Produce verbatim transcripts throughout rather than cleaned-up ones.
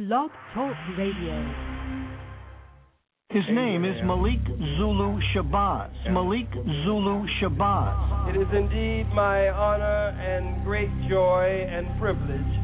Blog Talk Radio. His name is Malik Zulu Shabazz. Malik Zulu Shabazz. It is indeed my honor and great joy and privilege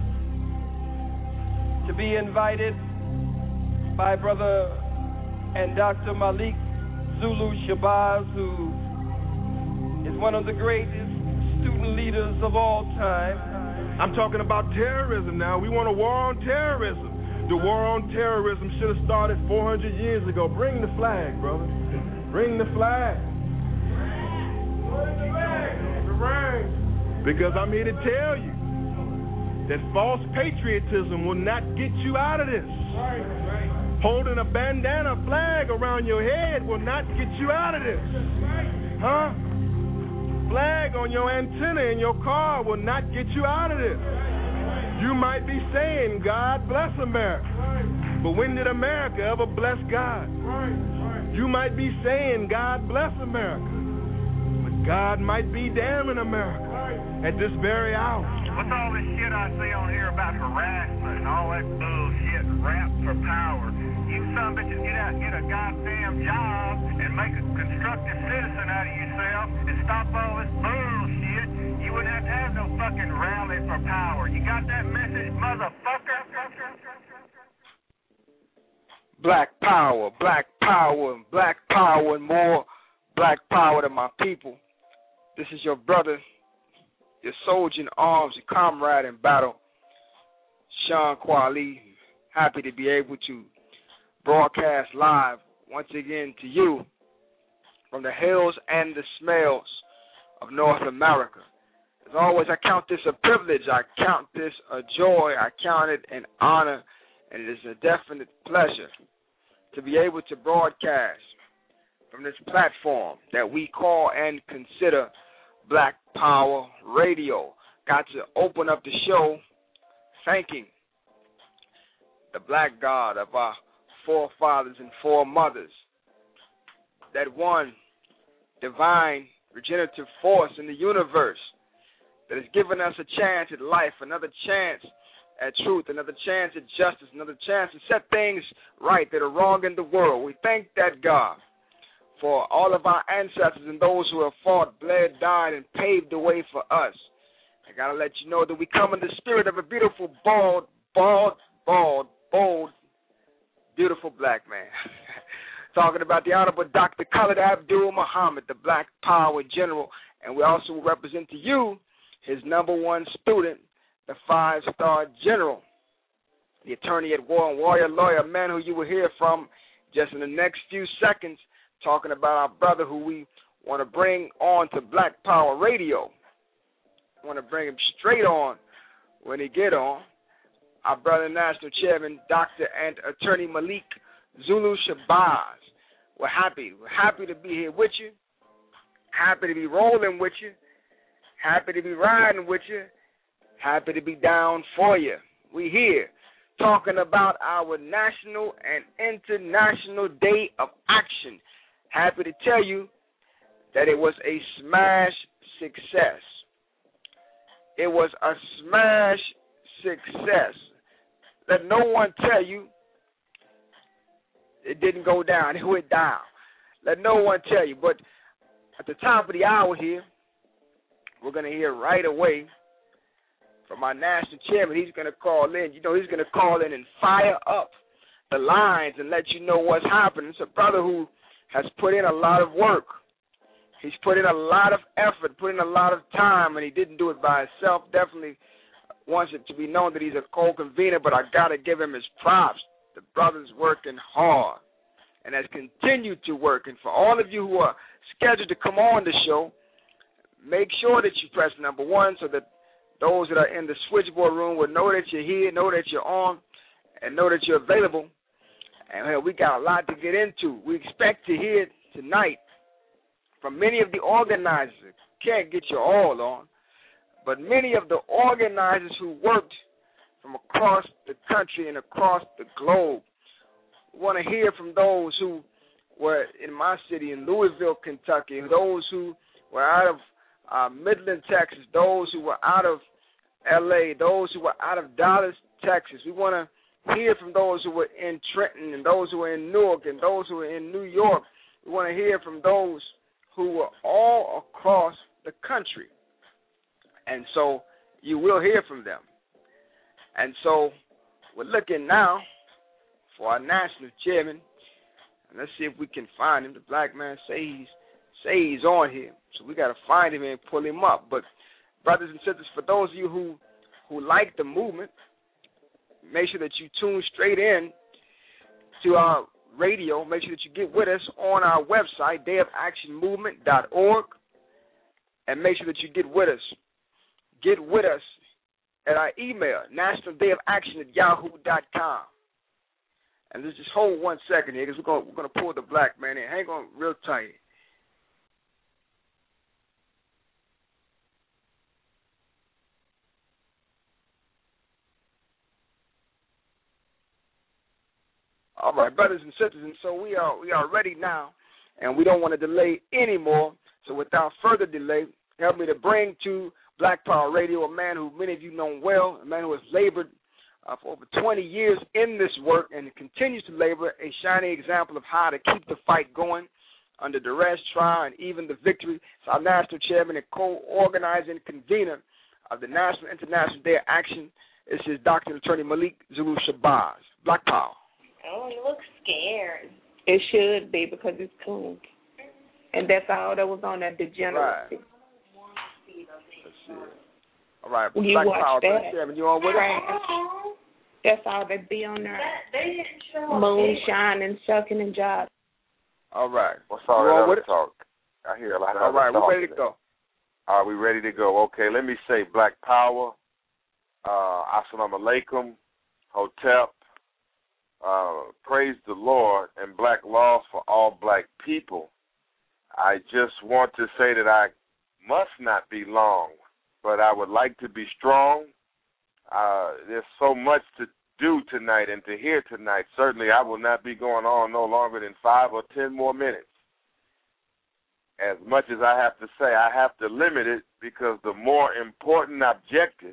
to be invited by Brother and Doctor Malik Zulu Shabazz, who is one of the greatest student leaders of all time. I'm talking about terrorism now. We want a war on terrorism. The war on terrorism should have started four hundred years ago. Bring the flag, brother. Bring the flag. Bring the flag. The ring. Because I'm here to tell you that false patriotism will not get you out of this. Right, right. Holding a bandana flag around your head will not get you out of this. Right. Huh? Flag on your antenna in your car will not get you out of this. You might be saying, God bless America. Right. But when did America ever bless God? Right. Right. You might be saying, God bless America. But God might be damning America right. at this very hour. What's all this shit I see on here about harassment and all that bullshit, rap for power? You some bitches get out and get a goddamn job and make a constructive citizen out of yourself and stop all this bullshit. You wouldn't have to have no fucking rally for power. You got that message, motherfucker? Black power, black power, black power and more black power to my people. This is your brother, your soldier in arms, your comrade in battle, Sean Kweli. Happy to be able to broadcast live once again to you from the hills and the smells of North America. As always, I count this a privilege, I count this a joy, I count it an honor, and it is a definite pleasure to be able to broadcast from this platform that we call and consider Black Power Radio. Got to open up the show thanking the black God of our forefathers and foremothers, that one divine regenerative force in the universe that has given us a chance at life, another chance at truth, another chance at justice, another chance to set things right that are wrong in the world. We thank that God for all of our ancestors and those who have fought, bled, died, and paved the way for us. I got to let you know that we come in the spirit of a beautiful, bald, bald, bald, bold, beautiful black man. Talking about the Honorable Doctor Khalid Abdul Muhammad, the Black Power General, and we also represent to you his number one student, the five-star general, the attorney at war and warrior lawyer, man who you will hear from just in the next few seconds, talking about our brother who we want to bring on to Black Power Radio. I want to bring him straight on when he get on. Our brother, National Chairman, Doctor and Attorney Malik Zulu Shabazz. We're happy. We're happy to be here with you. Happy to be rolling with you. Happy to be riding with you. Happy to be down for you. We here talking about our national and international day of action. Happy to tell you that it was a smash success. It was a smash success. Let no one tell you it didn't go down. It went down. Let no one tell you. But at the top of the hour here, we're going to hear right away from our national chairman. He's going to call in. You know, he's going to call in and fire up the lines and let you know what's happening. It's a brother who has put in a lot of work. He's put in a lot of effort, put in a lot of time, and he didn't do it by himself. Definitely wants it to be known that he's a co-convener, but I got to give him his props. The brother's working hard and has continued to work. And for all of you who are scheduled to come on the show, make sure that you press number one so that those that are in the switchboard room will know that you're here, know that you're on, and know that you're available. And hell, we got a lot to get into. We expect to hear tonight from many of the organizers. Can't get you all on, but many of the organizers who worked from across the country and across the globe. We want to hear from those who were in my city, in Louisville, Kentucky, those who were out of uh, Midland, Texas, those who were out of L A, those who were out of Dallas, Texas. We want to hear from those who are in Trenton and those who are in Newark and those who are in New York. We want to hear from those who are all across the country. And so you will hear from them. And so we're looking now for our national chairman. And let's see if we can find him. The black man say he's, say he's on here. So we got to find him and pull him up. But brothers and sisters, for those of you who, who like the movement, make sure that you tune straight in to our radio. Make sure that you get with us on our website, day of action movement dot org. And make sure that you get with us. Get with us at our email, national day of action at yahoo dot com. And let's just hold one second here because we're going we're going to pull the black man in. Hang on real tight. All right, brothers and sisters, and so we are we are ready now, and we don't want to delay anymore. So without further delay, help me to bring to Black Power Radio a man who many of you know well, a man who has labored uh, for over twenty years in this work and continues to labor, a shining example of how to keep the fight going under duress, trial, and even the victory. It's our national chairman and co-organizing convener of the National International Day of Action. This is Doctor Attorney Malik Zulu Shabazz. Black Power. Oh, you look scared. It should be because it's cool. And that's all that was on that degeneracy. Right. Let's see. All right. You Black watch Power. that. Chairman, you on with right. That's all that be on there. They show Moonshine and sucking and jobs. All right. What's all you that on other with it? talk? I hear a lot of All other right, talk we're ready to today. go. Are we ready to go? Okay, let me say Black Power, uh, Assalamu Alaikum, Hotep, uh, praise the Lord, and black laws for all black people. I just want to say that I must not be long, but I would like to be strong. Uh, there's so much to do tonight and to hear tonight. Certainly I will not be going on no longer than five or ten more minutes. As much as I have to say, I have to limit it because the more important objective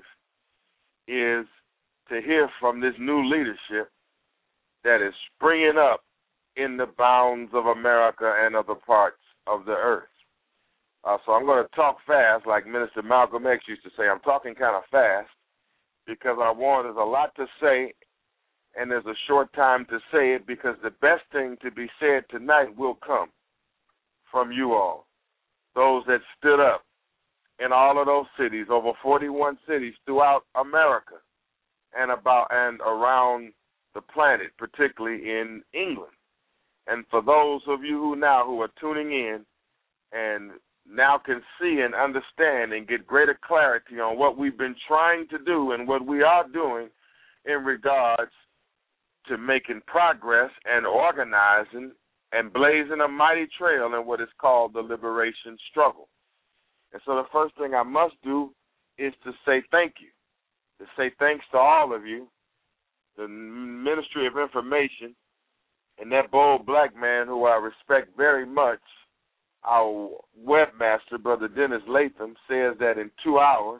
is to hear from this new leadership that is springing up in the bounds of America and other parts of the earth. Uh, so I'm going to talk fast, like Minister Malcolm X used to say. I'm talking kind of fast because I want, there's a lot to say, and there's a short time to say it because the best thing to be said tonight will come from you all, those that stood up in all of those cities, over forty-one cities throughout America and about and around the planet, particularly in England. And for those of you who now who are tuning in and now can see and understand and get greater clarity on what we've been trying to do and what we are doing in regards to making progress and organizing and blazing a mighty trail in what is called the liberation struggle. And so the first thing I must do is to say thank you, to say thanks to all of you, the Ministry of Information, and that bold black man who I respect very much, our webmaster, Brother Dennis Latham, says that in two hours,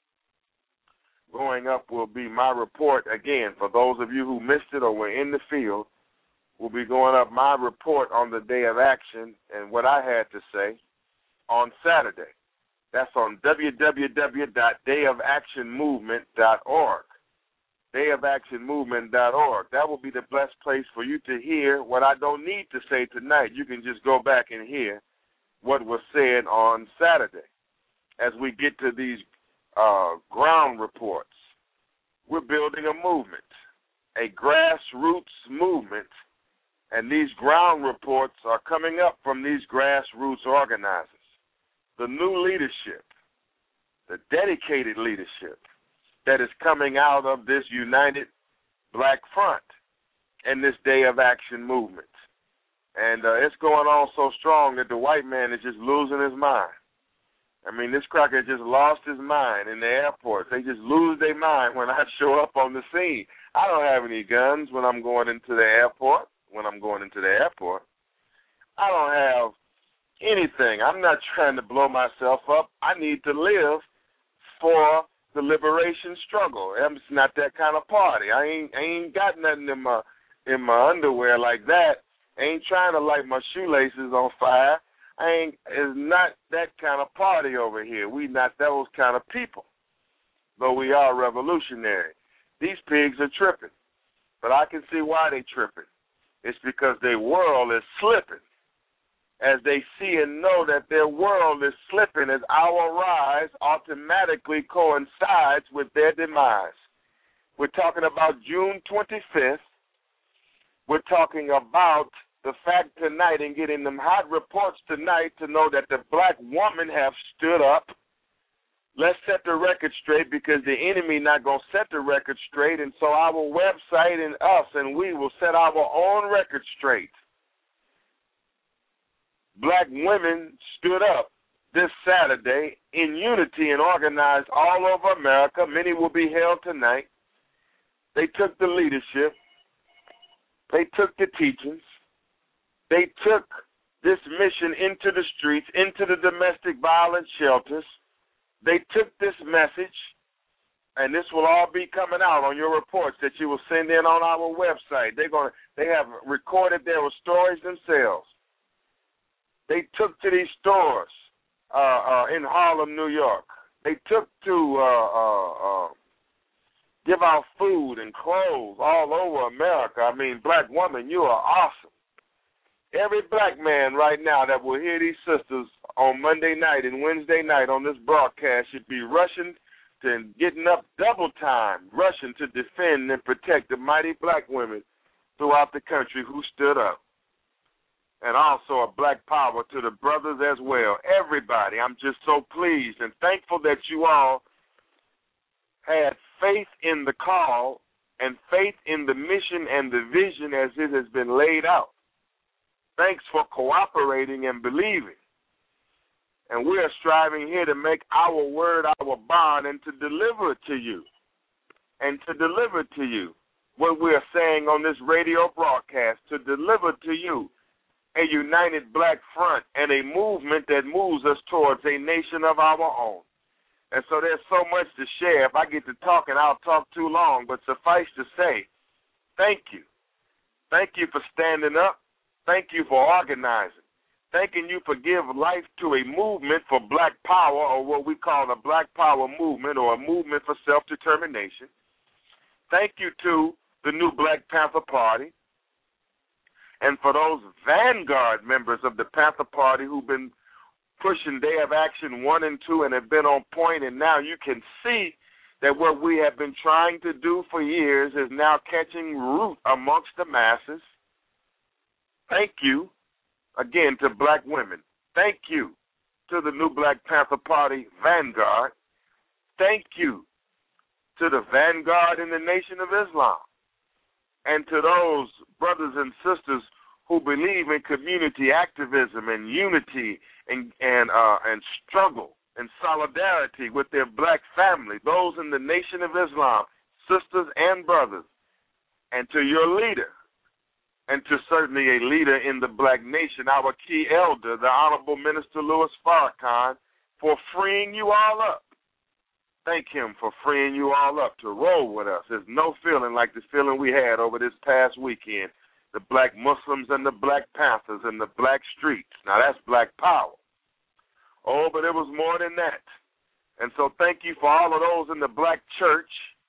going up will be my report. Again, for those of you who missed it or were in the field, will be going up my report on the day of action and what I had to say on Saturday. That's on w w w dot day of action movement dot org, day of action movement dot org. That will be the best place for you to hear what I don't need to say tonight. You can just go back and hear what was said on Saturday. As we get to these uh, ground reports, we're building a movement, a grassroots movement, and these ground reports are coming up from these grassroots organizers. The new leadership, the dedicated leadership that is coming out of this united black front and this day of action movement. And uh, it's going on so strong that the white man is just losing his mind. I mean, this cracker just lost his mind in the airports. They just lose their mind when I show up on the scene. I don't have any guns when I'm going into the airport, when I'm going into the airport. I don't have anything. I'm not trying to blow myself up. I need to live for the liberation struggle. It's not that kind of party. I ain't I ain't got nothing in my in my underwear like that. I ain't trying to light my shoelaces on fire. I ain't. It's not that kind of party over here. We not those kind of people, though we are revolutionary. These pigs are tripping, but I can see why they tripping. It's because their world is slipping. As they see and know that their world is slipping, as our rise automatically coincides with their demise. We're talking about June twenty-fifth. We're talking about the fact tonight and getting them hot reports tonight to know that the black woman have stood up. Let's set the record straight, because the enemy not going to set the record straight, and so our website and us and we will set our own record straight. Black women stood up this Saturday in unity and organized all over America. Many will be held tonight. They took the leadership. They took the teachings. They took this mission into the streets, into the domestic violence shelters. They took this message, and this will all be coming out on your reports that you will send in on our website. They're going to, they have recorded their stories themselves. They took to these stores uh, uh, in Harlem, New York. They took to uh, uh, uh, give out food and clothes all over America. I mean, black woman, you are awesome. Every black man right now that will hear these sisters on Monday night and Wednesday night on this broadcast should be rushing to getting up double time, rushing to defend and protect the mighty black women throughout the country who stood up. And also a black power to the brothers as well. Everybody, I'm just so pleased and thankful that you all had faith in the call and faith in the mission and the vision as it has been laid out. Thanks for cooperating and believing. And we are striving here to make our word our bond and to deliver it to you. And to deliver it to you what we are saying on this radio broadcast, to deliver to you a united black front and a movement that moves us towards a nation of our own. And so there's so much to share. If I get to talking, I'll talk too long, but suffice to say, thank you. Thank you for standing up. Thank you for organizing. Thanking you for giving life to a movement for black power, or what we call a black power movement, or a movement for self-determination. Thank you to the new Black Panther Party. And for those vanguard members of the Panther Party who've been pushing Day of Action one and two and have been on point, and now you can see that what we have been trying to do for years is now catching root amongst the masses. Thank you, again, to black women. Thank you to the new Black Panther Party vanguard. Thank you to the vanguard in the Nation of Islam. And to those brothers and sisters who believe in community activism and unity and and uh, and struggle and solidarity with their black family, those in the Nation of Islam, sisters and brothers, and to your leader, and to certainly a leader in the black nation, our key elder, the Honorable Minister Louis Farrakhan, for freeing you all up. Thank him for freeing you all up to roll with us. There's no feeling like the feeling we had over this past weekend, the black Muslims and the black Panthers and the black streets. Now, that's black power. Oh, but it was more than that. And so thank you for all of those in the black church.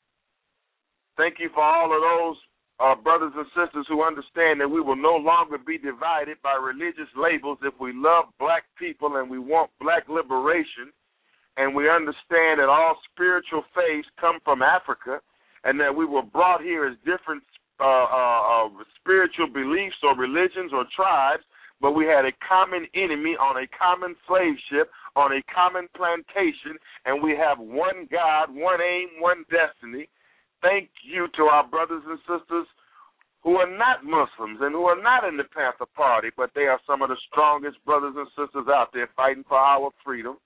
Thank you for all of those uh, brothers and sisters who understand that we will no longer be divided by religious labels if we love black people and we want black liberation. And we understand that all spiritual faiths come from Africa, and that we were brought here as different uh, uh, uh, spiritual beliefs or religions or tribes, but we had a common enemy on a common slave ship, on a common plantation, and we have one God, one aim, one destiny. Thank you to our brothers and sisters who are not Muslims and who are not in the Panther Party, but they are some of the strongest brothers and sisters out there fighting for our freedom.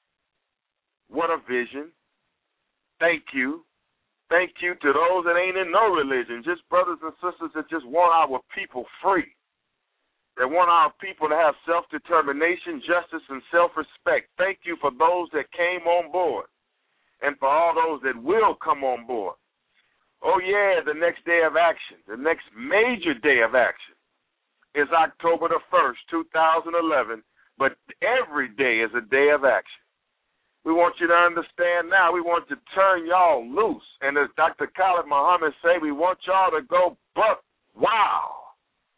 What a vision. Thank you. Thank you to those that ain't in no religion, just brothers and sisters that just want our people free, that want our people to have self-determination, justice, and self-respect. Thank you for those that came on board and for all those that will come on board. Oh, yeah, the next day of action, the next major day of action is October the first, two thousand eleven, but every day is a day of action. We want you to understand now. We want to turn y'all loose. And as Doctor Khalid Muhammad say, we want y'all to go buck wow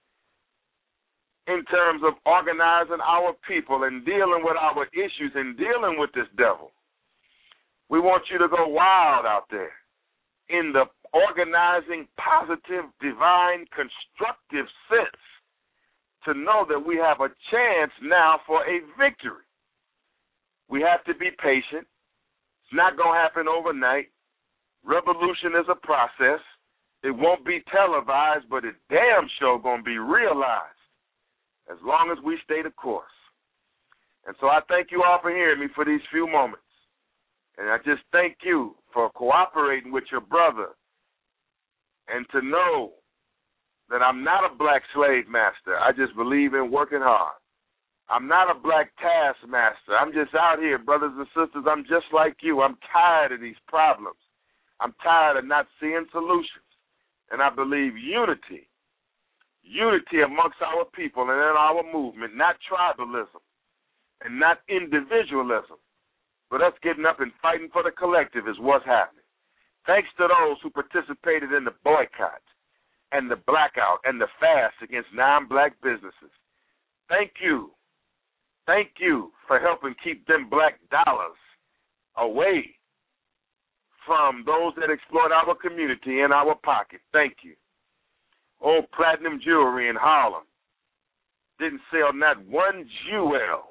in terms of organizing our people and dealing with our issues and dealing with this devil. We want you to go wild out there in the organizing, positive, divine, constructive sense to know that we have a chance now for a victory. We have to be patient. It's not going to happen overnight. Revolution is a process. It won't be televised, but it damn sure going to be realized as long as we stay the course. And so I thank you all for hearing me for these few moments. And I just thank you for cooperating with your brother and to know that I'm not a black slave master. I just believe in working hard. I'm not a black taskmaster. I'm just out here, brothers and sisters. I'm just like you. I'm tired of these problems. I'm tired of not seeing solutions. And I believe unity, unity amongst our people and in our movement, not tribalism and not individualism, but us getting up and fighting for the collective is what's happening. Thanks to those who participated in the boycott and the blackout and the fast against non-black businesses. Thank you. Thank you for helping keep them black dollars away from those that exploit our community in our pocket. Thank you. Old Platinum Jewelry in Harlem didn't sell not one jewel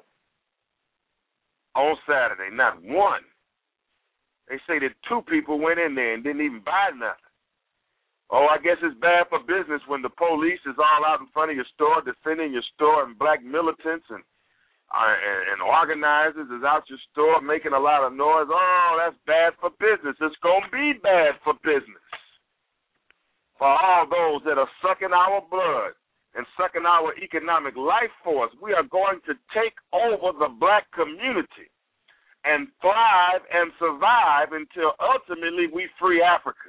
on Saturday, not one. They say that two people went in there and didn't even buy nothing. Oh, I guess it's bad for business when the police is all out in front of your store defending your store and black militants and Uh, and, and organizers is out your store making a lot of noise. Oh, that's bad for business. It's going to be bad for business. For all those that are sucking our blood and sucking our economic life force, we are going to take over the black community and thrive and survive until ultimately we free Africa.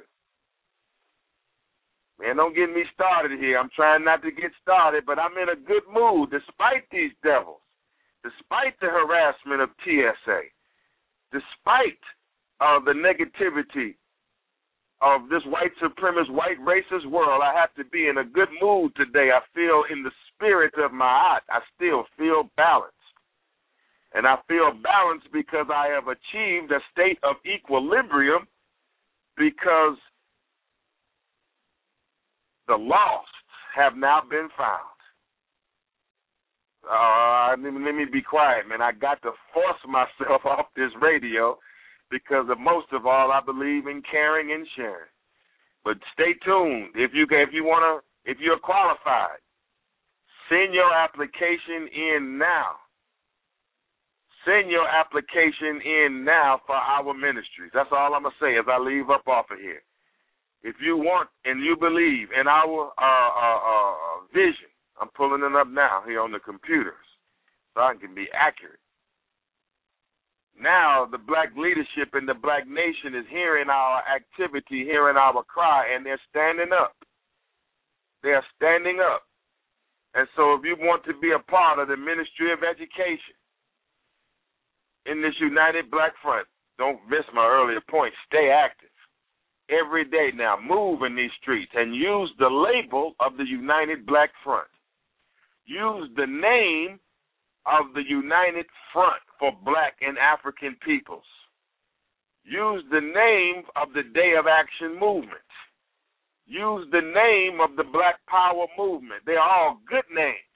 Man, don't get me started here. I'm trying not to get started, but I'm in a good mood despite these devils. Despite the harassment of T S A, despite uh, the negativity of this white supremacist, white racist world, I have to be in a good mood today. I feel in the spirit of my heart, I still feel balanced. And I feel balanced because I have achieved a state of equilibrium because the lost have now been found. Uh, let me, let me be quiet, man. I got to force myself off this radio because of most of all, I believe in caring and sharing. But stay tuned. If you if you wanna, if you're qualified, send your application in now. Send your application in now for our ministries. That's all I'm gonna say as I leave up off of here. If you want and you believe in our uh, uh, uh, vision. I'm pulling it up now here on the computers so I can be accurate. Now the black leadership in the black nation is hearing our activity, hearing our cry, and they're standing up. They're standing up. And so if you want to be a part of the Ministry of Education in this United Black Front, don't miss my earlier point, stay active. Every day now, move in these streets and use the label of the United Black Front. Use the name of the United Front for black and African peoples. Use the name of the Day of Action movement. Use the name of the Black Power movement. They're all good names.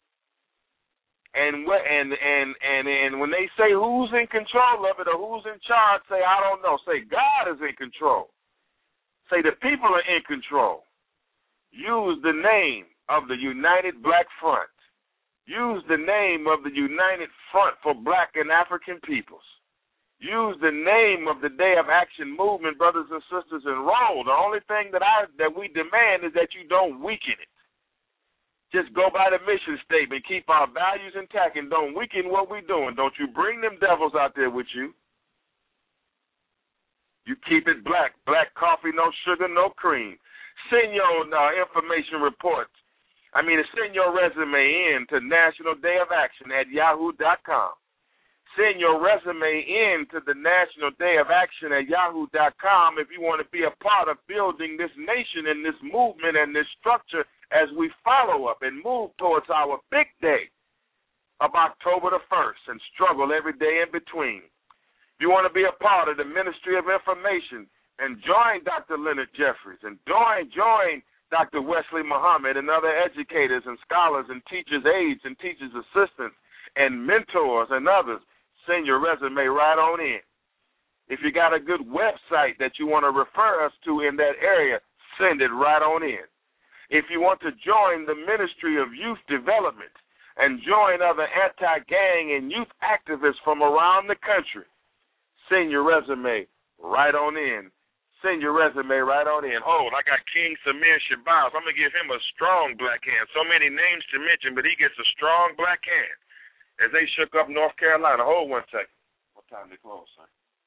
And and and and and when they say who's in control of it or who's in charge, say I don't know. Say God is in control. Say the people are in control. Use the name of the United Black Front. Use the name of the United Front for black and African peoples. Use the name of the Day of Action movement, brothers and sisters, enroll. The only thing that I that we demand is that you don't weaken it. Just go by the mission statement, keep our values intact, and don't weaken what we're doing. Don't you bring them devils out there with you. You keep it black. Black coffee, no sugar, no cream. Send your uh, information reports. I mean, send your resume in to National Day of Action at yahoo dot com. Send your resume in to the National Day of Action at yahoo dot com if you want to be a part of building this nation and this movement and this structure as we follow up and move towards our big day of October the first and struggle every day in between. If you want to be a part of the Ministry of Information and join Doctor Leonard Jeffries and join, join Doctor Wesley Muhammad and other educators and scholars and teachers' aides and teachers' assistants and mentors and others, send your resume right on in. If you got a good website that you want to refer us to in that area, send it right on in. If you want to join the Ministry of Youth Development and join other anti-gang and youth activists from around the country, send your resume right on in. Send your resume right on in. Hold, I got King Samir Shabazz. I'm going to give him a strong black hand. So many names to mention, but he gets a strong black hand as they shook up North Carolina. Hold one second. What time they close, sir?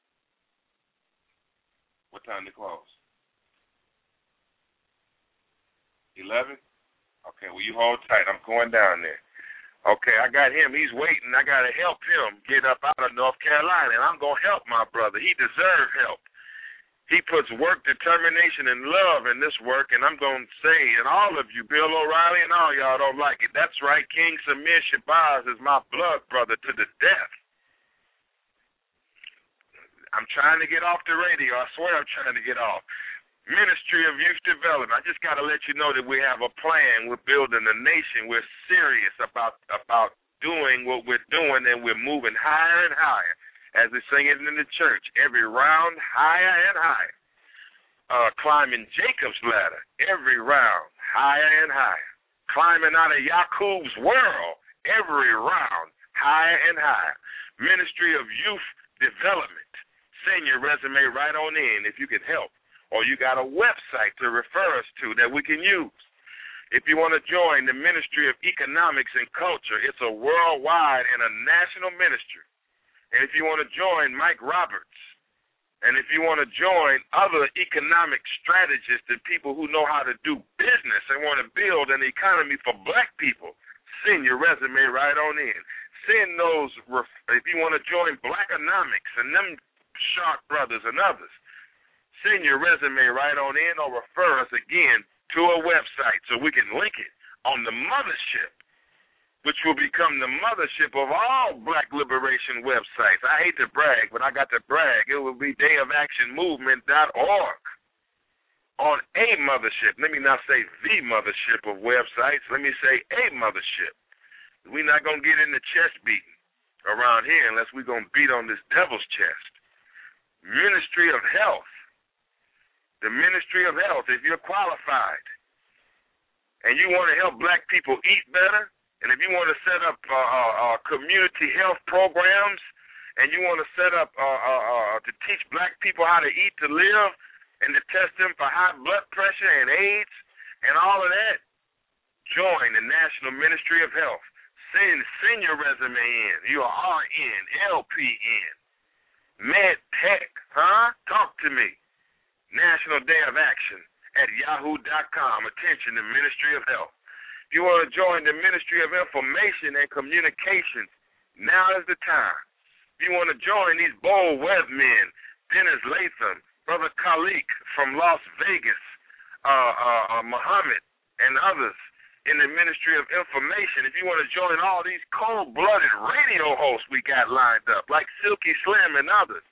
What time they close? eleven? Okay, well, you hold tight. I'm going down there. Okay, I got him. He's waiting. I got to help him get up out of North Carolina, and I'm going to help my brother. He deserves help. He puts work, determination, and love in this work, and I'm going to say, and all of you, Bill O'Reilly and all y'all don't like it. That's right, King Samir Shabazz is my blood brother to the death. I'm trying to get off the radio. I swear I'm trying to get off. Ministry of Youth Development. I just got to let you know that we have a plan. We're building a nation. We're serious about, about doing what we're doing, and we're moving higher and higher. As they sing it in the church, every round higher and higher. Uh, climbing Jacob's ladder, every round higher and higher. Climbing out of Yakub's world, every round higher and higher. Ministry of Youth Development. Send your resume right on in if you can help. Or you got a website to refer us to that we can use. If you want to join the Ministry of Economics and Culture, it's a worldwide and a national ministry. And if you want to join Mike Roberts, and if you want to join other economic strategists and people who know how to do business and want to build an economy for black people, send your resume right on in. Send those, if you want to join Blackonomics and them Shark Brothers and others, send your resume right on in or refer us again to a website so we can link it on the mothership, which will become the mothership of all black liberation websites. I hate to brag, but I got to brag. It will be day of action movement dot org. On a mothership. Let me not say the mothership of websites. Let me say a mothership. We're not going to get in the chest beating around here unless we're going to beat on this devil's chest. Ministry of Health. The Ministry of Health. If you're qualified and you want to help black people eat better, and if you want to set up uh, uh, uh, community health programs, and you want to set up uh, uh, uh, to teach black people how to eat to live, and to test them for high blood pressure and AIDS, and all of that, join the National Ministry of Health. Send send your resume in. You are R N, L P N, Med Tech, huh? Talk to me. National Day of Action at yahoo dot com. Attention, the Ministry of Health. If you want to join the Ministry of Information and Communications, now is the time. If you want to join these bold web men, Dennis Latham, Brother Khalik from Las Vegas, uh, uh, uh, Muhammad, and others in the Ministry of Information, if you want to join all these cold-blooded radio hosts we got lined up, like Silky Slim and others,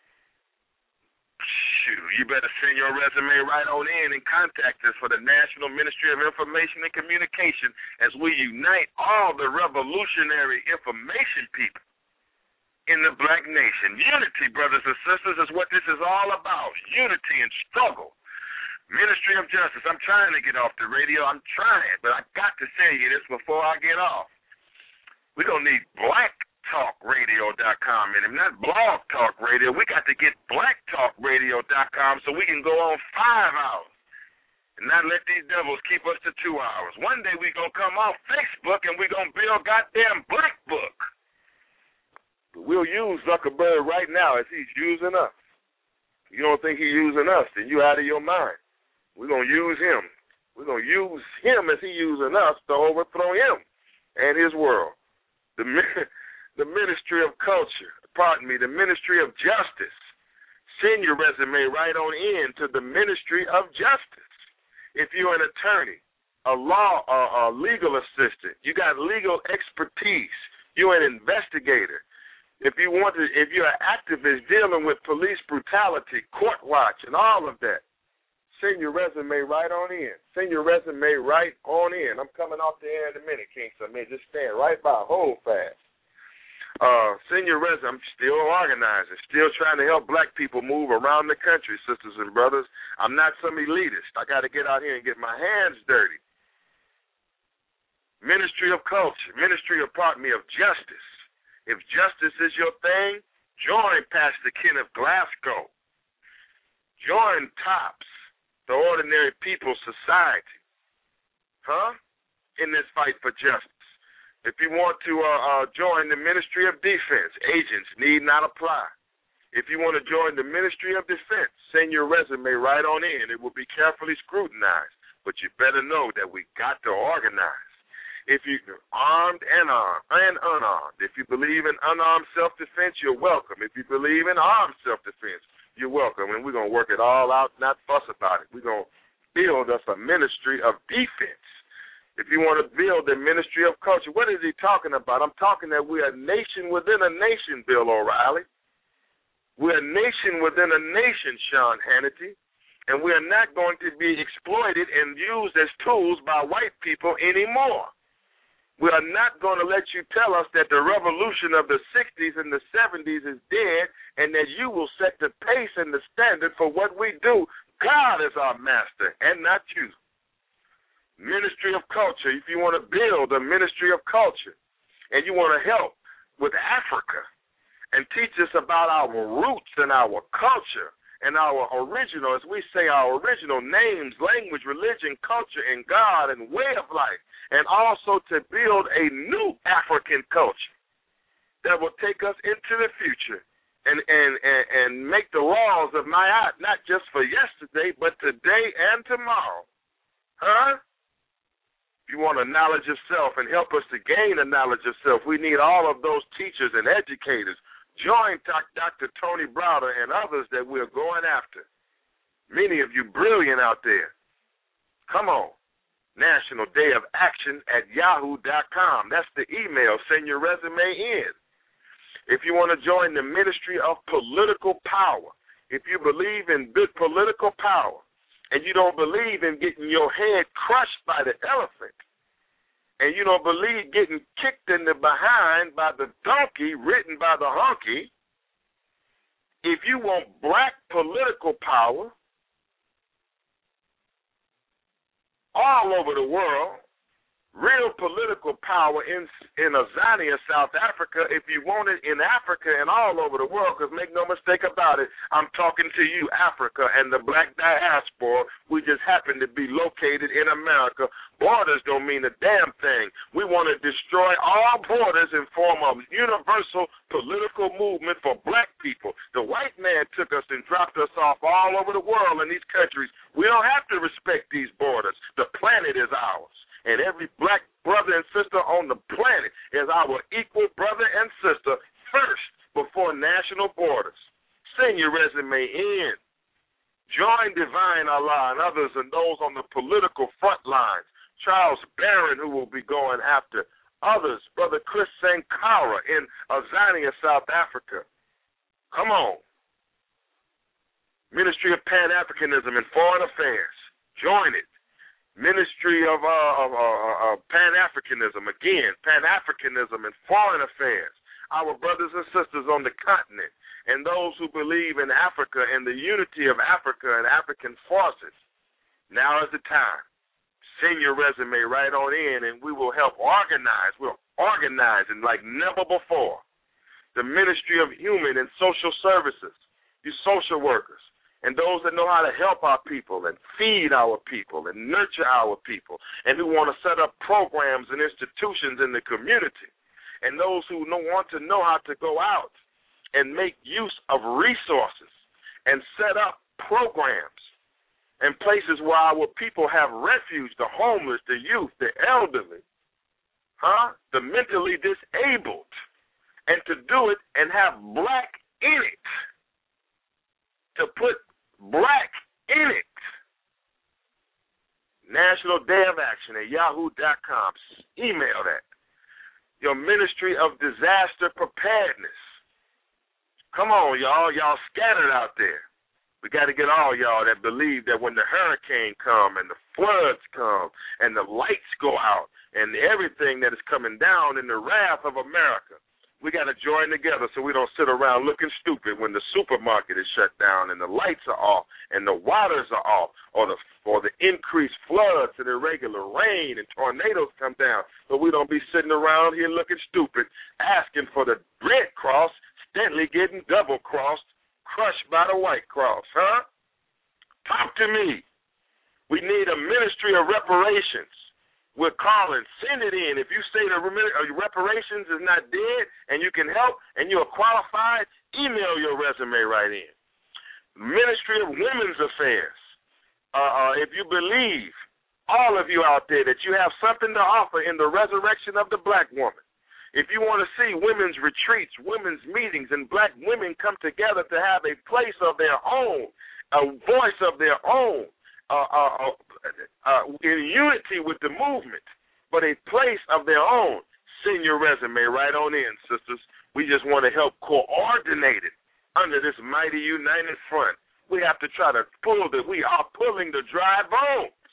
shoot, you better send your resume right on in and contact us for the National Ministry of Information and Communication as we unite all the revolutionary information people in the black nation. Unity, brothers and sisters, is what this is all about. Unity and struggle. Ministry of Justice. I'm trying to get off the radio. I'm trying, but I got to tell you this before I get off. We're going to need black talk radio dot com and not Blog Talk Radio. We got to get black talk radio dot com so we can go on five hours and not let these devils keep us to two hours. One day we going to come off Facebook and we going to build goddamn Black Book. But we'll use Zuckerberg right now as he's using us. You don't think he's using us, then you out of your mind. We're going to use him. We're going to use him as he's using us to overthrow him and his world. The, the Ministry of Culture, pardon me, the Ministry of Justice. Send your resume right on in to the Ministry of Justice. If you're an attorney, a law, a, a legal assistant, you got legal expertise, you're an investigator. If you want to, if you're an activist dealing with police brutality, court watch, and all of that, send your resume right on in. Send your resume right on in. I'm coming off the air in a minute, King Samir. Just stand right by. Hold fast. Uh, send your resume. I'm still organizing, still trying to help black people move around the country, sisters and brothers. I'm not some elitist. I got to get out here and get my hands dirty. Ministry of Culture, Ministry of, pardon me, of Justice. If justice is your thing, join Pastor Kenneth Glasgow. Join TOPS, the Ordinary People's Society, huh, in this fight for justice. If you want to uh, uh, join the Ministry of Defense, agents need not apply. If you want to join the Ministry of Defense, send your resume right on in. It will be carefully scrutinized, but you better know that we got to organize. If you're armed and armed and unarmed, if you believe in unarmed self-defense, you're welcome. If you believe in armed self-defense, you're welcome. And we're going to work it all out, not fuss about it. We're going to build us a ministry of defense. If you want to build a ministry of culture, what is he talking about? I'm talking that we're a nation within a nation, Bill O'Reilly. We're a nation within a nation, Sean Hannity. And we are not going to be exploited and used as tools by white people anymore. We are not going to let you tell us that the revolution of the sixties and the seventies is dead and that you will set the pace and the standard for what we do. God is our master and not you. Ministry of Culture, if you want to build a ministry of culture and you want to help with Africa and teach us about our roots and our culture and our original, as we say, our original names, language, religion, culture, and God and way of life, and also to build a new African culture that will take us into the future and, and, and, and make the laws of Ma'at not just for yesterday, but today and tomorrow. Huh? If you want to knowledge yourself and help us to gain a knowledge of self, we need all of those teachers and educators. Join Doctor Tony Browder and others that we're going after. Many of you brilliant out there. Come on. National Day of Action at yahoo dot com. That's the email. Send your resume in. If you want to join the Ministry of Political Power, if you believe in big political power and you don't believe in getting your head crushed by the elephant, and you don't believe getting kicked in the behind by the donkey ridden by the honky, if you want black political power all over the world, real political power in in Azania, South Africa, if you want it in Africa and all over the world, because make no mistake about it, I'm talking to you, Africa, and the black diaspora. We just happen to be located in America. Borders don't mean a damn thing. We want to destroy all borders and form a universal political movement for black people. The white man took us and dropped us off all over the world in these countries. We don't have to respect these borders. The planet is ours. And every black brother and sister on the planet is our equal brother and sister first before national borders. Send your resume in. Join Divine Allah and others and those on the political front lines. Charles Barron, who will be going after others. Brother Chris Sankara in Azania, South Africa. Come on. Ministry of Pan-Africanism and Foreign Affairs. Join it. Ministry of, uh, of uh, uh, Pan-Africanism, again, Pan-Africanism and Foreign Affairs, our brothers and sisters on the continent, and those who believe in Africa and the unity of Africa and African forces. Now is the time. Send your resume right on in, and we will help organize. We're organizing like never before. The Ministry of Human and Social Services, you social workers, and those that know how to help our people and feed our people and nurture our people, and who want to set up programs and institutions in the community, and those who know, want to know how to go out and make use of resources and set up programs and places where our people have refuge, the homeless, the youth, the elderly, huh? the mentally disabled, and to do it and have black in it, to put black in it. National Day of Action at yahoo dot com. Email that. Your Ministry of Disaster Preparedness. Come on, y'all. Y'all scattered out there. We got to get all y'all that believe that when the hurricane come and the floods come and the lights go out and everything that is coming down in the wrath of America, we got to join together so we don't sit around looking stupid when the supermarket is shut down and the lights are off and the waters are off, or the or the increased floods and irregular rain and tornadoes come down. So we don't be sitting around here looking stupid, asking for the Red Cross, steadily getting double-crossed, crushed by the White Cross, huh? Talk to me. We need a ministry of reparations. We're calling. Send it in. If you say the reparations is not dead and you can help and you're qualified, email your resume right in. Ministry of Women's Affairs. Uh, uh, if you believe, all of you out there, that you have something to offer in the resurrection of the black woman, if you want to see women's retreats, women's meetings, and black women come together to have a place of their own, a voice of their own, uh, uh, uh, in unity with the movement, but a place of their own, send your resume right on in, sisters. We just want to help coordinate it under this mighty united front. We have to try to pull the, we are pulling the dry bones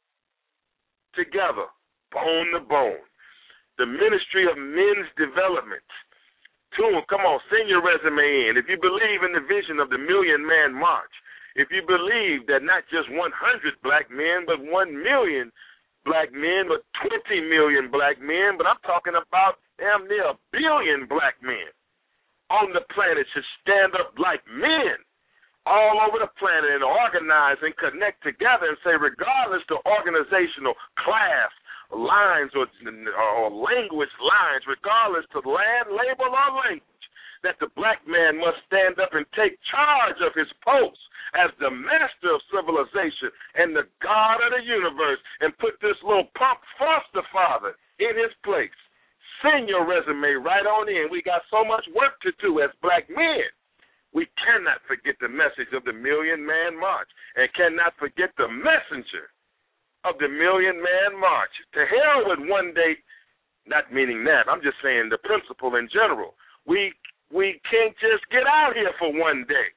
together, bone to bone. The Ministry of Men's Development. Tune, come on, send your resume in. If you believe in the vision of the Million Man March, if you believe that not just one hundred black men, but one million black men, but twenty million black men, but I'm talking about damn near a billion black men on the planet should stand up like men all over the planet and organize and connect together and say, regardless to organizational class lines or, or language lines, regardless to land, label, or language, that the black man must stand up and take charge of his post as the master of civilization and the God of the universe and put this little punk foster father in his place. Send your resume right on in. We got so much work to do as black men. We cannot forget the message of the Million Man March and cannot forget the messenger of the Million Man March. To hell with one day, not meaning that, I'm just saying the principle in general. We we can't just get out here for one day,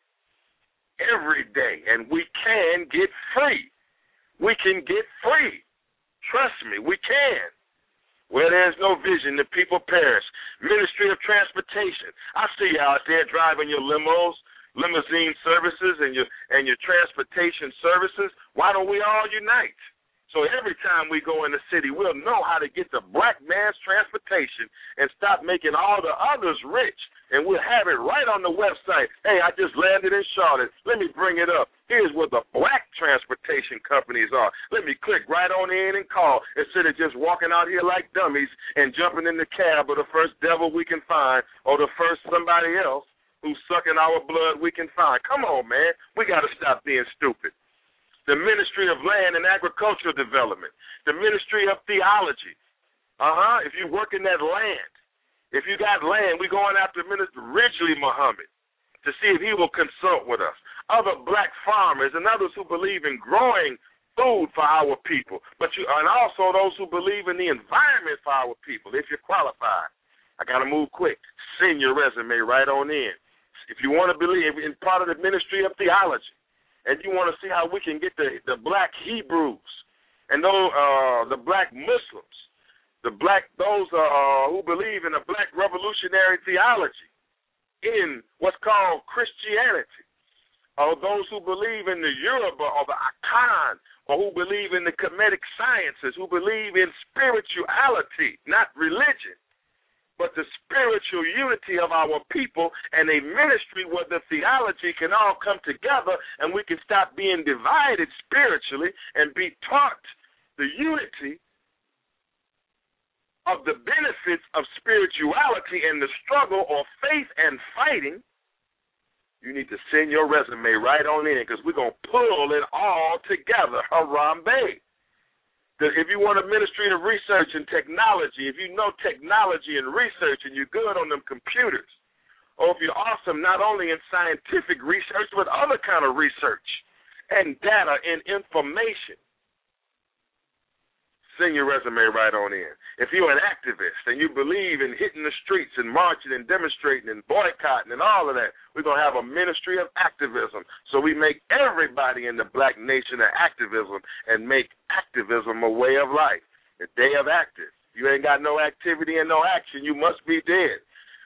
every day, and we can get free. We can get free. Trust me, we can. Where there's no vision, the people perish. Ministry of Transportation. I see you out there driving your limos, limousine services, and your and your transportation services. Why don't we all unite? So every time we go in the city, we'll know how to get the black man's transportation and stop making all the others rich. And we'll have it right on the website. Hey, I just landed in Charlotte. Let me bring it up. Here's where the black transportation companies are. Let me click right on in and call instead of just walking out here like dummies and jumping in the cab of the first devil we can find or the first somebody else who's sucking our blood we can find. Come on, man. We got to stop being stupid. The Ministry of Land and Agricultural Development. The Ministry of Theology. Uh-huh. If you work in that land. If you got land, we're going after Minister Ridgely Muhammad to see if he will consult with us. Other black farmers and others who believe in growing food for our people, but you and also those who believe in the environment for our people, if you're qualified. I got to move quick. Send your resume right on in. If you want to believe in part of the Ministry of Theology, and you want to see how we can get the, the black Hebrews and those, uh, the black Muslims, the black, those uh, who believe in a black revolutionary theology in what's called Christianity, or those who believe in the Yoruba or the Akan, or who believe in the Kemetic sciences, who believe in spirituality, not religion, but the spiritual unity of our people and a ministry where the theology can all come together and we can stop being divided spiritually and be taught the unity of the benefits of spirituality and the struggle or faith and fighting. you need to send your resume right on in because we're going to pull it all together. Harambe. If you want a ministry of research and technology, if you know technology and research and you're good on them computers, or if you're awesome not only in scientific research but other kind of research and data and information, send your resume right on in. If you're an activist and you believe in hitting the streets and marching and demonstrating and boycotting and all of that, we're going to have a ministry of activism. So we make everybody in the black nation an activism and make activism a way of life. The day of active. You ain't got no activity and no action, you must be dead.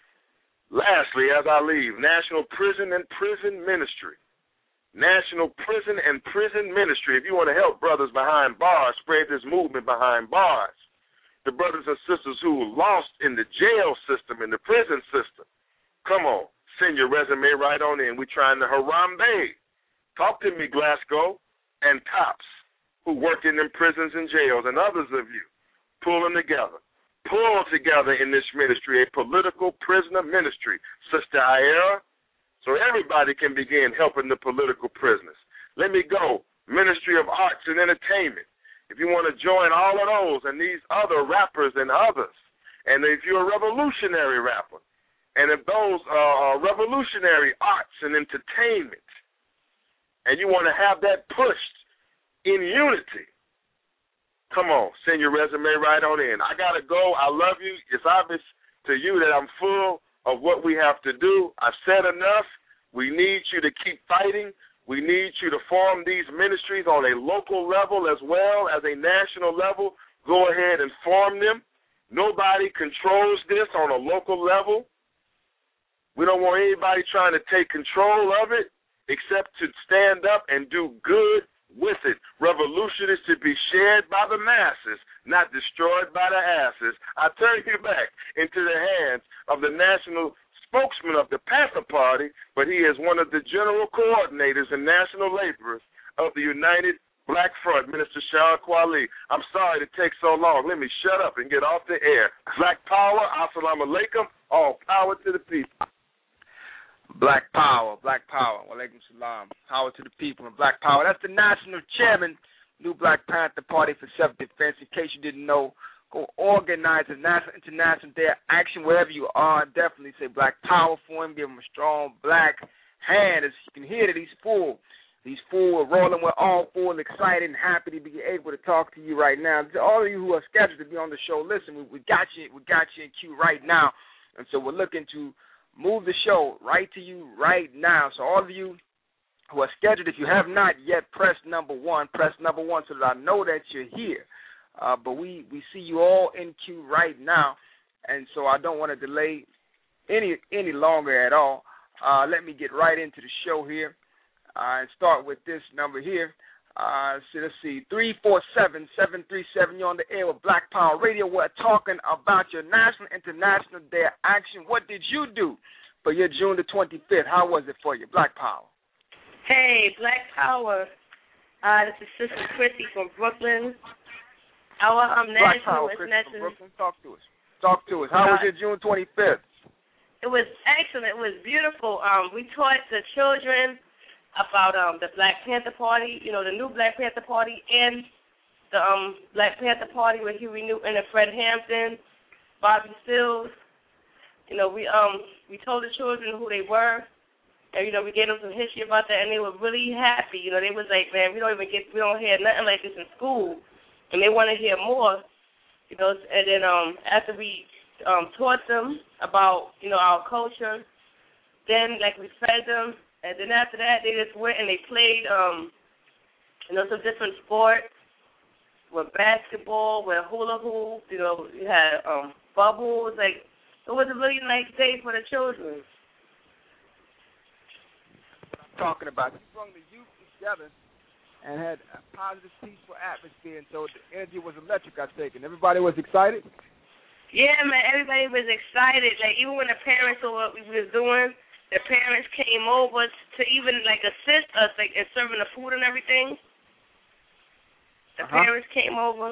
Lastly, as I leave, National Prison and Prison Ministry. National Prison and Prison Ministry. If you want to help brothers behind bars, spread this movement behind bars. The brothers and sisters who lost in the jail system, in the prison system, come on, send your resume right on in. We're trying to Harambe. Talk to me, Glasgow and Tops, who work in them prisons and jails, and others of you. Pull them together. Pull together in this ministry, a political prisoner ministry. Sister Ira, so everybody can begin helping the political prisoners. Let me go. Ministry of Arts and Entertainment. If you want to join all of those and these other rappers and others, and if you're a revolutionary rapper, and if those are revolutionary arts and entertainment, and you want to have that pushed in unity, come on, send your resume right on in. I got to go. I love you. It's obvious to you that I'm full of what we have to do. I've said enough. We need you to keep fighting. We need you to form these ministries on a local level as well as a national level. Go ahead and form them. Nobody controls this on a local level. We don't want anybody trying to take control of it except to stand up and do good with it. Revolution is to be shared by the masses, not destroyed by the asses. I turn you back into the hands of the national spokesman of the Panther Party, but he is one of the general coordinators and national laborers of the United Black Front, Minister Sean Kwali. I'm sorry to take so long. Let me shut up and get off the air. Black power, assalamu alaikum, all power to the people. Black power, black power. Walaikum salam. Power to the people and black power. That's the national chairman, New Black Panther Party for Self-Defense. In case you didn't know, go organize a national, international day of action wherever you are. Definitely say black power for him. Give him a strong black hand. As you can hear that he's full. He's full. We're rolling. We're all full, excited, and happy to be able to talk to you right now. To all of you who are scheduled to be on the show, listen, we, we got you. We got you in queue right now, and so we're looking to move the show right to you right now. So all of you who are scheduled, if you have not yet, press number one. Press number one so that I know that you're here. Uh, but we, we see you all in queue right now, and so I don't want to delay any any longer at all. Uh, let me get right into the show here uh, and start with this number here. Uh, so let's see, three four seven, seven three seven. You're on the air with Black Power Radio. We're talking about your National International Day of Action. What did you do for your June the twenty-fifth? How was it for you, Black Power? Hey, Black Power. Uh, this is Sister Chrissy from Brooklyn. Our um, Black National Power, Chrissy International. from Brooklyn. Talk to us. Talk to us. How uh, was your June twenty-fifth? It was excellent. It was beautiful. Um, we taught the children about um, the Black Panther Party, you know, the new Black Panther Party, and the um, Black Panther Party with Huey Newton and Fred Hampton, Bobby Seals. You know, we um we told the children who they were, and you know we gave them some history about that, and they were really happy. You know, they was like, man, we don't even get, we don't hear nothing like this in school, and they want to hear more. You know, and then um after we um taught them about you know our culture, then like we fed them. And then after that, they just went and they played, um, you know, some different sports, with basketball, with hula hoop. You know, you had um, bubbles. Like, it was a really nice day for the children. Talking about it, brought the youth together and had a positive, peaceful atmosphere, and so the energy was electric. I take it. Everybody was excited. Yeah, man. Everybody was excited. Like even when the parents saw what we was doing. The parents came over to even, like, assist us, like, in serving the food and everything. The uh-huh. parents came over.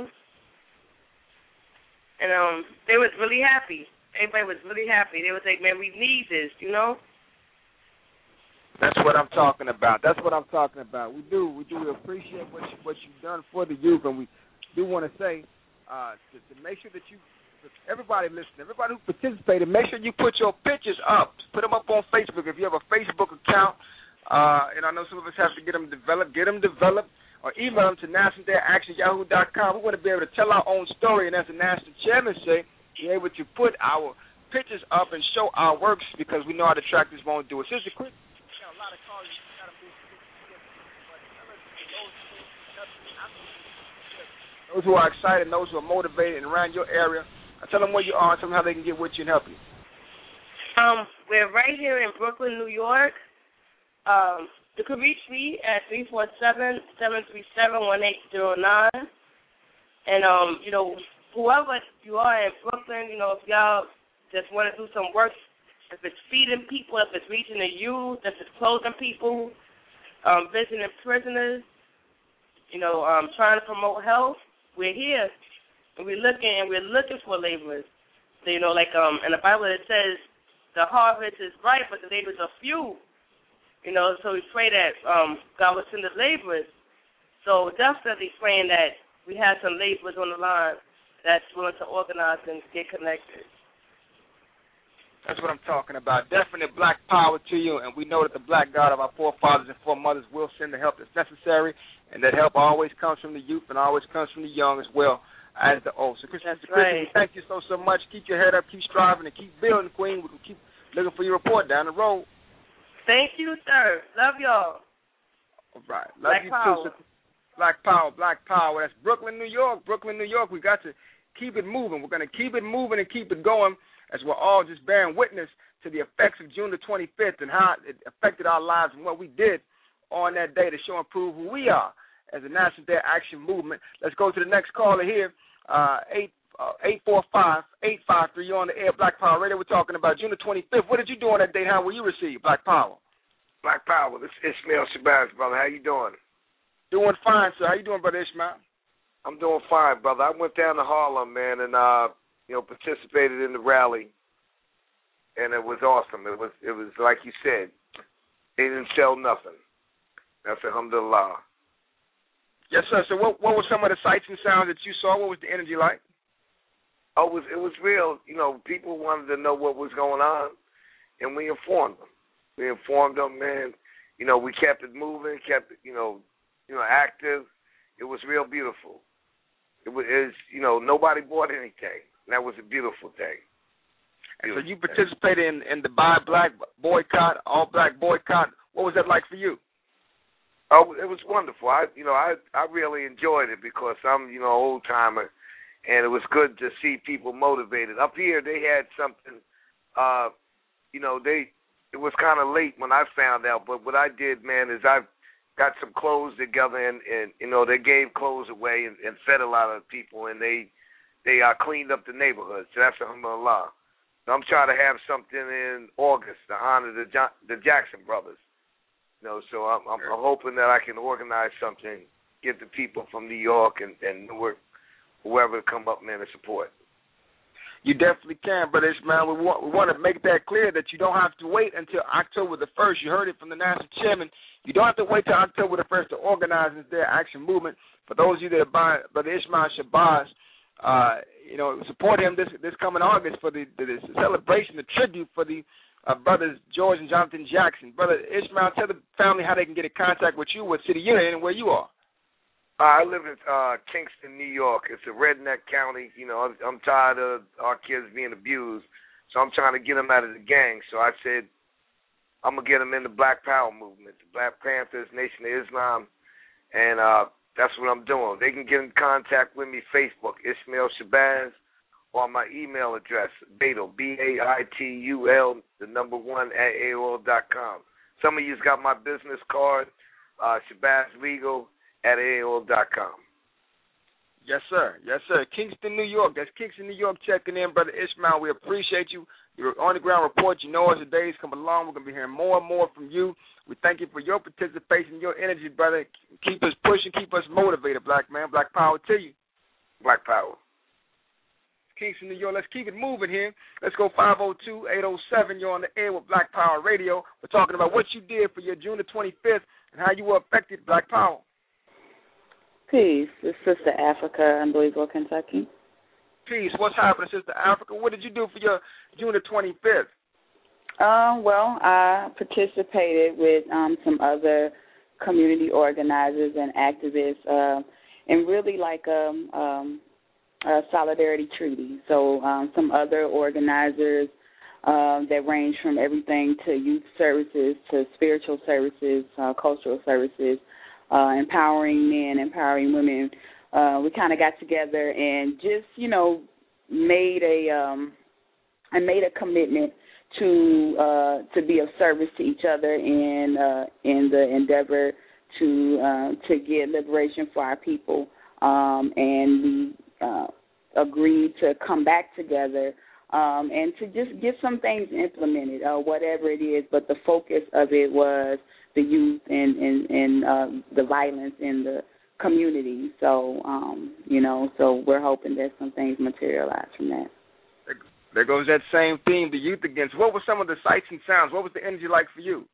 And um, they was really happy. Everybody was really happy. They was like, man, we need this, you know? That's what I'm talking about. That's what I'm talking about. We do. We do appreciate what you, what you've done for the youth, and we do want to say uh, to, to make sure that you, everybody listening, everybody who participated, make sure you put your pictures up. Put them up on Facebook. If you have a Facebook account, uh, and I know some of us have to get them developed, get them developed, or email them to national day action yahoo dot com. We want to be able to tell our own story, and as the national chairman say, be able to put our pictures up and show our works because we know how the tractors won't do it. Sister Chris. A lot of callers, you gotta move those who are excited, those who are motivated and around your area, tell them where you are and tell them how they can get with you and help you. Um, we're right here in Brooklyn, New York. Um, you can reach me at three four seven, seven three seven, one eight zero nine. And, um, you know, whoever you are in Brooklyn, you know, if y'all just want to do some work, if it's feeding people, if it's reaching the youth, if it's clothing people, um, visiting prisoners, you know, um, trying to promote health, we're here. And we're looking and we're looking for laborers. So, you know, like um, in the Bible it says the harvest is bright, but the laborers are few. You know, so we pray that um, God will send us laborers. So definitely praying that we have some laborers on the line that's willing to organize and get connected. That's what I'm talking about. Definite black power to you, and we know that the black God of our forefathers and foremothers will send the help that's necessary, and that help always comes from the youth and always comes from the young as well as the old. So, Chris, that's Chris, right. Thank you so, so much. Keep your head up, keep striving, and keep building, Queen. We can keep looking for your report down the road. Thank you, sir. Love y'all. All right. Love black you power. too. Black power, black power. That's Brooklyn, New York. Brooklyn, New York. We got to keep it moving. We're going to keep it moving and keep it going, as we're all just bearing witness to the effects of June the twenty-fifth and how it affected our lives and what we did on that day to show and prove who we are as a National Day Action Movement. Let's go to the next caller here, uh, eight four five, eight five three. You're on the air, Black Power Radio. We're talking about June the twenty-fifth. What did you do on that day? How will you receive Black Power? Black Power, this is Ishmael Shabazz, brother. How you doing? Doing fine, sir. How you doing, Brother Ishmael? I'm doing fine, brother. I went down to Harlem, man, and uh, you know, participated in the rally, and it was awesome. It was, it was like you said, they didn't sell nothing. That's alhamdulillah. Yes, sir. So, what, what were some of the sights and sounds that you saw? What was the energy like? Oh, it was, it was real. You know, people wanted to know what was going on, and we informed them. We informed them, man. You know, we kept it moving, kept it, you know, you know, active. It was real beautiful. It was, it was, you know, nobody bought anything. And that was a beautiful thing. And so you participated in, in the Buy Black boycott, All Black boycott. What was that like for you? Oh, it was wonderful. I, you know, I, I really enjoyed it because I'm, you know, old timer, and it was good to see people motivated. Up here, they had something. Uh, you know, they. It was kind of late when I found out, but what I did, man, is I got some clothes together, and, and you know, they gave clothes away and, and fed a lot of people, and they they uh, cleaned up the neighborhood. So that's alhamdulillah. So I'm trying to have something in August to honor the jo- the Jackson brothers. You know, so I'm, I'm, I'm hoping that I can organize something, get the people from New York and, and Newark, whoever to come up, man, and support. You definitely can, Brother Ishmael. We want, we want to make that clear that you don't have to wait until October the first. You heard it from the national chairman. You don't have to wait until October the first to organize this action movement. For those of you that are buying Brother Ishmael Shabazz, uh, you know, support him this this coming August for the, the this celebration, the tribute for the uh, brothers George and Jonathan Jackson. Brother Ishmael, tell the family how they can get in contact with you, what city you're in, and where you are. I live in uh, Kingston, New York. It's a redneck county. You know, I'm, I'm tired of our kids being abused, so I'm trying to get them out of the gang. So I said, I'm going to get them in the Black Power movement, the Black Panthers, Nation of Islam, and uh, that's what I'm doing. They can get in contact with me, Facebook, Ishmael Shabazz, or my email address, Baitul, B A I T U L, the number one, at A O L dot com. Some of you's got my business card, uh, Shabazz Legal, at A O L dot com. Yes, sir. Yes, sir. Kingston, New York. That's Kingston, New York checking in, Brother Ishmael. We appreciate you. Your on-the-ground report. You know as the days come along, we're going to be hearing more and more from you. We thank you for your participation, your energy, brother. Keep us pushing, keep us motivated, black man. Black power to you. Black power. Kingston, New York. Let's keep it moving here. Let's go five oh two, eight oh seven. You're on the air with Black Power Radio. We're talking about what you did for your June the twenty-fifth and how you were affected Black Power. Peace. This is Sister Africa in Louisville, Kentucky. Peace. What's happening, Sister Africa? What did you do for your June the twenty-fifth? Um, well, I participated with um, some other community organizers and activists uh, and really like um, um, a solidarity treaty. So um, some other organizers uh, that range from everything to youth services to spiritual services, uh, cultural services, uh, empowering men, empowering women. Uh, we kind of got together and just, you know, made a um, I made a commitment to uh, to be of service to each other in uh, in the endeavor to uh, to get liberation for our people, um, and we uh, agreed to come back together um, and to just get some things implemented, uh, whatever it is. But the focus of it was the youth and and, and uh, the violence in the community. So um, you know, so we're hoping that some things materialize from that. There goes that same theme, the youth against. What were some of the sights and sounds? What was the energy like for you?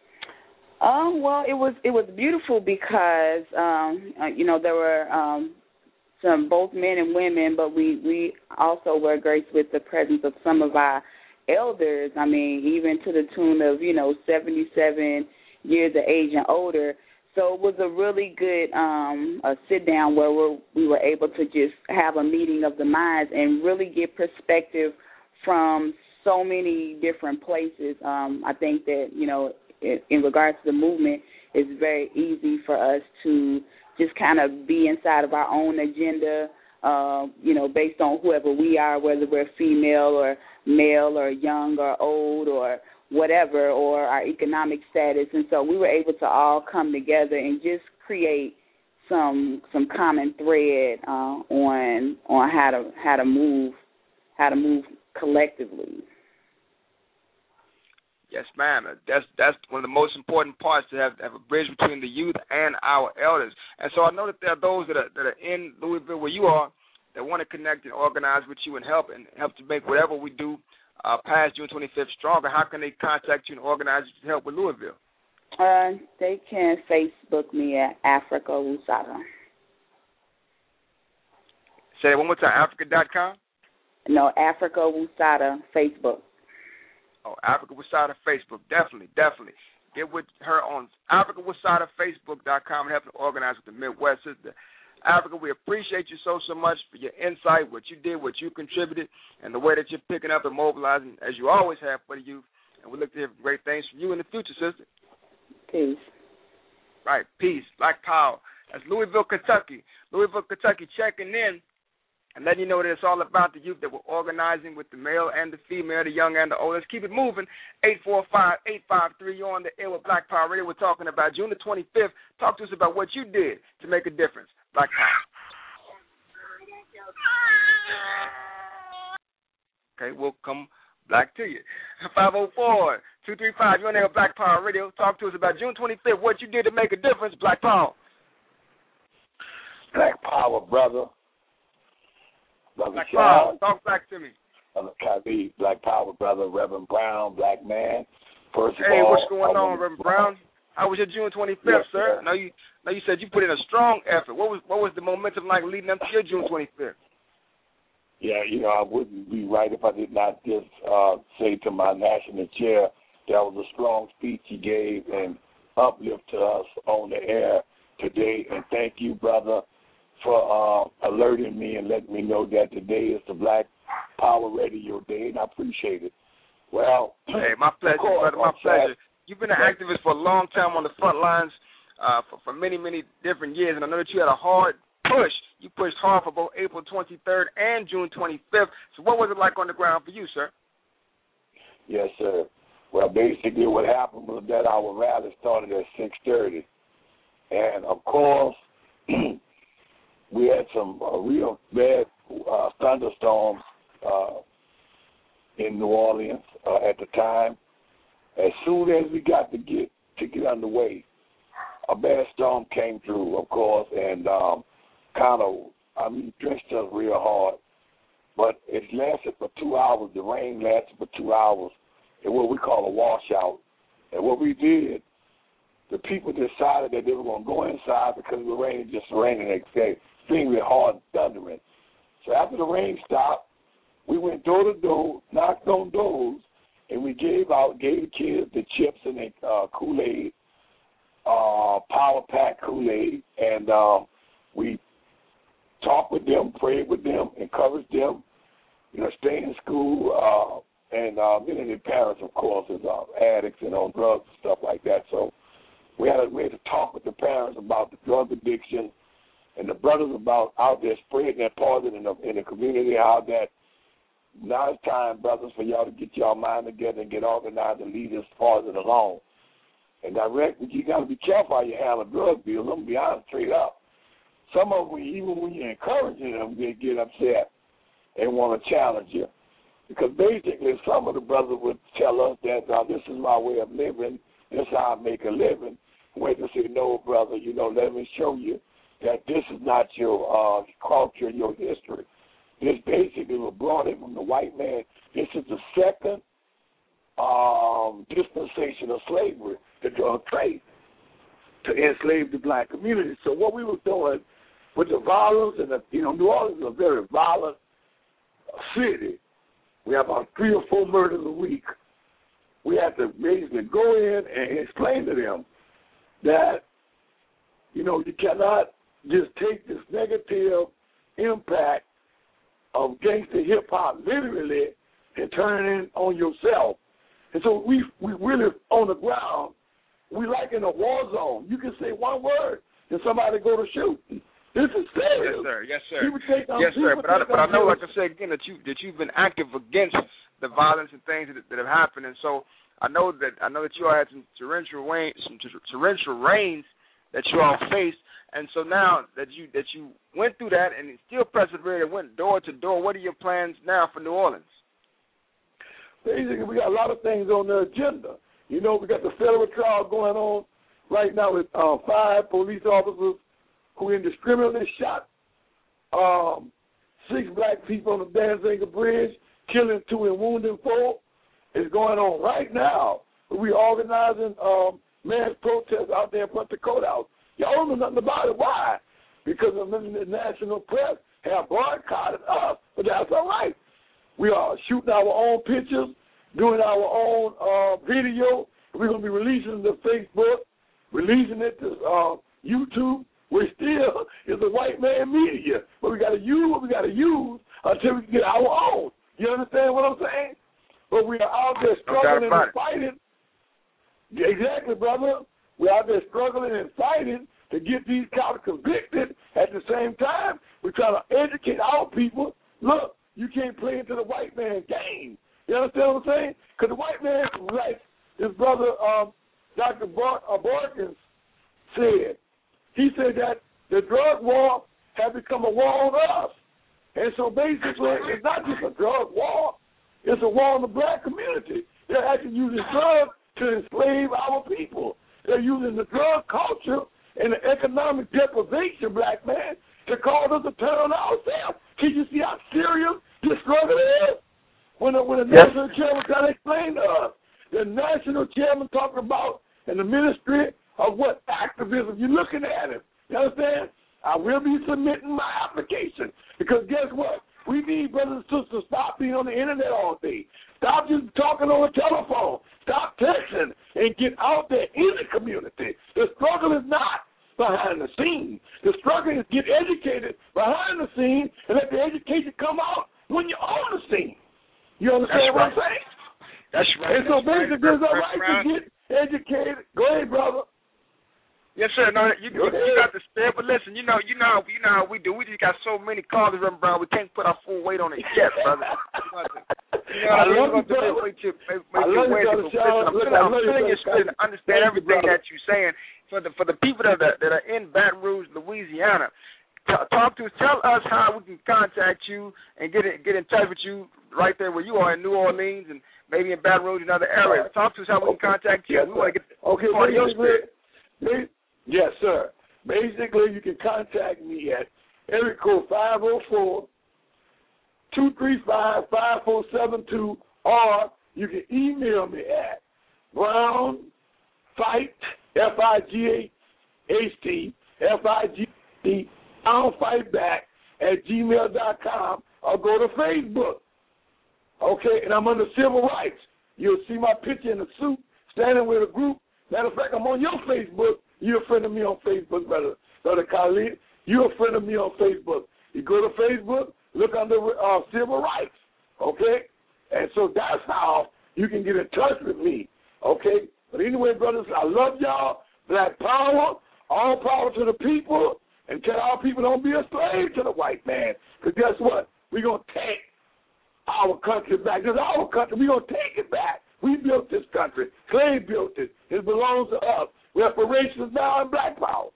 Um, well, it was it was beautiful because um, uh, you know there were um, some both men and women, but we, we also were graced with the presence of some of our elders. I mean, even to the tune of you know seventy-seven years of age and older. So it was a really good um, a sit down where we're, we were able to just have a meeting of the minds and really get perspective from so many different places. Um, I think that, you know, in, in regards to the movement, it's very easy for us to just kind of be inside of our own agenda, uh, you know, based on whoever we are, whether we're female or male or young or old or whatever, or our economic status. And so we were able to all come together and just create some some common thread uh, on on how to how to move how to move collectively. Yes, ma'am. That's that's one of the most important parts, to have, have a bridge between the youth and our elders. And so I know that there are those that are that are in Louisville where you are that want to connect and organize with you and help and help to make whatever we do Uh, past June twenty-fifth stronger. How can they contact you and organize you to help with Louisville? Uh, they can Facebook me at Africa Wusada. Say it one more time, Africa dot com? No, Africa Wusada, Facebook. Oh, Africa Wusada, Facebook. Definitely, definitely. Get with her on Africa Wusada, Facebook dot com and help to organize with the Midwest Sister. Africa, we appreciate you so, so much for your insight, what you did, what you contributed, and the way that you're picking up and mobilizing, as you always have for the youth. And we look to hear great things from you in the future, sister. Peace. Right, peace, Black Power. That's Louisville, Kentucky. Louisville, Kentucky checking in and letting you know that it's all about the youth, that we're organizing with the male and the female, the young and the old. Let's keep it moving. eight four five, eight five three, you're on the air with Black Power Radio. We're talking about June the twenty-fifth. Talk to us about what you did to make a difference. Black Power. Okay, we'll come back to you. five oh four, two three five, you're on the air with Black Power Radio. Talk to us about June twenty-fifth, what you did to make a difference. Black Power. Black Power, brother. Brother Black Charles, Power, talk back to me. Brother Khalid, Black Power, brother, Reverend Brown, black man. First of hey, all, what's going I on, Reverend Brown? How was your June twenty-fifth, yes, sir? sir. I know you, know you said you put in a strong effort. What was what was the momentum like leading up to your June twenty-fifth? Yeah, you know, I wouldn't be right if I did not just uh, say to my national chair that was a strong speech he gave and uplift to us on the air today. And thank you, brother, for uh, alerting me and letting me know that today is the Black Power Radio Day, and I appreciate it. Well, hey, my pleasure, course, brother, my pleasure. You've been an activist for a long time on the front lines uh, for, for many, many different years, and I know that you had a hard push. You pushed hard for both April twenty-third and June twenty-fifth. So what was it like on the ground for you, sir? Yes, sir. Well, basically what happened was that our rally started at six thirty, and, of course, we had some uh, real bad uh, thunderstorms uh, in New Orleans uh, at the time. As soon as we got to get to get underway, a bad storm came through, of course, and um, kind of, I mean, drenched us real hard. but it lasted for two hours. The rain lasted for two hours in what we call a washout. And what we did, the people decided that they were going to go inside because the rain just raining extremely hard and thundering. So after the rain stopped, we went door to door, knocked on doors, and we gave out, gave the kids the chips and the uh, Kool-Aid, uh, Power Pack Kool-Aid, and uh, we talked with them, prayed with them, encouraged them, you know, stay in school, uh, and uh, many of their parents, of course, is uh, addicts and on drugs and stuff like that. So we had, a, we had to talk with the parents about the drug addiction and the brothers about out there spreading that poison in the, in the community, how that now it's time, brothers, for y'all to get y'all mind together and get organized and leave this poison alone. And direct, you got to be careful how you handle drug deals. I'm going to be honest, straight up. Some of them, even when you're encouraging them, they get upset and want to challenge you. Because basically, some of the brothers would tell us that uh, this is my way of living, this is how I make a living. We to say, no, brother, you know, let me show you that this is not your uh, culture, your history. This basically was brought in from the white man. This is the second um, dispensation of slavery, the drug trade, to enslave the black community. So what we were doing with the violence, and the, you know, New Orleans is a very violent city. We have about three or four murders a week. We have to basically go in and explain to them that, you know, you cannot just take this negative impact of gangster hip-hop literally and turn it on yourself. And so we we really, on the ground, we like in a war zone. You can say one word and somebody go to shoot. This is serious. Yes, sir. Yes, sir. Take yes, sir. But I, but I know, like I said again, that you that you've been active against the violence and things that, that have happened, and so I know that I know that you all had some torrential rain, some torrential rains that you all faced, and so now that you that you went through that and still persevered and went door to door, what are your plans now for New Orleans? Basically, we got a lot of things on the agenda. You know, we got the federal trial going on right now with uh, five police officers who indiscriminately shot um, six black people on the Danziger Bridge, killing two and wounding four. It's going on right now. We're organizing um, mass protests out there in front of the courthouse. Y'all don't know nothing about it. Why? Because the national press have boycotted us, but that's all right. We are shooting our own pictures, doing our own uh, video. We're going to be releasing it to Facebook, releasing it to uh, YouTube. We still is a white man media, but we got to use what we got to use until we can get our own. You understand what I'm saying? But we are out there struggling and fighting. Yeah, exactly, brother. We're out there struggling and fighting to get these cops convicted. At the same time, we're trying to educate our people. Look, you can't play into the white man's game. You understand what I'm saying? Because the white man, like his brother um, Doctor Bar- uh, Barkins said, he said that the drug war has become a war on us. And so basically, it's not just a drug war. It's a war on the black community. They're actually using drugs to enslave our people. They're using the drug culture and the economic deprivation, black man, to cause us to turn on ourselves. Can you see how serious this struggle is? When the, when the yes. national chairman trying to explain to us, the national chairman talking about in the ministry of what activism, you're looking at it. You understand? I will be submitting my application because guess what? We need brothers and sisters to stop being on the internet all day. Stop just talking on the telephone. Stop texting and get out there in the community. The struggle is not behind the scenes. The struggle is get educated behind the scenes and let the education come out when you're on the scene. You understand That's what right. I'm saying? That's right. And so That's basically, right. it's all right to get educated. Go ahead, brother. Yes, sir. No, you, you, you got to stay, but listen, you know, you know, you know how we do. We just got so many callers running around. We can't put our full weight on it yet, brother. You know, I love you, brother. Make your, make, make your way to listen. I'm feeling, I'm feeling your spirit to understand everything that you're saying. For the for the people that are, that are in Baton Rouge, Louisiana, t- talk to us. Tell us how we can contact you and get in, get in touch with you right there where you are in New Orleans and maybe in Baton Rouge and other areas. Talk to us how we can contact you. Yes, we want to get okay, part of your spirit. Yes, sir. Basically, you can contact me at area code five oh four, two three five, five four seven two, or you can email me at Brown Fight, F I G H T, F I G H T, Brown Fight Back at gmail dot com, or go to Facebook. Okay, and I'm under civil rights. You'll see my picture in a suit, standing with a group. Matter of fact, I'm on your Facebook. You're a friend of me on Facebook, brother. Brother Khalid, you're a friend of me on Facebook. You go to Facebook, look under uh, civil rights, okay? And so that's how you can get in touch with me, okay? But anyway, brothers, I love y'all. Black power, all power to the people, and tell our people don't be a slave to the white man. Because guess what? We're going to take our country back. This is our country. We're going to take it back. We built this country. Clay built it. It belongs to us. Reparations now and black power.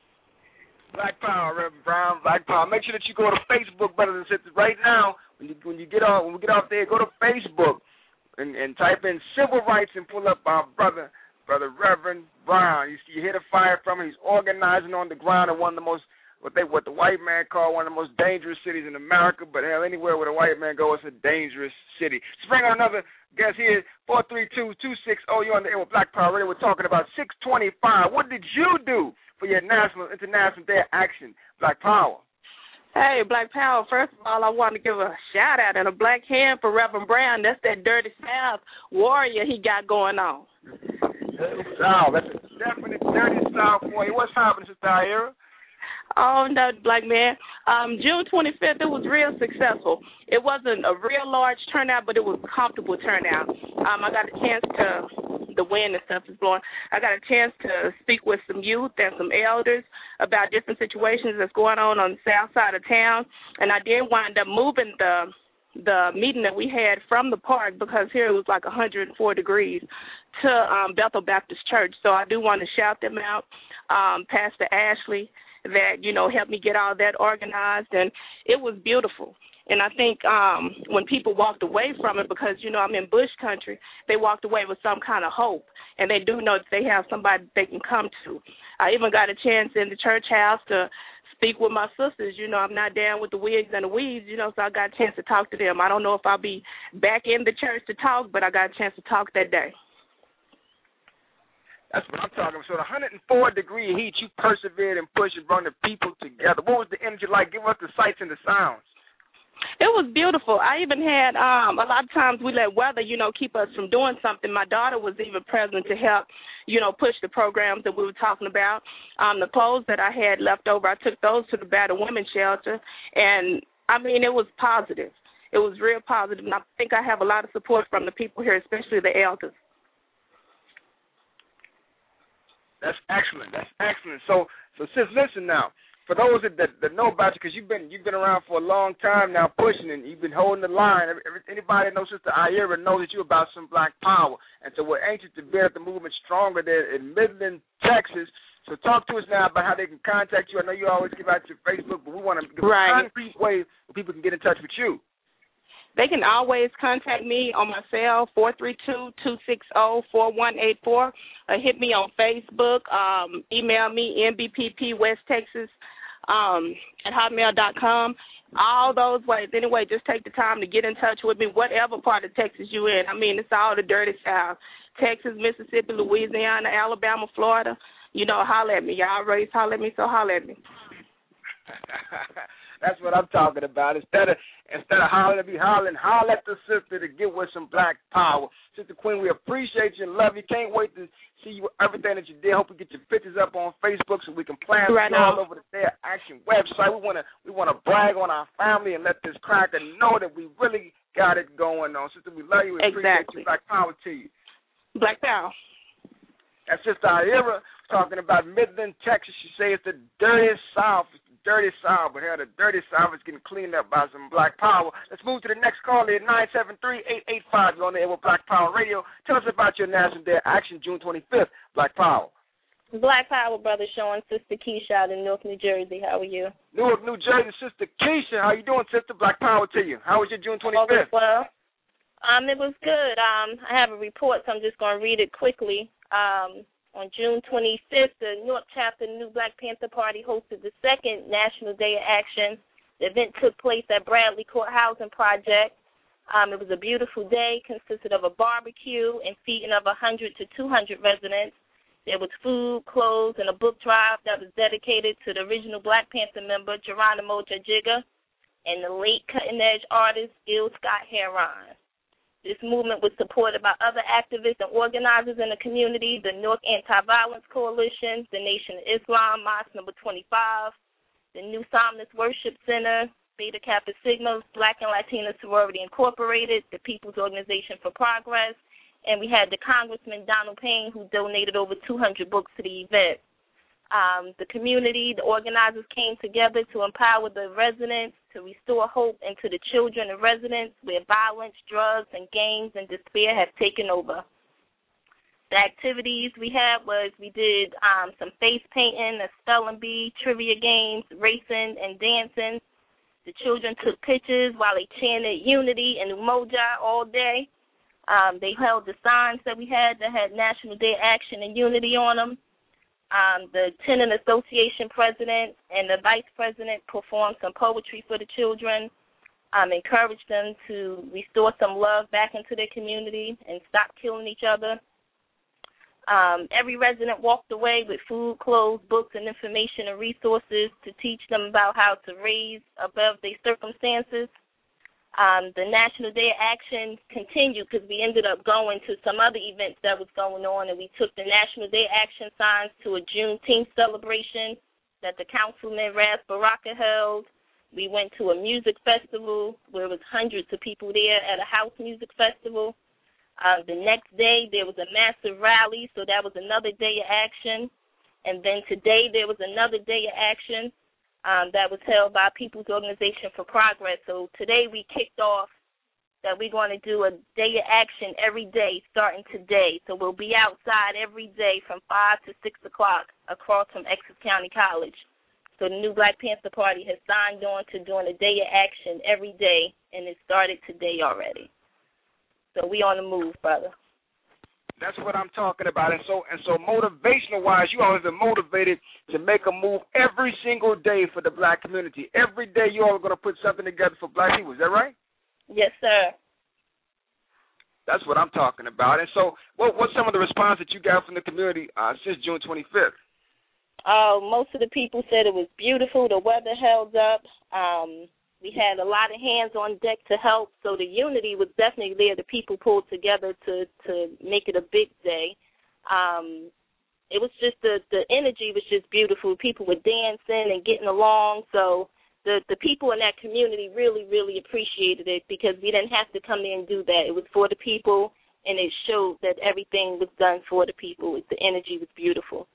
Black Power, Reverend Brown, Black Power. Make sure that you go to Facebook, brothers and sisters, right now. When you when you get off when we get off there, go to Facebook and, and type in civil rights and pull up our brother, brother Reverend Brown. You see, you hear the fire from him. He's organizing on the ground in one of the most what they what the white man call one of the most dangerous cities in America. But hell, anywhere where the white man goes, it's a dangerous city. Let's bring on another guest here, four three two, two six zero. You're on the air with Black Power Radio. We're talking about six twenty-five. What did you do for your national, international day of action, Black Power? Hey, Black Power, first of all, I want to give a shout-out and a black hand for Reverend Brown. That's that Dirty South warrior he got going on. Dirty South. That's a definite Dirty South warrior. What's happening, Sister Ira? Oh, no, black man. Um, June twenty-fifth, it was real successful. It wasn't a real large turnout, but it was a comfortable turnout. Um, I got a chance to, the wind and stuff is blowing, I got a chance to speak with some youth and some elders about different situations that's going on on the south side of town. And I did wind up moving the the meeting that we had from the park, because here it was like one hundred four degrees, to um, Bethel Baptist Church. So I do want to shout them out, um, Pastor Ashley, that, you know, helped me get all that organized, and it was beautiful. And I think um, when people walked away from it, because, you know, I'm in bush country, they walked away with some kind of hope, and they do know that they have somebody they can come to. I even got a chance in the church house to speak with my sisters. You know, I'm not down with the wigs and the weeds, you know, so I got a chance to talk to them. I don't know if I'll be back in the church to talk, but I got a chance to talk that day. That's what I'm talking about. So the one hundred four degree heat, you persevered and pushed and brought the people together. What was the energy like? Give us the sights and the sounds. It was beautiful. I even had, um, a lot of times we let weather, you know, keep us from doing something. My daughter was even present to help, you know, push the programs that we were talking about. Um, the clothes that I had left over, I took those to the battered women's shelter. And, I mean, it was positive. It was real positive. And I think I have a lot of support from the people here, especially the elders. That's excellent. That's excellent. So, so sis, listen now. For those that, that, that know about you, because you've been you've been around for a long time now, pushing, and you've been holding the line. Every, anybody that knows Sister Ira knows that you're about some black power, and so we're anxious to build the movement stronger there in Midland, Texas. So talk to us now about how they can contact you. I know you always give out your Facebook, but we want to give right. a concrete way where people can get in touch with you. They can always contact me on my cell, four three two, two six zero, four one eight four. Uh, hit me on Facebook. Um, email me, M B P P West Texas um, at hotmail dot com. All those ways. Anyway, just take the time to get in touch with me, whatever part of Texas you're in. I mean, it's all the dirty south. Texas, Mississippi, Louisiana, Alabama, Florida. You know, holler at me. Y'all raised holler at me, so holler at me. That's what I'm talking about. Instead of instead of hollering at me, hollering, holler at the sister to get with some black power. Sister Queen, we appreciate you and love you. Can't wait to see you everything that you did. Hope we get your pictures up on Facebook so we can plan right you all over the Day of Action website. We wanna we wanna brag on our family and let this cracker know that we really got it going on. Sister, we love you and exactly. appreciate you. Black power to you. Black power. That's Sister Ira talking about Midland, Texas. She says it's the dirtiest South. Dirty South, but here the dirty South is getting cleaned up by some black power. Let's move to the next call at nine seven three, eight eight five. You're on the air with Black Power Radio. Tell us about your National Day of Action, June twenty-fifth. Black Power. Black Power, Brother Sean, Sister Keisha out in Newark, New Jersey. How are you? Newark, New Jersey, Sister Keisha. How you doing, Sister? Black Power to you. How was your June twenty-fifth? Well, um, it was good. Um, I have a report, so I'm just going to read it quickly. Um, On June twenty-fifth, the Newark chapter of the New Black Panther Party hosted the second National Day of Action The event took place at Bradley Court Housing Project. Um, it was a beautiful day, consisted of a barbecue and feeding of one hundred to two hundred residents. There was food, clothes, and a book drive that was dedicated to the original Black Panther member, Geronimo Jajiga, and the late cutting-edge artist, Gil Scott-Heron. This movement was supported by other activists and organizers in the community, the Newark Anti-Violence Coalition, the Nation of Islam, Mosque Number twenty-five, the New Psalmist Worship Center, Beta Kappa Sigma, Black and Latina Sorority Incorporated, the People's Organization for Progress, and we had the Congressman Donald Payne, who donated over two hundred books to the event. Um, the community, the organizers came together to empower the residents, to restore hope into the children and residents where violence, drugs, and gangs and despair have taken over. The activities we had was we did um, some face painting, a spelling bee, trivia games, racing, and dancing. The children took pictures while they chanted unity and Umoja all day. Um, they held the signs that we had that had National Day of Action and Unity on them. Um, the Tenant Association president and the vice president performed some poetry for the children, um, encouraged them to restore some love back into their community and stop killing each other. Um, every resident walked away with food, clothes, books, and information and resources to teach them about how to raise above their circumstances. Um, the National Day of Action continued because we ended up going to some other events that was going on, and we took the National Day of Action signs to a Juneteenth celebration that the Councilman Ras Baraka held. We went to a music festival where there was hundreds of people there at a house music festival. Uh, the next day there was a massive rally, so that was another day of action. And then today there was another day of action. Um, that was held by People's Organization for Progress. So today we kicked off that we're going to do a day of action every day starting today. So we'll be outside every day from five to six o'clock across from Essex County College. So the new Black Panther Party has signed on to doing a day of action every day, and it started today already. So we on the move, brother. That's what I'm talking about. And so and so motivational-wise, you all have been motivated to make a move every single day for the black community. Every day you all are going to put something together for black people. Is that right? Yes, sir. That's what I'm talking about. And so what, what's some of the response that you got from the community uh, since June twenty-fifth? Uh, most of the people said it was beautiful. The weather held up. Um We had a lot of hands on deck to help, so the unity was definitely there. The people pulled together to, to make it a big day. Um, it was just the, the energy was just beautiful. People were dancing and getting along, so the, the people in that community really, really appreciated it because we didn't have to come there and do that. It was for the people, and it showed that everything was done for the people. The energy was beautiful.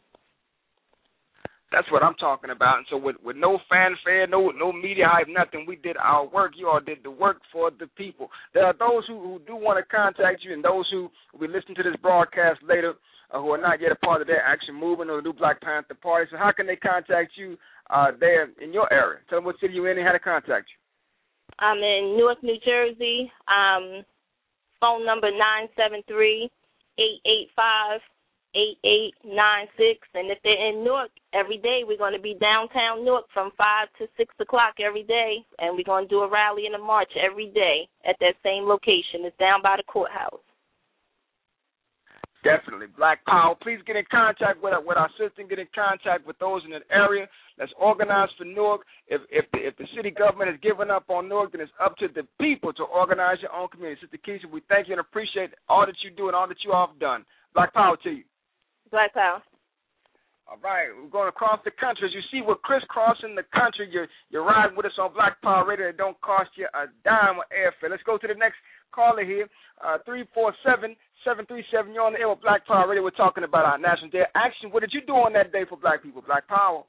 That's what I'm talking about. And so with, with no fanfare, no no media hype, nothing, we did our work. You all did the work for the people. There are those who, who do want to contact you and those who will be listening to this broadcast later uh, who are not yet a part of their action movement or the new Black Panther Party. So how can they contact you uh, there in your area? Tell them what city you're in and how to contact you. I'm in Newark, New Jersey. Um, phone number nine seven three, eight eight five, eight eight nine six, and if they're in Newark, every day we're going to be downtown Newark from five to six o'clock every day, and we're going to do a rally and a march every day at that same location. It's down by the courthouse. Definitely. Black Power. Please get in contact with our, with our sister, get in contact with those in that area. Let's organize for Newark. If if the, if the city government has given up on Newark, then it's up to the people to organize your own community. Sister Keisha, we thank you and appreciate all that you do and all that you all have done. Black Power to you. Black Power. All right, we're going across the country. As you see, we're crisscrossing the country. You're, you're riding with us on Black Power Radio. It don't cost you a dime of airfare. Let's go to the next caller here, uh, three four seven, seven three seven. You're on the air with Black Power Radio. We're talking about our National Day of Action. What did you do on that day for black people? Black Power.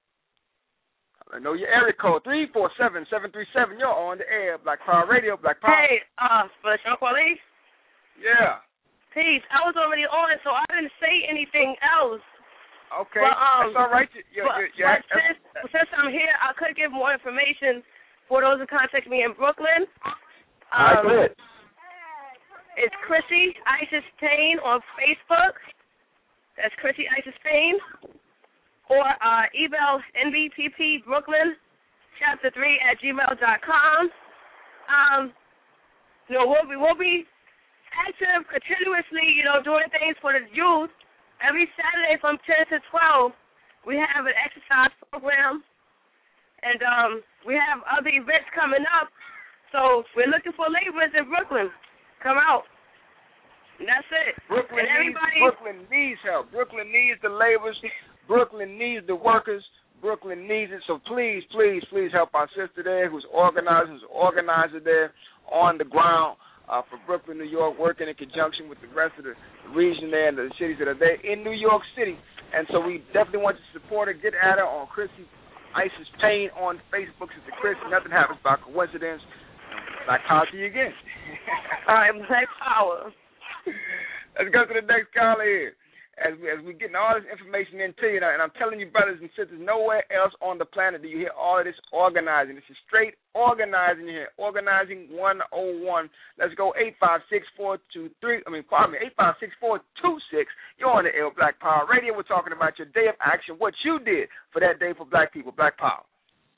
I know your area code, three four seven, seven three seven. You're on the air, Black Power Radio, Black Power. Hey, uh, for Sean Police? Yeah. Peace. I was already on it, so I didn't say anything else. Okay, but, um, that's all right. You're, but, you're, you're, but since, since I'm here, I could give more information for those who contact me in Brooklyn. Um, good. It's Chrissy Isis Payne on Facebook. That's Chrissy Isis Payne. Or uh, email N B P P Brooklyn chapter three at gmail dot com. Um, you know, we'll be, we'll be active continuously, you know, doing things for the youth. Every Saturday from ten to twelve, we have an exercise program, and um, we have other events coming up. So we're looking for laborers in Brooklyn. Come out. And that's it. Brooklyn and needs everybody, Brooklyn needs help. Brooklyn needs the laborers. Brooklyn needs the workers. Brooklyn needs it. So please, please, please help our sister there who's organized, who's organizer there on the ground uh, for Brooklyn, New York, working in conjunction with the rest of the region there and the cities that are there in New York City. And so we definitely want you to support her. Get at her on Chrissy Isis Payne on Facebook. Sister Chrissy, nothing happens by coincidence. Black Power to you again. All right, Black Power. Let's go to the next caller here. As we as we getting all this information into you, and I'm telling you, brothers and sisters, nowhere else on the planet do you hear all of this organizing. This is straight organizing here. Organizing one oh one. Let's go eight five six four two three. I mean, pardon me, eight five six four two six. You're on the L Black Power Radio. We're talking about your day of action, what you did for that day for Black people. Black Power.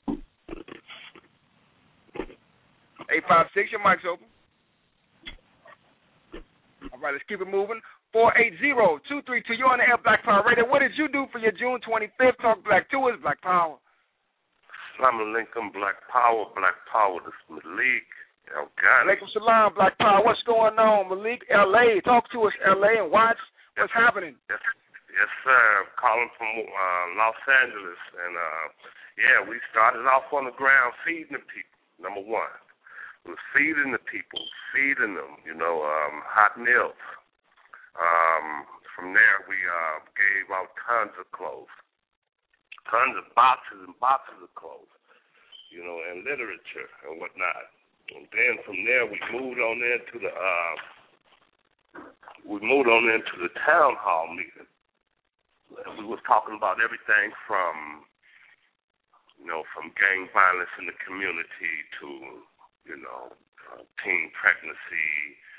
eight five six. Your mic's open. All right, let's keep it moving. four eight zero two three two. You're on the Air Black Power Radio. What did you do for your June twenty-fifth? Talk Black to us, Black Power. Assalamu alaikum, Black Power, Black Power. This is Malik. El Ghani. Alaikum salam, Black Power. What's going on, Malik? L A. Talk to us, L A, and watch what's yes, happening. Yes, yes, sir. I'm calling from uh, Los Angeles. And, uh, yeah, we started off on the ground feeding the people, number one. We was feeding the people, feeding them, you know, um, hot meals. Um, from there, we uh, gave out tons of clothes, tons of boxes and boxes of clothes, you know, and literature and whatnot. And then from there, we moved on into the uh, we moved on into the town hall meeting. And we was talking about everything from, you know, from gang violence in the community to, you know, uh, teen pregnancy,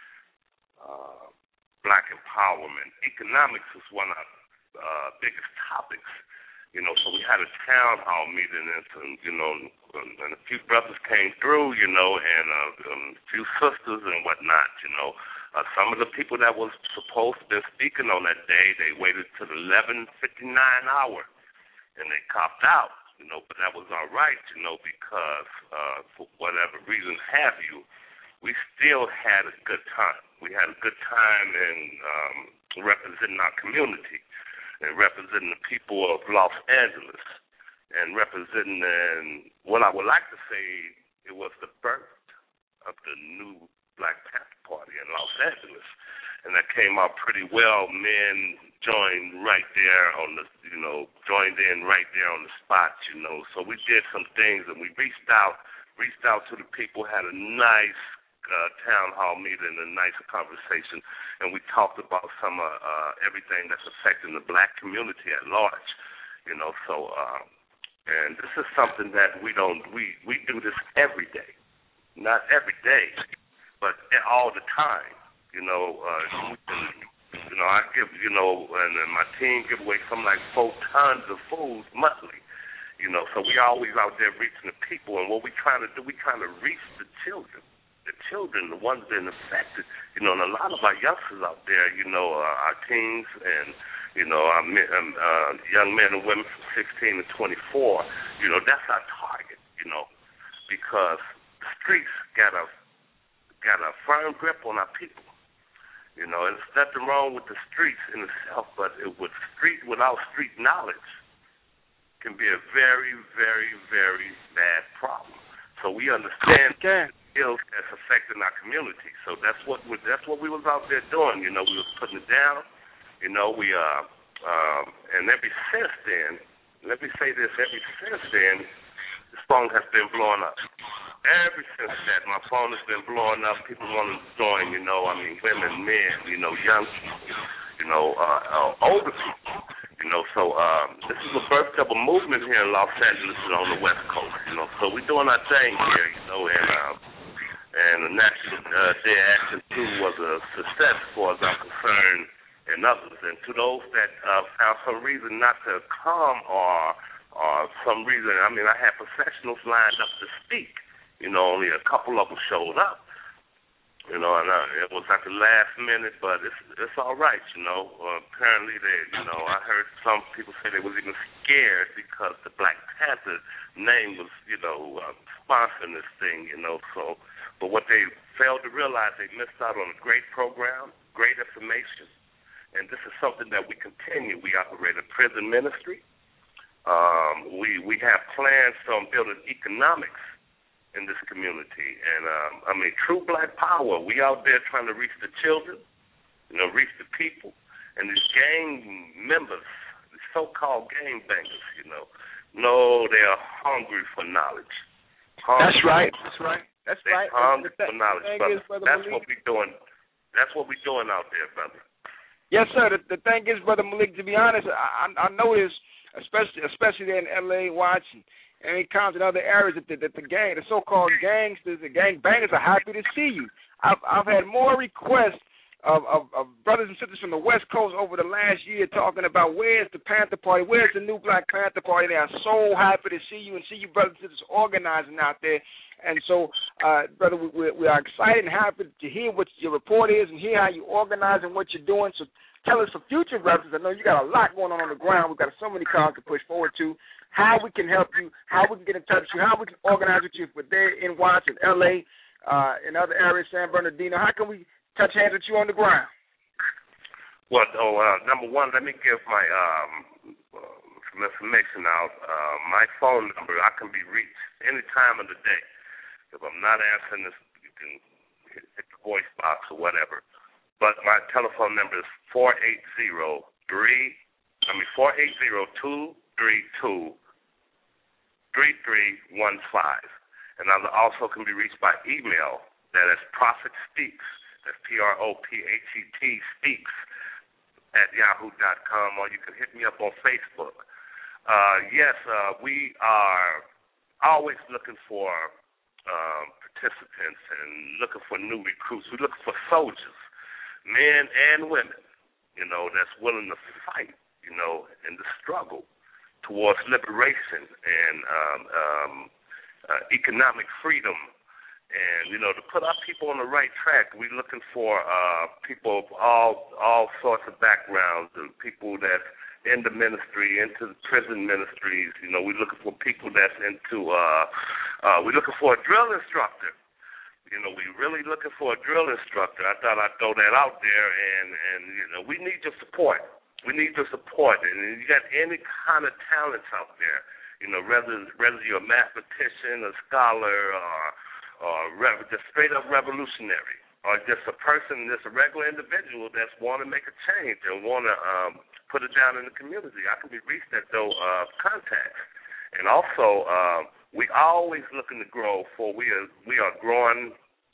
uh, black empowerment. Economics was one of the uh, biggest topics, you know, so we had a town hall meeting and, some, you know, and a few brothers came through, you know, and uh, um, a few sisters and whatnot, you know. Uh, some of the people that was supposed to be speaking on that day, they waited till the eleven fifty-nine hour, and they copped out. You know, but that was all right, you know, because uh, for whatever reason have you, we still had a good time. We had a good time in um, representing our community and representing the people of Los Angeles and representing, and what I would like to say, it was the birth of the new Black Panther Party in Los Angeles. And that came out pretty well. Men joined right there on the, you know, joined in right there on the spot, you know. So we did some things, and we reached out, reached out to the people, had a nice uh, town hall meeting, a nice conversation, and we talked about some uh, uh, everything that's affecting the black community at large, you know. So, uh, and this is something that we don't, we, we do this every day, not every day, but all the time. You know, uh, you know, I give, you know, and, and my team give away something like four tons of food monthly. You know, so we always out there reaching the people, and what we trying to do, we trying to reach the children, the children, the ones that are affected. You know, and a lot of our youngsters out there, you know, uh, our teens and, you know, our men, um, uh, young men and women from sixteen to twenty-four. You know, that's our target. You know, because the streets got a got a firm grip on our people. You know, and there's nothing wrong with the streets in itself, but it, with street without street knowledge can be a very, very, very bad problem. So we understand okay. the ills that's affecting our community. So that's what we, that's what we was out there doing. You know, we was putting it down. You know, we uh, um, and ever since then, let me say this: ever since then, this phone has been blowing up. Ever since that, my phone has been blowing up. People want to join, you know, I mean, women, men, you know, young people, you know, uh, uh, older people, you know. So um, this is the birth of a movement here in Los Angeles and on the West Coast, you know. So we're doing our thing here, you know, and uh, and the National uh, Day of Action two was a success as far as I'm concerned, and others. And to those that uh, found some reason not to come or or some reason, I mean, I had professionals lined up to speak. You know, only a couple of them showed up. You know, and uh, it was at the last minute, but it's it's all right. You know, uh, apparently they, you know, I heard some people say they was even scared because the Black Panther name was, you know, uh, sponsoring this thing. You know, so but what they failed to realize, they missed out on a great program, great information, and this is something that we continue. We operate a prison ministry. Um, we we have plans on building economics in this community, and um, I mean, true Black power. We out there trying to reach the children, you know, reach the people, and these gang members, these so-called gang bangers, you know, no, they are hungry for knowledge. Hungry That's right. That's right. That's They're right. hungry The for knowledge, thing brother. is, Brother That's Malik- what we doing. That's what we doing out there, brother. Yes, sir. The, the thing is, Brother Malik, to be honest, I, I noticed, especially especially there in L A, Watson, and it comes in other areas that the, that the gang, the so-called gangsters, the gang bangers are happy to see you. I've I've had more requests of, of, of brothers and sisters from the West Coast over the last year talking about where's the Panther Party, where's the new Black Panther Party. They are so happy to see you and see you brothers and sisters organizing out there. And so, uh, brother, we, we are excited and happy to hear what your report is and hear how you organize and what you're doing. So tell us for future reference. I know you got a lot going on on the ground. We've got so many calls to push forward to. How we can help you, how we can get in touch with you, how we can organize with you if we're there in Watson, L A, uh, in other areas, San Bernardino. How can we touch hands with you on the ground? Well, oh, uh, number one, let me give my um, uh, some information out. Uh, my phone number, I can be reached any time of the day. If I'm not answering this, you can hit, hit the voice box or whatever. But my telephone number is four eight zero three. I mean four eight zero two three two three three one five, and I also can be reached by email. That is Prophet Speaks. That's P R O P H E T Speaks at yahoo dot com, or you can hit me up on Facebook. Uh, yes, uh, we are always looking for um, participants and looking for new recruits. We're looking for soldiers, men and women, you know, that's willing to fight, you know, in the struggle towards liberation and um, um, uh, economic freedom, and you know, to put our people on the right track. We're looking for uh, people of all all sorts of backgrounds, and people that's in the ministry, into the prison ministries. You know, we're looking for people that's into. Uh, uh, we're looking for a drill instructor. You know, we're really looking for a drill instructor. I thought I'd throw that out there, and and you know, we need your support. We need your support, and if you got any kind of talents out there, you know, whether whether you're a mathematician, a scholar, or or rev- just straight up revolutionary, or just a person, just a regular individual that's want to make a change and want to um, put it down in the community, I can be reached at those uh, contacts. And also, uh, we always looking to grow, for we are we are growing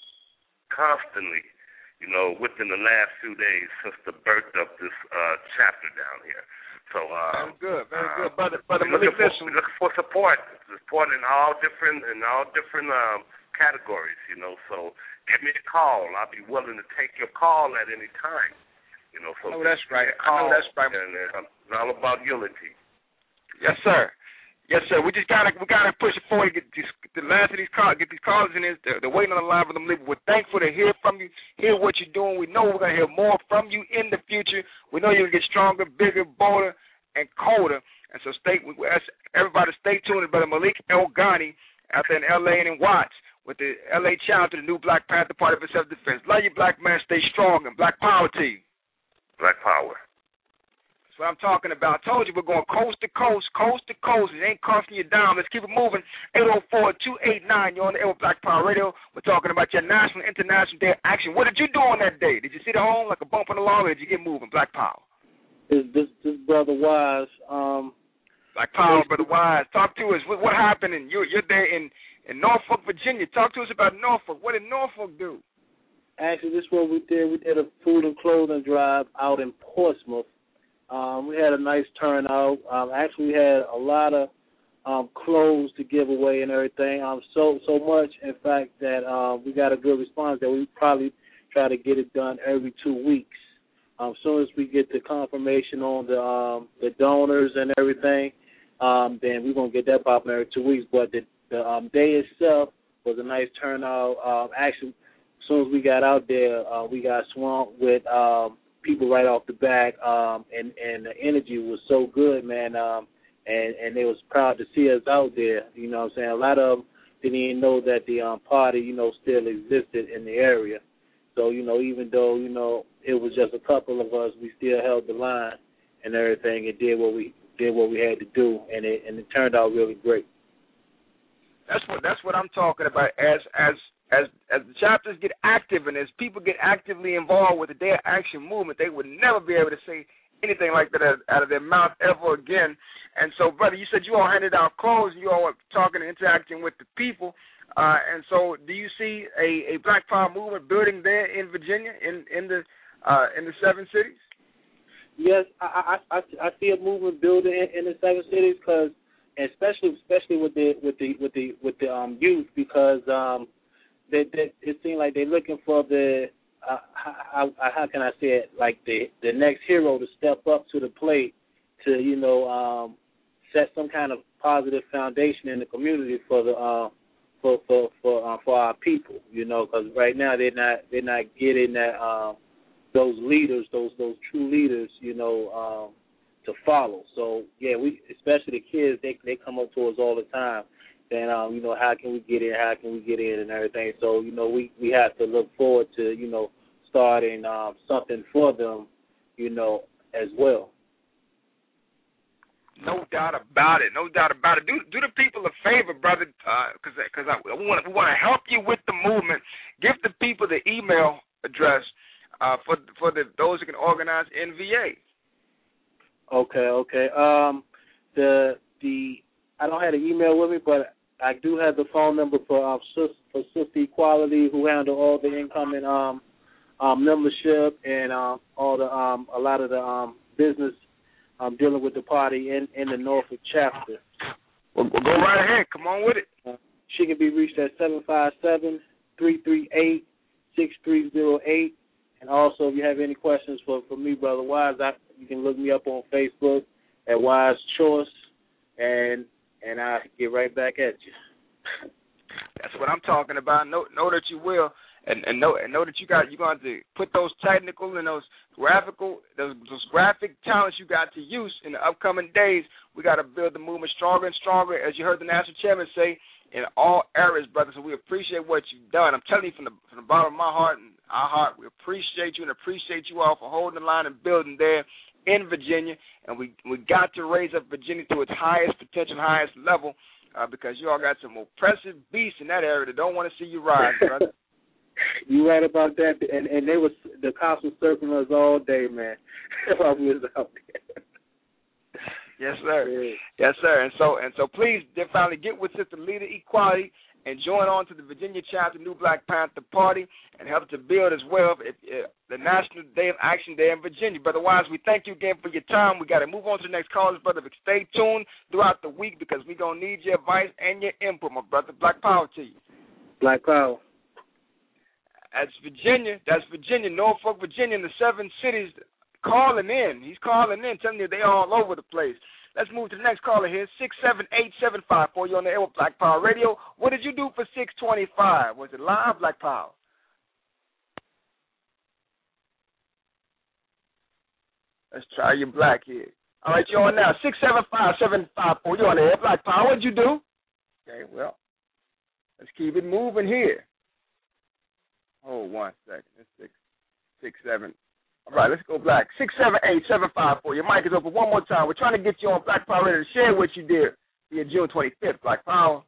constantly. You know, within the last few days since the birth of this uh, chapter down here. So, uh, very good, very good, uh, brother. Brother we're Malik, looking, for, listen. we're looking for support, support in all different in all different um, categories. You know, so give me a call. I'll be willing to take your call at any time. You know, so I know that's right. I call, know that's right. And uh, it's all about unity. Yes, sir. Yes, sir. We just gotta we gotta push it forward. Get these, the last of these calls, get these callers in. This, they're, they're waiting on the line for them. We're thankful to hear from you, hear what you're doing. We know we're gonna hear more from you in the future. We know you're gonna get stronger, bigger, bolder, and colder. And so, stay. We ask everybody to stay tuned to Brother Malik El Ghani out there in L A and in Watts with the L A challenge to the new Black Panther Party for self-defense. Love you, black man. Stay strong, and black power to you. Black power. That's what I'm talking about. I told you we're going coast to coast, coast to coast. It ain't costing you a dime. Let's keep it moving. eight oh four, two eight nine. You're on the air with Black Power Radio. We're talking about your National International Day of Action. What did you do on that day? Did you sit at home like a bump on the log, or did you get moving? Black Power. This, this, this Brother Wise. Um, Black Power, Brother Wise. Talk to us. What, what happened? And you're, you're there in, in Norfolk, Virginia. Talk to us about Norfolk. What did Norfolk do? Actually, this is what we did. We did a food and clothing drive out in Portsmouth. Um, we had a nice turnout. Um, actually, we had a lot of um, clothes to give away and everything. Um, so so much, in fact, that um, we got a good response that we probably try to get it done every two weeks. Um, as soon as we get the confirmation on the um, the donors and everything, um, then we're going to get that popping every two weeks. But the, the um, day itself was a nice turnout. Um, actually, as soon as we got out there, uh, we got swamped with um, people right off the back, um, and, and the energy was so good, man, um, and, and they was proud to see us out there. You know what I'm saying? A lot of them didn't even know that the um, party, you know, still existed in the area. So, you know, even though, you know, it was just a couple of us, we still held the line and everything and did what we did what we had to do, and it and it turned out really great. That's what that's what I'm talking about. As as as as the chapters get active and as people get actively involved with the Day of Action movement, they would never be able to say anything like that out of their mouth ever again. And so, brother, you said you all handed out clothes, you all were talking and interacting with the people. Uh, and so, do you see a, a Black Power movement building there in Virginia, in in the uh, in the seven cities? Yes, I I, I, I see a movement building in, in the seven cities, because especially especially with the with the with the with the um, youth, because um, they, they, it seems like they're looking for the uh, how, how can I say it, like the the next hero to step up to the plate to, you know, um, set some kind of positive foundation in the community for the uh, for for for uh, for our people, you know, because right now they're not they're not getting that um, those leaders, those those true leaders, you know, um, to follow. So yeah, we especially the kids, they they come up to us all the time. Then um, you know, how can we get in? How can we get in and everything? So you know, we we have to look forward to, you know, starting um, something for them, you know, as well. No doubt about it. No doubt about it. Do do the people a favor, brother, because uh, because we want we want to help you with the movement. Give the people the email address uh, for for the those who can organize N V A. Okay, okay. Um, the the I don't have the email with me, but I do have the phone number for um for Sister Equality, who handle all the incoming um um membership and um all the um a lot of the um business. I'm um, dealing with the party in, in the Norfolk chapter. Well, well, go right ahead. Come on with it. Uh, she can be reached at seven five seven, three three eight, six three zero eight. And also, if you have any questions for, for me, Brother Wise, I, you can look me up on Facebook at Wise Choice, and and I'll get right back at you. That's what I'm talking about. Know, know that you will. And, and know and know that you got you're going to put those technical and those graphical those, those graphic talents you got to use in the upcoming days. We got to build the movement stronger and stronger, as you heard the national chairman say, in all areas, brother. So we appreciate what you've done. I'm telling you from the from the bottom of my heart and our heart, we appreciate you and appreciate you all for holding the line and building there in Virginia. And we we got to raise up Virginia to its highest potential, highest level, uh, because you all got some oppressive beasts in that area that don't want to see you rise, brother. You right about that, and and they was the cops were circling us all day, man. While we was out there. Yes, sir. Yeah. Yes, sir. And so and so, please, finally get with Sister Leader Equality and join on to the Virginia chapter New Black Panther Party and help to build as well if, if, the National Day of Action Day in Virginia. Brother Wise, we thank you again for your time. We got to move on to the next callers, brother. But stay tuned throughout the week because we're gonna need your advice and your input, my brother. Black power to you. Black power. That's Virginia. That's Virginia, Norfolk, Virginia, and the seven cities calling in. He's calling in, telling you they're all over the place. Let's move to the next caller here, six seven eight seven five four. You're on the air with Black Power Radio. What did you do for six twenty-five? Was it live, Black Power? Let's try your black here. All right, you're on now, six seven five seven five four. You're on the air, Black Power. What did you do? Okay, well, let's keep it moving here. Hold one second. It's six, six, seven. All right, let's go black. Six, seven, eight, seven, five, four. Your mic is open one more time. We're trying to get you on Black Power Radio to share what you did via June twenty-fifth. Black Power.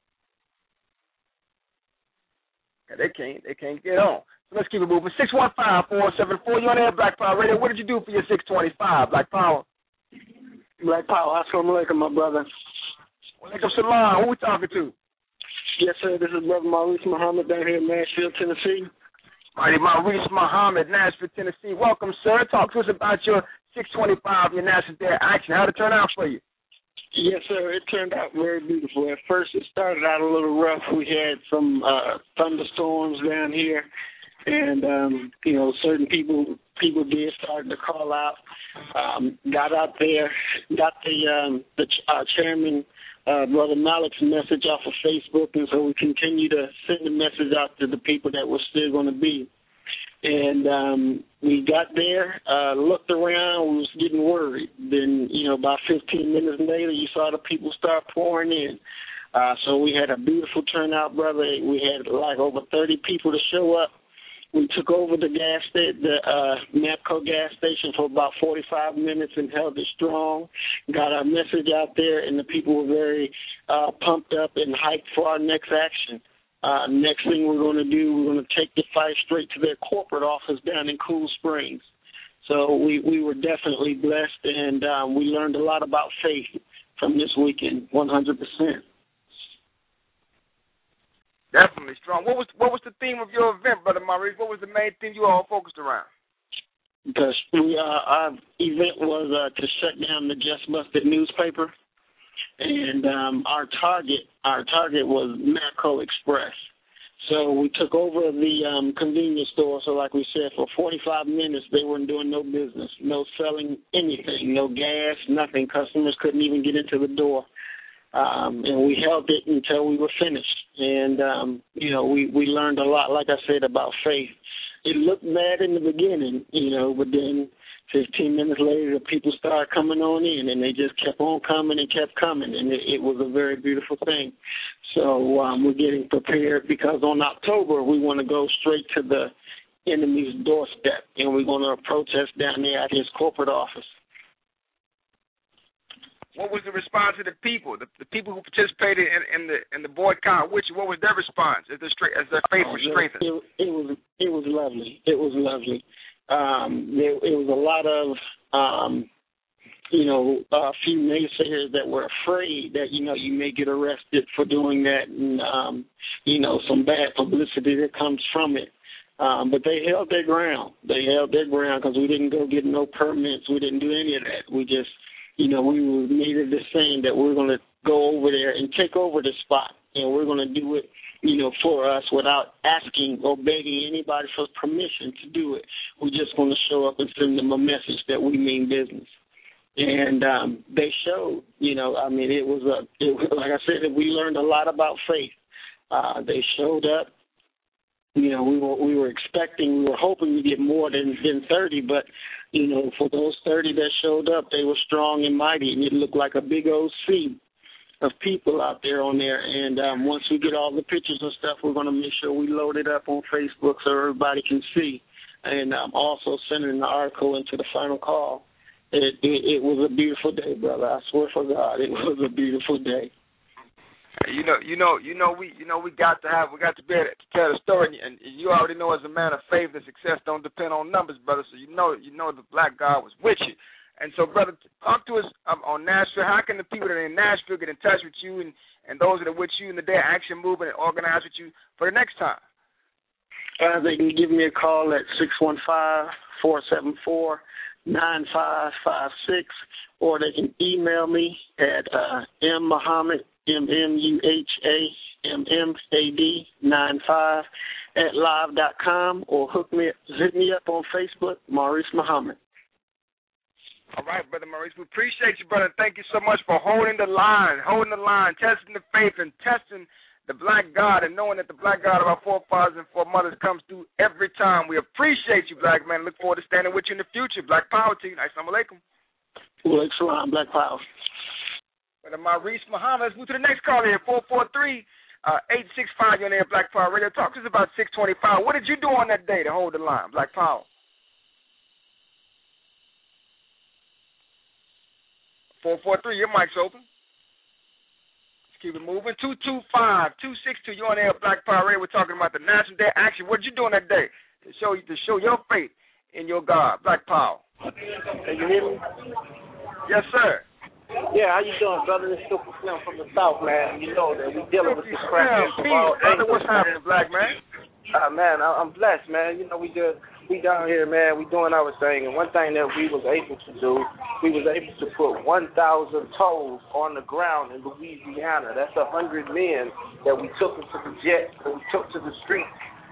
Okay, they can't. They can't get on. So let's keep it moving. Six one five four seven four. You're on air, Black Power Radio. What did you do for your six twenty-five, Black Power? Black Power. Assalamu alaikum, my brother. Walaikum salam. Who we talking to? Yes, sir. This is Brother Maurice Muhammad down here in Nashville, Tennessee. Mighty Maurice Muhammad, Nashville, Tennessee. Welcome, sir. Talk to us about your six twenty-five, your National Day of Action. How'd it turn out for you? Yes, sir. It turned out very beautiful. At first, it started out a little rough. We had some uh, thunderstorms down here, and um, you know, certain people people did start to call out. Um, got out there, got the um, the uh, chairman, uh, Brother Malik's message off of Facebook, and so we continue to send the message out to the people that we're still going to be. And um, we got there, uh, looked around, we was getting worried. Then, you know, about fifteen minutes later, you saw the people start pouring in. Uh, so we had a beautiful turnout, brother. We had like over thirty people to show up. We took over the gas sta- the uh, NAPCO gas station for about forty-five minutes and held it strong. Got our message out there, and the people were very uh, pumped up and hyped for our next action. Uh, next thing we're going to do, we're going to take the fight straight to their corporate office down in Cool Springs. So we, we were definitely blessed, and um, we learned a lot about faith from this weekend, one hundred percent. Definitely strong. What was what was the theme of your event, Brother Maurice? What was the main thing you all focused around? Because we, uh, our event was uh, to shut down the Just Busted newspaper. And um, our target, our target was Matco Express. So we took over the um, convenience store. So like we said, for forty-five minutes, they weren't doing no business, no selling anything, no gas, nothing. Customers couldn't even get into the door. Um, and we held it until we were finished. And, um, you know, we, we learned a lot, like I said, about faith. It looked bad in the beginning, you know, but then fifteen minutes later, the people started coming on in, and they just kept on coming and kept coming, and it, it was a very beautiful thing. So um, we're getting prepared because on October, we want to go straight to the enemy's doorstep, and we're going to protest down there at his corporate office. What was the response of the people, the, the people who participated in, in the in the boycott? Which what was their response as their as their faith was strengthened? It, it was it was lovely. It was lovely. Um, there, it was a lot of um, you know a few naysayers that were afraid that you know you may get arrested for doing that, and um, you know some bad publicity that comes from it. Um, but they held their ground. They held their ground because we didn't go get no permits. We didn't do any of that. We just You know, we were made of the saying that we're going to go over there and take over the spot, and we're going to do it, you know, for us without asking or begging anybody for permission to do it. We're just going to show up and send them a message that we mean business. And um, they showed, you know, I mean, it was, a, it, like I said, we learned a lot about faith. Uh, they showed up. You know, we were we were expecting, we were hoping to get more than, than thirty, but, you know, for those thirty that showed up, they were strong and mighty, and it looked like a big old sea of people out there on there. And um, once we get all the pictures and stuff, we're going to make sure we load it up on Facebook so everybody can see. And um, also sending an article into the final call. It, it, it was a beautiful day, brother. I swear for God, it was a beautiful day. You know, you know, you know, we, you know, we got to have, we got to be able to tell the story, and you already know, as a man of faith, that success don't depend on numbers, brother. So you know, you know, the black God was with you, and so, brother, talk to us um, on Nashville. How can the people that are in Nashville get in touch with you, and, and those that are with you in the Day Action Movement, and organize with you for the next time? Uh, they can give me a call at six one five, four seven four, nine five five six, or they can email me at uh, M Muhammad. M M U H A M M A D nine five at live dot com, or hook me hit me up on Facebook, Maurice Muhammad. All right, Brother Maurice, we appreciate you, brother. Thank you so much for holding the line, holding the line, testing the faith, and testing the black God, and knowing that the black God of our forefathers and foremothers comes through every time. We appreciate you, black man. Look forward to standing with you in the future. Black power to you. Assalamu alaikum. Wa alaikum salam. Black power. Brother Maurice Muhammad. Let's move to the next call here, four four three, eight six five. You're on there, Black Power Radio. Talk to us about six twenty-five. What did you do on that day to hold the line, Black Power? four four three, your mic's open. Let's keep it moving. two two five, two six two, you're on there, Black Power Radio. We're talking about the National Day of Action. What did you do on that day to show to show your faith in your God, Black Power? Can you hear me? Yes, sir. Yeah, how you doing, brother? This is Super Slim from the South, man. You know that we dealing with this crap. Brother, what's happening, black man? Uh, man, I, I'm blessed, man. You know, we just we down here, man. We doing our thing, and one thing that we was able to do, we was able to put one thousand toes on the ground in Louisiana. That's a hundred men that we took into the jet, that we took to the streets,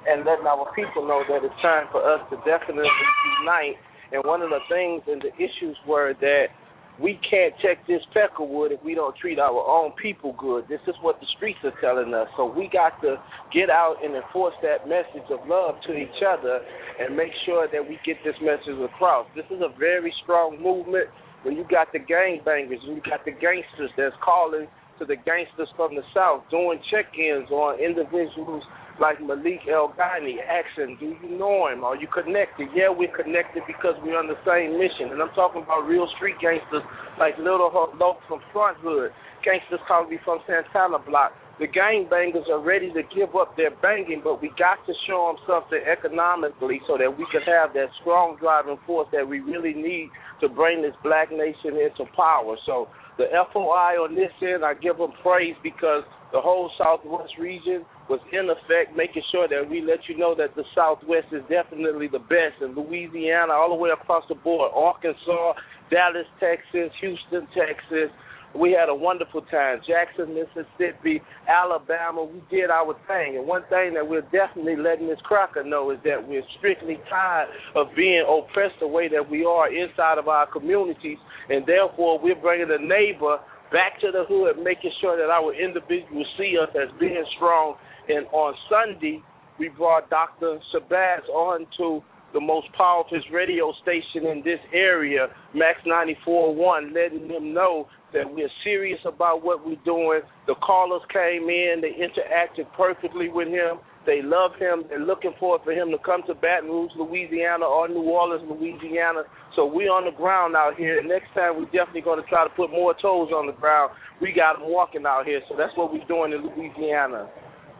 and letting our people know that it's time for us to definitely unite. And one of the things and the issues were that we can't check this Peckerwood if we don't treat our own people good. This is what the streets are telling us. So we got to get out and enforce that message of love to each other and make sure that we get this message across. This is a very strong movement. When you got the gangbangers, when you got the gangsters that's calling to the gangsters from the South, doing check-ins on individuals like Malik El-Ghani, asking, do you know him? Are you connected? Yeah, we're connected because we're on the same mission. And I'm talking about real street gangsters like Little Loc from Front Hood, gangsters calling me from Santana Block. The gangbangers are ready to give up their banging, but we got to show them something economically so that we can have that strong driving force that we really need to bring this black nation into power. So the F O I on this end, I give them praise because the whole Southwest region was in effect making sure that we let you know that the Southwest is definitely the best in Louisiana, all the way across the board, Arkansas, Dallas, Texas, Houston, Texas. We had a wonderful time. Jackson, Mississippi, Alabama, we did our thing. And one thing that we're definitely letting this cracker know is that we're strictly tired of being oppressed the way that we are inside of our communities, and therefore we're bringing the neighbor back to the hood, making sure that our individuals see us as being strong. And on Sunday, we brought Doctor Shabazz on to the most powerful radio station in this area, Max ninety-four point one, letting them know that we're serious about what we're doing. The callers came in. They interacted perfectly with him. They love him. They're looking forward for him to come to Baton Rouge, Louisiana, or New Orleans, Louisiana. So we're on the ground out here. Next time, we're definitely going to try to put more toes on the ground. We got them walking out here, so that's what we're doing in Louisiana.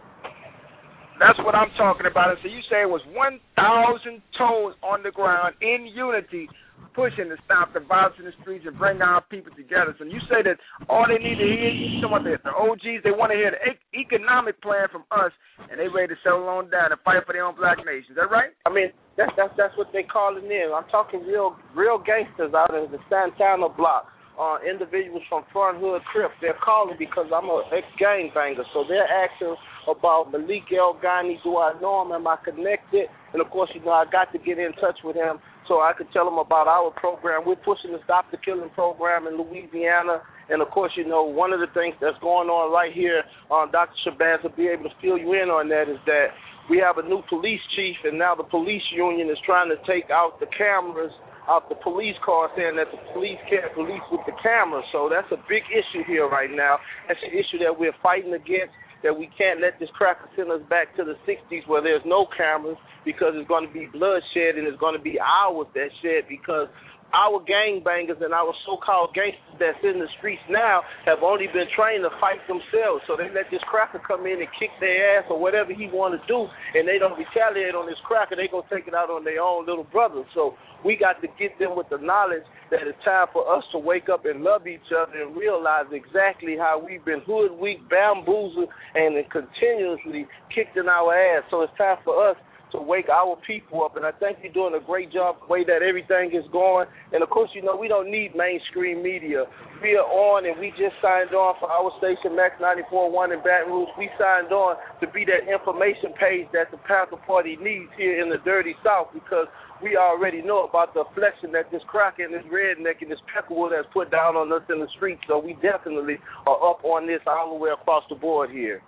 That's what I'm talking about. And so you say it was one thousand toes on the ground in unity, pushing to stop the violence in the streets and bring our people together. So you say that all they need to hear, you talking about the, the O Gs, they want to hear the e- economic plan from us, and they ready to settle on down and fight for their own black nation. Is that right? I mean, that's that's that's what they calling in. I'm talking real real gangsters out in the Santana block. Uh, individuals from Front Hood Crip, they're calling because I'm an ex-gangbanger. So they're asking about Malik El-Ghani. Do I know him? Am I connected? And, of course, you know, I got to get in touch with him so I could tell him about our program. We're pushing the Stop the Killing program in Louisiana. And, of course, you know, one of the things that's going on right here, uh, Doctor Shabazz will be able to fill you in on that, is that we have a new police chief, and now the police union is trying to take out the cameras out the police car, saying that the police can't police with the cameras. So that's a big issue here right now. That's an issue that we're fighting against, that we can't let this cracker send us back to the sixties where there's no cameras, because it's going to be bloodshed, and it's going to be hours that shed, because our gangbangers and our so-called gangsters that's in the streets now have only been trained to fight themselves. So they let this cracker come in and kick their ass or whatever he want to do, and they don't retaliate on this cracker. They going to take it out on their own little brothers. So we got to get them with the knowledge that it's time for us to wake up and love each other and realize exactly how we've been hoodwinked, bamboozled, and continuously kicked in our ass. So it's time for us to wake our people up, and I think you're doing a great job the way that everything is going. And, of course, you know, we don't need mainstream media. We are on, and we just signed on for our station, Max ninety-four point one in Baton Rouge. We signed on to be that information page that the Panther Party needs here in the dirty South, because we already know about the affliction that this cracker and this redneck and this Peckerwood has put down on us in the streets. So we definitely are up on this all the way across the board here.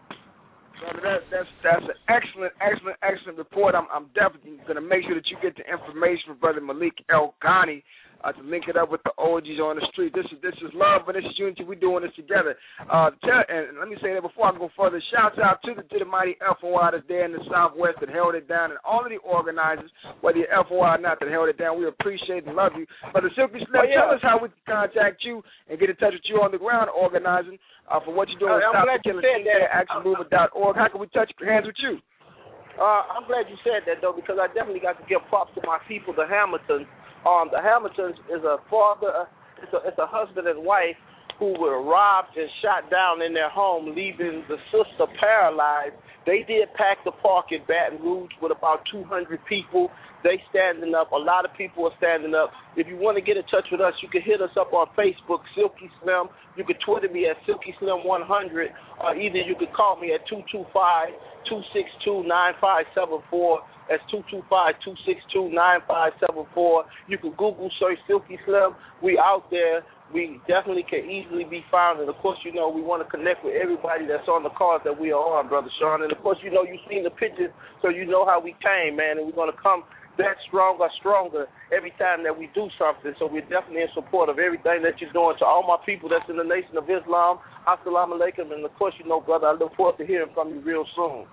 Brother, that's that's that's an excellent, excellent, excellent report. I'm I'm definitely going to make sure that you get the information from Brother Malik El-Ghani uh, to link it up with the O Gs on the street. This is this is love and this is unity. We're doing this together. Uh, tell, and let me say that before I go further. Shouts out to the to the mighty F O I that's there in the Southwest that held it down, and all of the organizers, whether you're F O I or not, that held it down. We appreciate and love you. Brother Silky Slim, oh, yeah. Tell us how we can contact you and get in touch with you on the ground organizing. Uh, for what you're doing with Stop the Killing, action movement dot org. How can we touch hands with you? Uh, I'm glad you said that, though, because I definitely got to give props to my people, the Hamiltons. Um, the Hamiltons is a father, it's a, it's a husband and wife who were robbed and shot down in their home, leaving the sister paralyzed. They did pack the park in Baton Rouge with about two hundred people. They standing up. A lot of people are standing up. If you want to get in touch with us, you can hit us up on Facebook, Silky Slim. You can Twitter me at Silky Slim one hundred, or either you can call me at two two five, two six two, nine five seven four. That's two two five, two six two, nine five seven four. You can Google search Silky Slim. We out there. We definitely can easily be found. And, of course, you know, we want to connect with everybody that's on the cars that we are on, Brother Sean. And, of course, you know, you've seen the pictures, so you know how we came, man. And we're going to come that stronger, stronger every time that we do something. So we're definitely in support of everything that you're doing. To all my people that's in the Nation of Islam, assalamu alaikum. And, of course, you know, brother, I look forward to hearing from you real soon.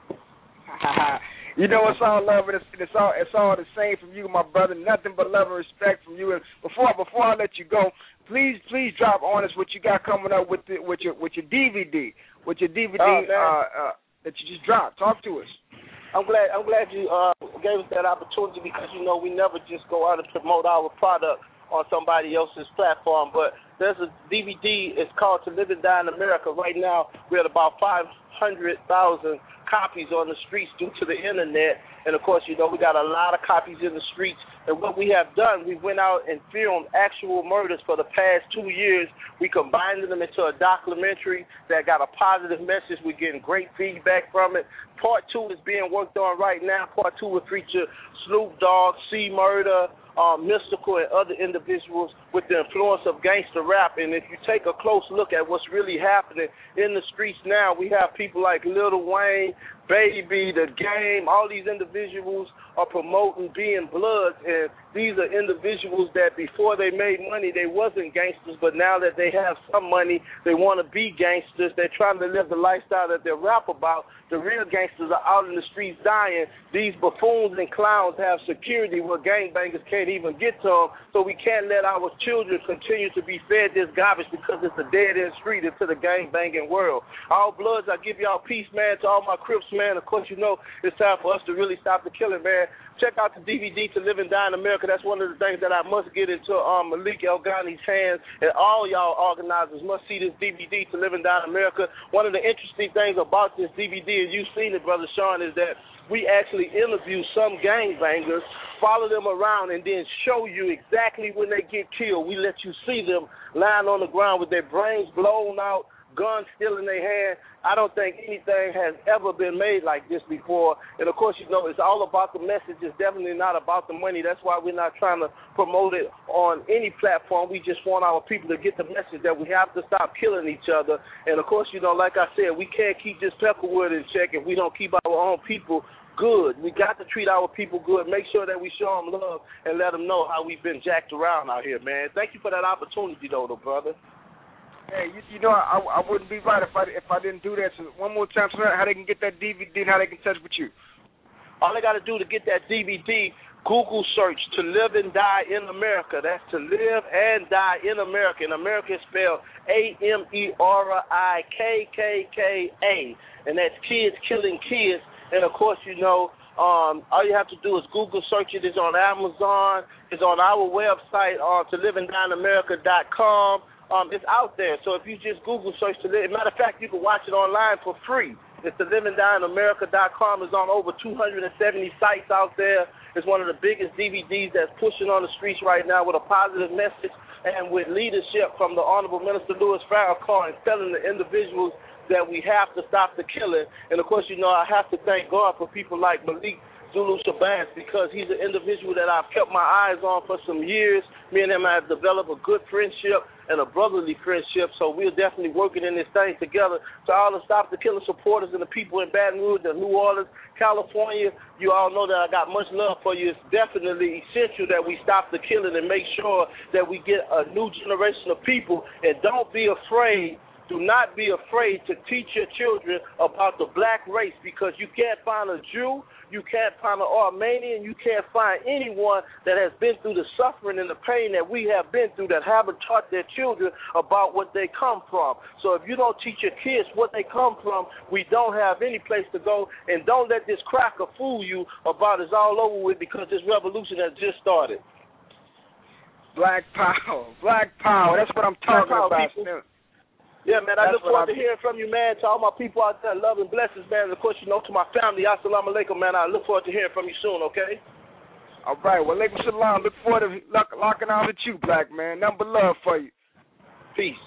You know, it's all love and it's, it's all it's all the same from you, my brother. Nothing but love and respect from you. And before before I let you go, please please drop on us what you got coming up with the, with your with your D V D, with your D V D oh, uh, uh, that you just dropped. Talk to us. I'm glad I'm glad you uh, gave us that opportunity, because you know we never just go out and promote our product on somebody else's platform. But there's a D V D. It's called To Live and Die in America. Right now we're at about five hundred thousand copies on the streets due to the internet. And, of course, you know, we got a lot of copies in the streets. And what we have done, we went out and filmed actual murders for the past two years. We combined them into a documentary that got a positive message. We're getting great feedback from it. Part two is being worked on right now. Part two will feature Snoop Dogg, C Murder, Um, Mystical, and other individuals with the influence of gangster rap. And if you take a close look at what's really happening in the streets now, we have people like Lil Wayne, Baby, The Game. All these individuals are promoting being Bloods, and these are individuals that before they made money, they wasn't gangsters, but now that they have some money, they want to be gangsters. They're trying to live the lifestyle that they rap about. The real gangsters are out in the streets dying. These buffoons and clowns have security where gangbangers can't even get to them, so we can't let our children continue to be fed this garbage because it's a dead-end street into the gangbanging world. All Bloods, I give y'all peace, man. To all my Crips, man, of course, you know it's time for us to really stop the killing, man. Check out the D V D To Live and Die in America. That's one of the things that I must get into um, Malik El-Ghani's hands, and all y'all organizers must see this D V D To Live and Die in America. One of the interesting things about this D V D, and you've seen it, Brother Sean, is that we actually interview some gangbangers, follow them around, and then show you exactly when they get killed. We let you see them lying on the ground with their brains blown out, guns still in their hand. I don't think anything has ever been made like this before. And, of course, you know, it's all about the message. It's definitely not about the money. That's why we're not trying to promote it on any platform. We just want our people to get the message that we have to stop killing each other. And, of course, you know, like I said, we can't keep this Peckerwood in check if we don't keep our own people good. We got to treat our people good. Make sure that we show them love and let them know how we've been jacked around out here, man. Thank you for that opportunity, though, though brother. Hey, you, you know, I, I wouldn't be right if I if I didn't do that. So one more time, so how they can get that D V D and how they can touch with you. All they got to do to get that D V D, Google search To Live and Die in America. That's To Live and Die in America. And America is spelled A M E R I K K K A. And that's kids killing kids. And, of course, you know, um, all you have to do is Google search it. It's on Amazon. It's on our website, uh, to live and die in america dot com. Um, it's out there. So if you just Google search To Live, matter of fact, you can watch it online for free. It's To Live and Die in america dot com. It's on over two hundred seventy sites out there. It's one of the biggest D V Ds that's pushing on the streets right now with a positive message and with leadership from the Honorable Minister Louis Farrakhan and telling the individuals that we have to stop the killing. And, of course, you know, I have to thank God for people like Malik Zulu Shabazz, because he's an individual that I've kept my eyes on for some years. Me and him have developed a good friendship and a brotherly friendship, so we're definitely working in this thing together. To all the Stop the Killing supporters and the people in Baton Rouge and New Orleans, California, you all know that I got much love for you. It's definitely essential that we stop the killing and make sure that we get a new generation of people. And don't be afraid. Do not be afraid to teach your children about the black race, because you can't find a Jew, you can't find an Armenian, you can't find anyone that has been through the suffering and the pain that we have been through that haven't taught their children about what they come from. So if you don't teach your kids what they come from, we don't have any place to go. And don't let this cracker fool you about it's all over with, because this revolution has just started. Black power, black power. That's what I'm talking power, about. People. Yeah, man, I That's look forward I... to hearing from you, man. To all my people out there, love and blessings, man. And of course, you know, to my family, assalamu alaikum, man. I look forward to hearing from you soon, okay? All right, well, alaikum salam. Look forward to lock, locking out with you, black man. Nothing but love for you. Peace.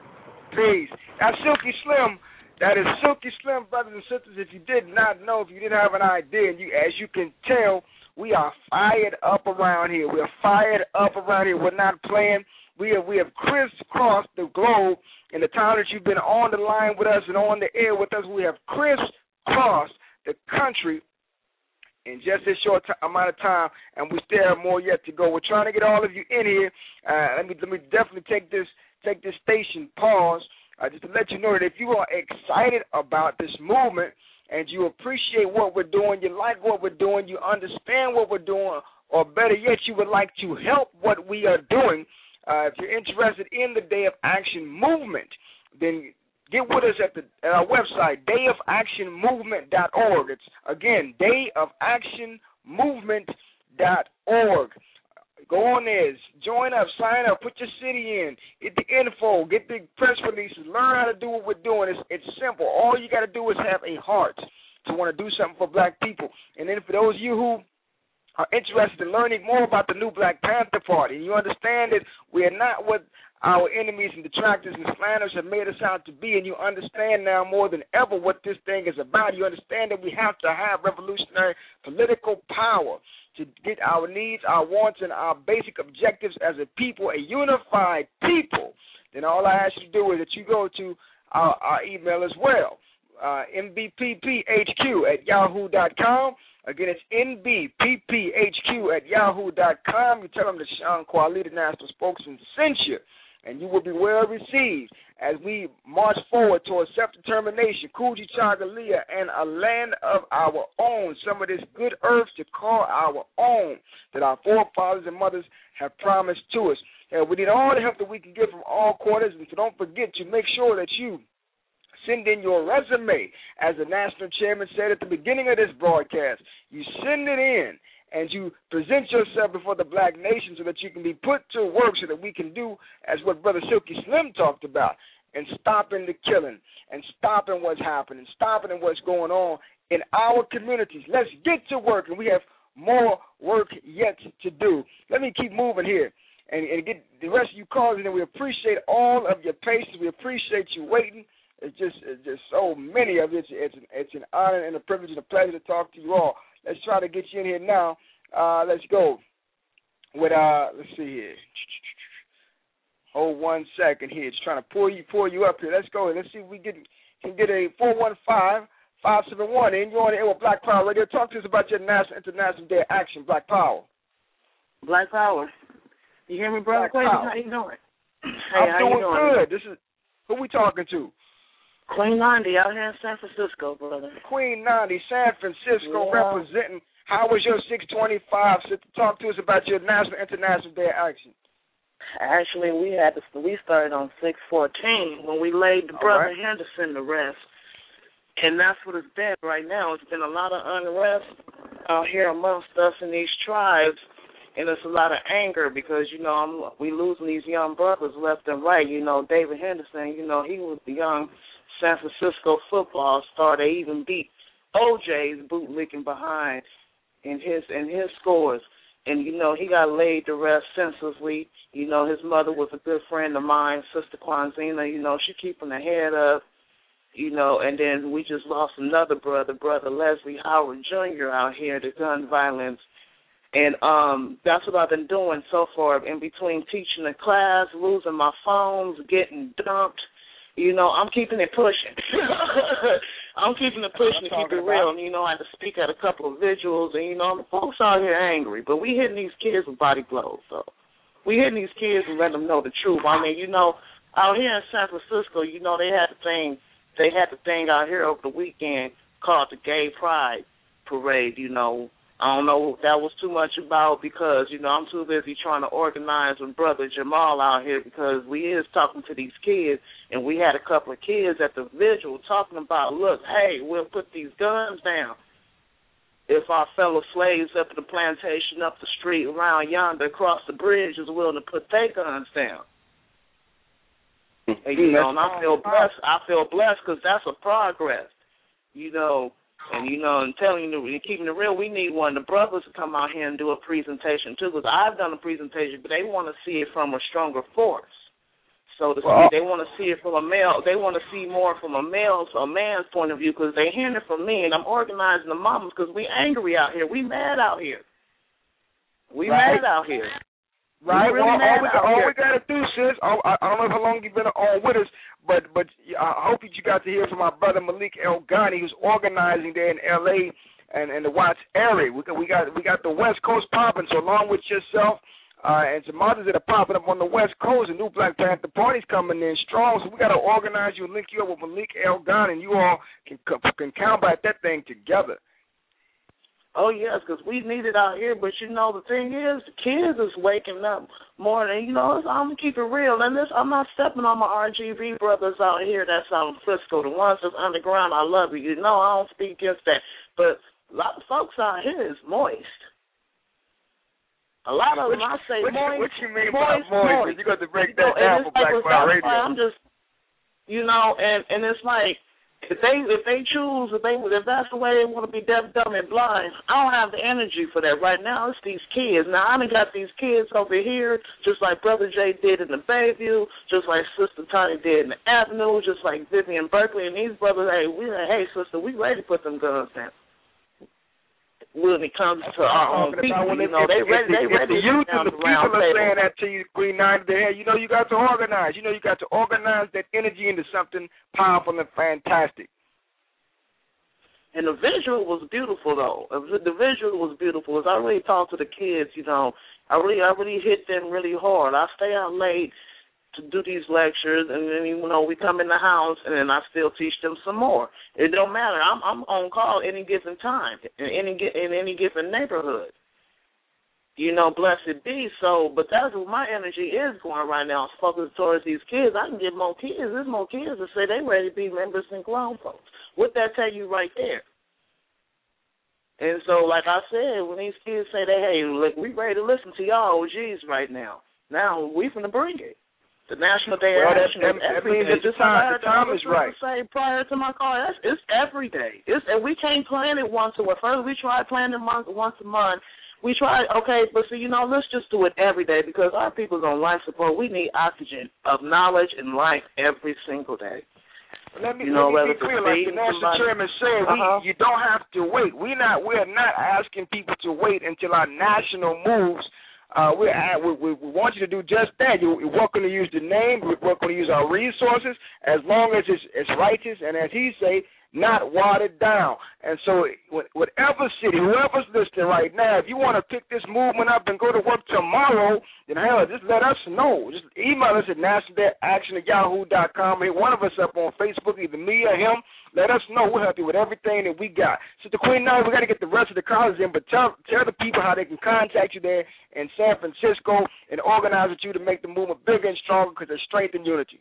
Peace. That's Silky Slim. That is Silky Slim, brothers and sisters. If you did not know, if you didn't have an idea, and you, as you can tell, we are fired up around here. We are fired up around here. We're not playing. We have, we have crisscrossed the globe. In the time that you've been on the line with us and on the air with us, we have crisscrossed the country in just this short t- amount of time, and we still have more yet to go. We're trying to get all of you in here. Uh, let me let me definitely take this take this station pause uh, just to let you know that if you are excited about this movement and you appreciate what we're doing, you like what we're doing, you understand what we're doing, or better yet, you would like to help what we are doing. Uh, if you're interested in the Day of Action movement, then get with us at, the, at our website, day of action movement dot org. It's, again, day of action movement dot org. Go on there, join up, sign up, put your city in, get the info, get the press releases, learn how to do what we're doing. It's, it's simple. All you got to do is have a heart to want to do something for black people. And then for those of you who are interested in learning more about the new Black Panther Party, and you understand that we are not what our enemies and detractors and slanderers have made us out to be, and you understand now more than ever what this thing is about. You understand that we have to have revolutionary political power to get our needs, our wants, and our basic objectives as a people, a unified people. Then all I ask you to do is that you go to our, our email as well, uh, M B P P H Q at yahoo dot com. Again, it's N B P P H Q at yahoo dot com. You tell them that Sean Kwali, the national spokesman, sent you, and you will be well received as we march forward towards self-determination, Kuji Chagalia, and a land of our own, some of this good earth to call our own that our forefathers and mothers have promised to us. And we need all the help that we can get from all quarters, and so don't forget to make sure that you send in your resume. As the national chairman said at the beginning of this broadcast, you send it in and you present yourself before the black nation so that you can be put to work so that we can do as what Brother Silky Slim talked about, and stopping the killing and stopping what's happening, stopping what's going on in our communities. Let's get to work, and we have more work yet to do. Let me keep moving here and, and get the rest of you calling, and we appreciate all of your patience. We appreciate you waiting. It's just, it's just so many of it. It's, it's, an, it's an honor and a privilege and a pleasure to talk to you all. Let's try to get you in here now. Uh, let's go with, uh, let's see here. Hold one second here. It's trying to pull you pull you up here. Let's go. Let's see if we get, can get a four one five, five seven one in. You're on the air with Black Power Radio. Talk to us about your National International Day of Action, Black Power. Black Power. You hear me, brother? Queen, how you doing? Hey, I'm how doing you doing? good. This is, who we talking to? Queen Nandi out here in San Francisco, brother. Queen Nandi, San Francisco, yeah. representing. How was your six twenty-five? So talk to us about your National International Day of Action. Actually, we had to, we started on six fourteen when we laid the brother right. Henderson to rest, and that's what it's been right now. It's been a lot of unrest out here amongst us in these tribes, and it's a lot of anger because you know I'm, we losing these young brothers left and right. You know, David Henderson. You know, he was the young San Francisco football star. They even beat O J's bootlicking behind in his in his scores. And, you know, he got laid to rest senselessly. You know, his mother was a good friend of mine, Sister Kwanzina. You know, she keeping her head up, you know, and then we just lost another brother, Brother Leslie Howard Junior out here to gun violence. And um, that's what I've been doing so far in between teaching a class, losing my phones, getting dumped. You know, I'm keeping it pushing. I'm keeping it pushing to keep it real. And, you know, I had to speak at a couple of vigils, and, you know, folks out here angry. But we hitting these kids with body blows, so. We hitting these kids and letting them know the truth. I mean, you know, out here in San Francisco, you know, they had the thing, they had the thing out here over the weekend called the Gay Pride Parade, you know. I don't know what that was too much about because, you know, I'm too busy trying to organize with Brother Jamal out here because we is talking to these kids, and we had a couple of kids at the vigil talking about, look, hey, we'll put these guns down. if our fellow slaves up at the plantation, up the street, around yonder, across the bridge, is willing to put their guns down. And, you know, and I feel blessed. I feel blessed because that's a progress, you know. And, you know, and telling you, and keeping it real, we need one of the brothers to come out here and do a presentation, too, because I've done a presentation, but they want to see it from a stronger force. So to well, see, they want to see it from a male, they want to see more from a male's, a man's point of view, because they're hearing it from me, and I'm organizing the mamas because we angry out here. We mad out here. We right. mad out here. Right. Really well, all, we, all here. we got to do, sis, I, I don't know how long you've been on with us, but but I hope that you got to hear from our brother Malik El Ghani, who's organizing there in L A and, and the Watts area. We got, we got we got the West Coast popping, so along with yourself uh, and some others that are popping up on the West Coast, the new Black Panther Party's coming in strong, so we got to organize you and link you up with Malik El Ghani, and you all can, can combat that thing together. Oh, yes, because we need it out here. But, you know, the thing is, the kids is waking up more than, you know, I'm going to keep it real. And this, I'm not stepping on my R G B brothers out here that's out in Frisco, the ones that's underground. I love you. You know, I don't speak against that. But a lot of folks out here is moist. A lot of them, I say what moist. You, what you mean moist, by moist? moist. You got to break you that know, down for Black Power Radio. I'm just, you know, and, and it's like, If they if they choose, if they if that's the way they want to be deaf, dumb, and blind, I don't have the energy for that right now. It's these kids. Now, I done got these kids over here, just like Brother Jay did in the Bayview, just like Sister Tony did in the Avenue, just like Vivian Berkeley, and these brothers, hey, we like, hey, sister, we ready to put them guns down. When it comes to our own people, you know, they ready, they ready to youth down and the people are saying that to you, Queen Nine, hey, you know, you got to organize. You know, you got to organize that energy into something powerful and fantastic. And the visual was beautiful, though. The visual was beautiful. As I really talked to the kids, you know, I really, I really hit them really hard. I stay out late to do these lectures, and then, you know, we come in the house, and then I still teach them some more. It don't matter. I'm, I'm on call any given time in any in any given neighborhood. You know, blessed be. So, but that's what my energy is going right now. It's focused towards these kids. I can get more kids. There's more kids that say they ready to be members and grown folks. What that tell you right there? And so, like I said, when these kids say that, hey, look, we ready to listen to y'all O Gs right now. Now we finna bring it. The National Day well, of Action that, is that every means day. that the time, the time is right. Say prior to my call, that's, it's every day. It's, and we can't plan it once a week. First, we tried planning it once, once a month. We tried, okay, but see, you know, let's just do it every day because our people's on life support. We need oxygen of knowledge and life every single day. Let me, you know, let me be clear, like the national chairman said, uh-huh. we, you don't have to wait. We're not, we're not asking people to wait until our national moves. Uh, we're at, we, we, we want you to do just that. You're welcome to use the name. We're welcome to use our resources as long as it's, it's righteous and, as he say, not watered down. And so whatever city, whoever's listening right now, if you want to pick this movement up and go to work tomorrow, then hell, just let us know. Just email us at national action at yahoo dot com. Hit one of us up on Facebook, either me or him. Let us know. We'll help you with everything that we got. So the Queen now, we got to get the rest of the callers in, but tell tell the people how they can contact you there in San Francisco and organize with you to make the movement bigger and stronger because there's strength and unity.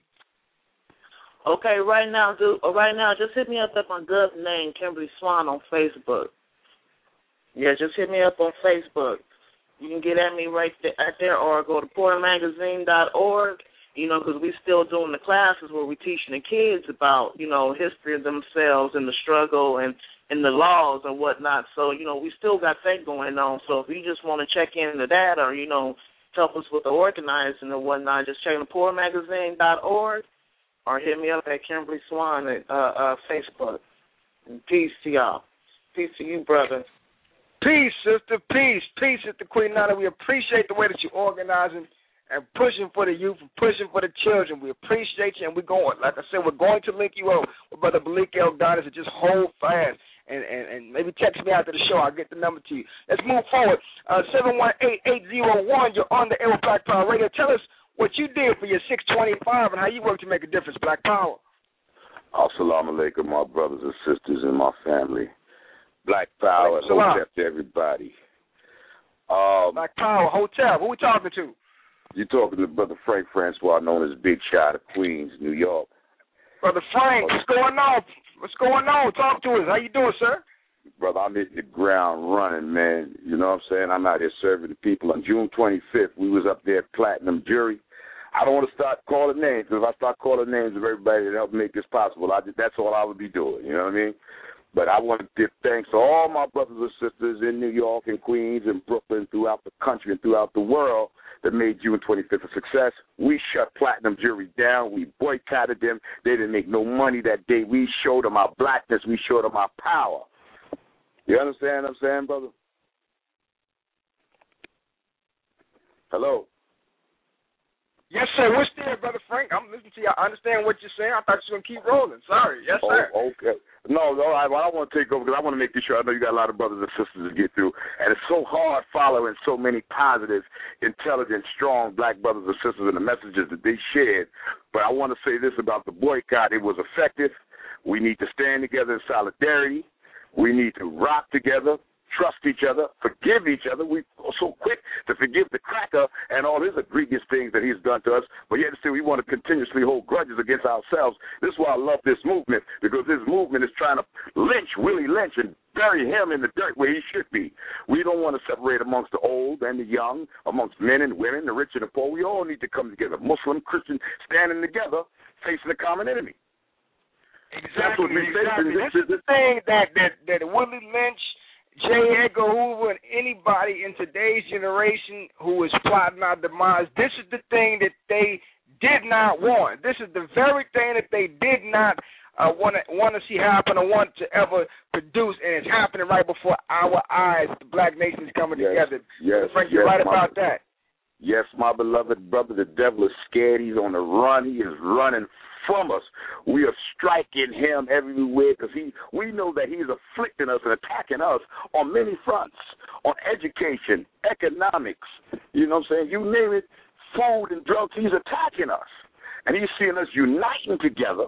Okay, right now, dude, right now, just hit me up at my Gov name, Kimberly Swan, on Facebook. Yeah, just hit me up on Facebook. You can get at me right there, right there or go to porter magazine dot org, you know, because we're still doing the classes where we're teaching the kids about, you know, history of themselves and the struggle and, and the laws and whatnot. So, you know, we still got that going on. So if you just want to check into that or, you know, help us with the organizing and whatnot, just check the porter magazine dot org. Or hit me up at Kimberly Swan at uh, uh, Facebook. And peace to y'all. Peace to you, brother. Peace, sister. Peace. Peace, Sister Queen Nana. We appreciate the way that you're organizing and pushing for the youth and pushing for the children. We appreciate you, and we're going. Like I said, we're going to link you up with Brother Malik El Ghani, so just hold fast. And, and, and maybe text me after the show. I'll get the number to you. Let's move forward. Uh, seven one eight, eight zero one, you're on the air with Black Power Radio. Tell us what you did for your six twenty-five and how you work to make a difference, Black Power. Assalamu alaikum, my brothers and sisters and my family. Black Power, hotel to everybody. Um, Black Power, hotel. Who we talking to? You're talking to Brother Frank Francois, known as Big Shot of Queens, New York. Brother Frank, what's going on? What's going on? Talk to us. How you doing, sir? brother, I'm hitting the ground running, man. You know what I'm saying? I'm out here serving the people. On June twenty-fifth, we was up there at Platinum Jury. I don't want to start calling names, because if I start calling names of everybody that helped make this possible, I just, that's all I would be doing, you know what I mean? But I want to give thanks to all my brothers and sisters in New York and Queens and Brooklyn, throughout the country and throughout the world, that made June twenty-fifth a success. We shut Platinum Jury down. We boycotted them. They didn't make no money that day. We showed them our blackness. We showed them our power. You understand what I'm saying, brother? Hello? Yes, sir. What's there, Brother Frank? I'm listening to you. I understand what you're saying. I thought you were going to keep rolling. Sorry. Yes, sir. Oh, okay. No, no, I, well, I want to take over because I want to make this sure. I know you got a lot of brothers and sisters to get through. And it's so hard following so many positive, intelligent, strong black brothers and sisters and the messages that they shared. But I want to say this about the boycott. It was effective. We need to stand together in solidarity. We need to rock together. Trust each other, forgive each other. We are so quick to forgive the cracker and all his egregious things that he's done to us, but yet still we want to continuously hold grudges against ourselves. This is why I love this movement, because this movement is trying to lynch Willie Lynch and bury him in the dirt where he should be. We don't want to separate amongst the old and the young, amongst men and women, the rich and the poor. We all need to come together, Muslim, Christian, standing together, facing the common enemy. Exactly. exactly. This is the thing that, that, that Willie Lynch, J. Edgar Hoover, and anybody in today's generation who is plotting our demise, this is the thing that they did not want. This is the very thing that they did not uh, want to want to see happen or want to ever produce, and it's happening right before our eyes. The black nation is coming yes, together. Yes, Frank, yes, you're right my, about that. Yes, my beloved brother, the devil is scared. He's on the run. He is running from us. We are striking him everywhere because he. We know that he's afflicting us and attacking us on many fronts, on education, economics, you know what I'm saying? You name it, food and drugs, he's attacking us. And he's seeing us uniting together,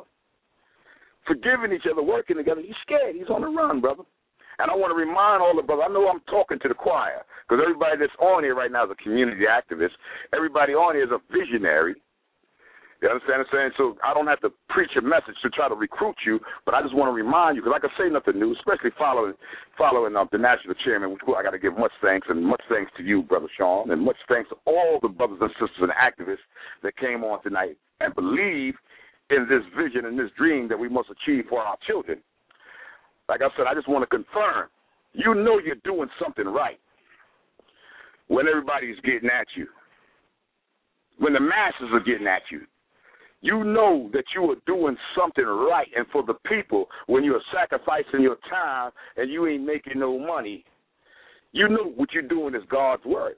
forgiving each other, working together. He's scared. He's on the run, brother. And I want to remind all the brothers, I know I'm talking to the choir, because everybody that's on here right now is a community activist. Everybody on here is a visionary. You understand what I'm saying? So I don't have to preach a message to try to recruit you, but I just want to remind you, because I can say nothing new, especially following following um, the national chairman, which I got to give much thanks, and much thanks to you, Brother Sean, and much thanks to all the brothers and sisters and activists that came on tonight and believe in this vision and this dream that we must achieve for our children. Like I said, I just want to confirm, you know you're doing something right when everybody's getting at you, when the masses are getting at you. You know that you are doing something right and for the people when you're sacrificing your time and you ain't making no money. You know what you're doing is God's work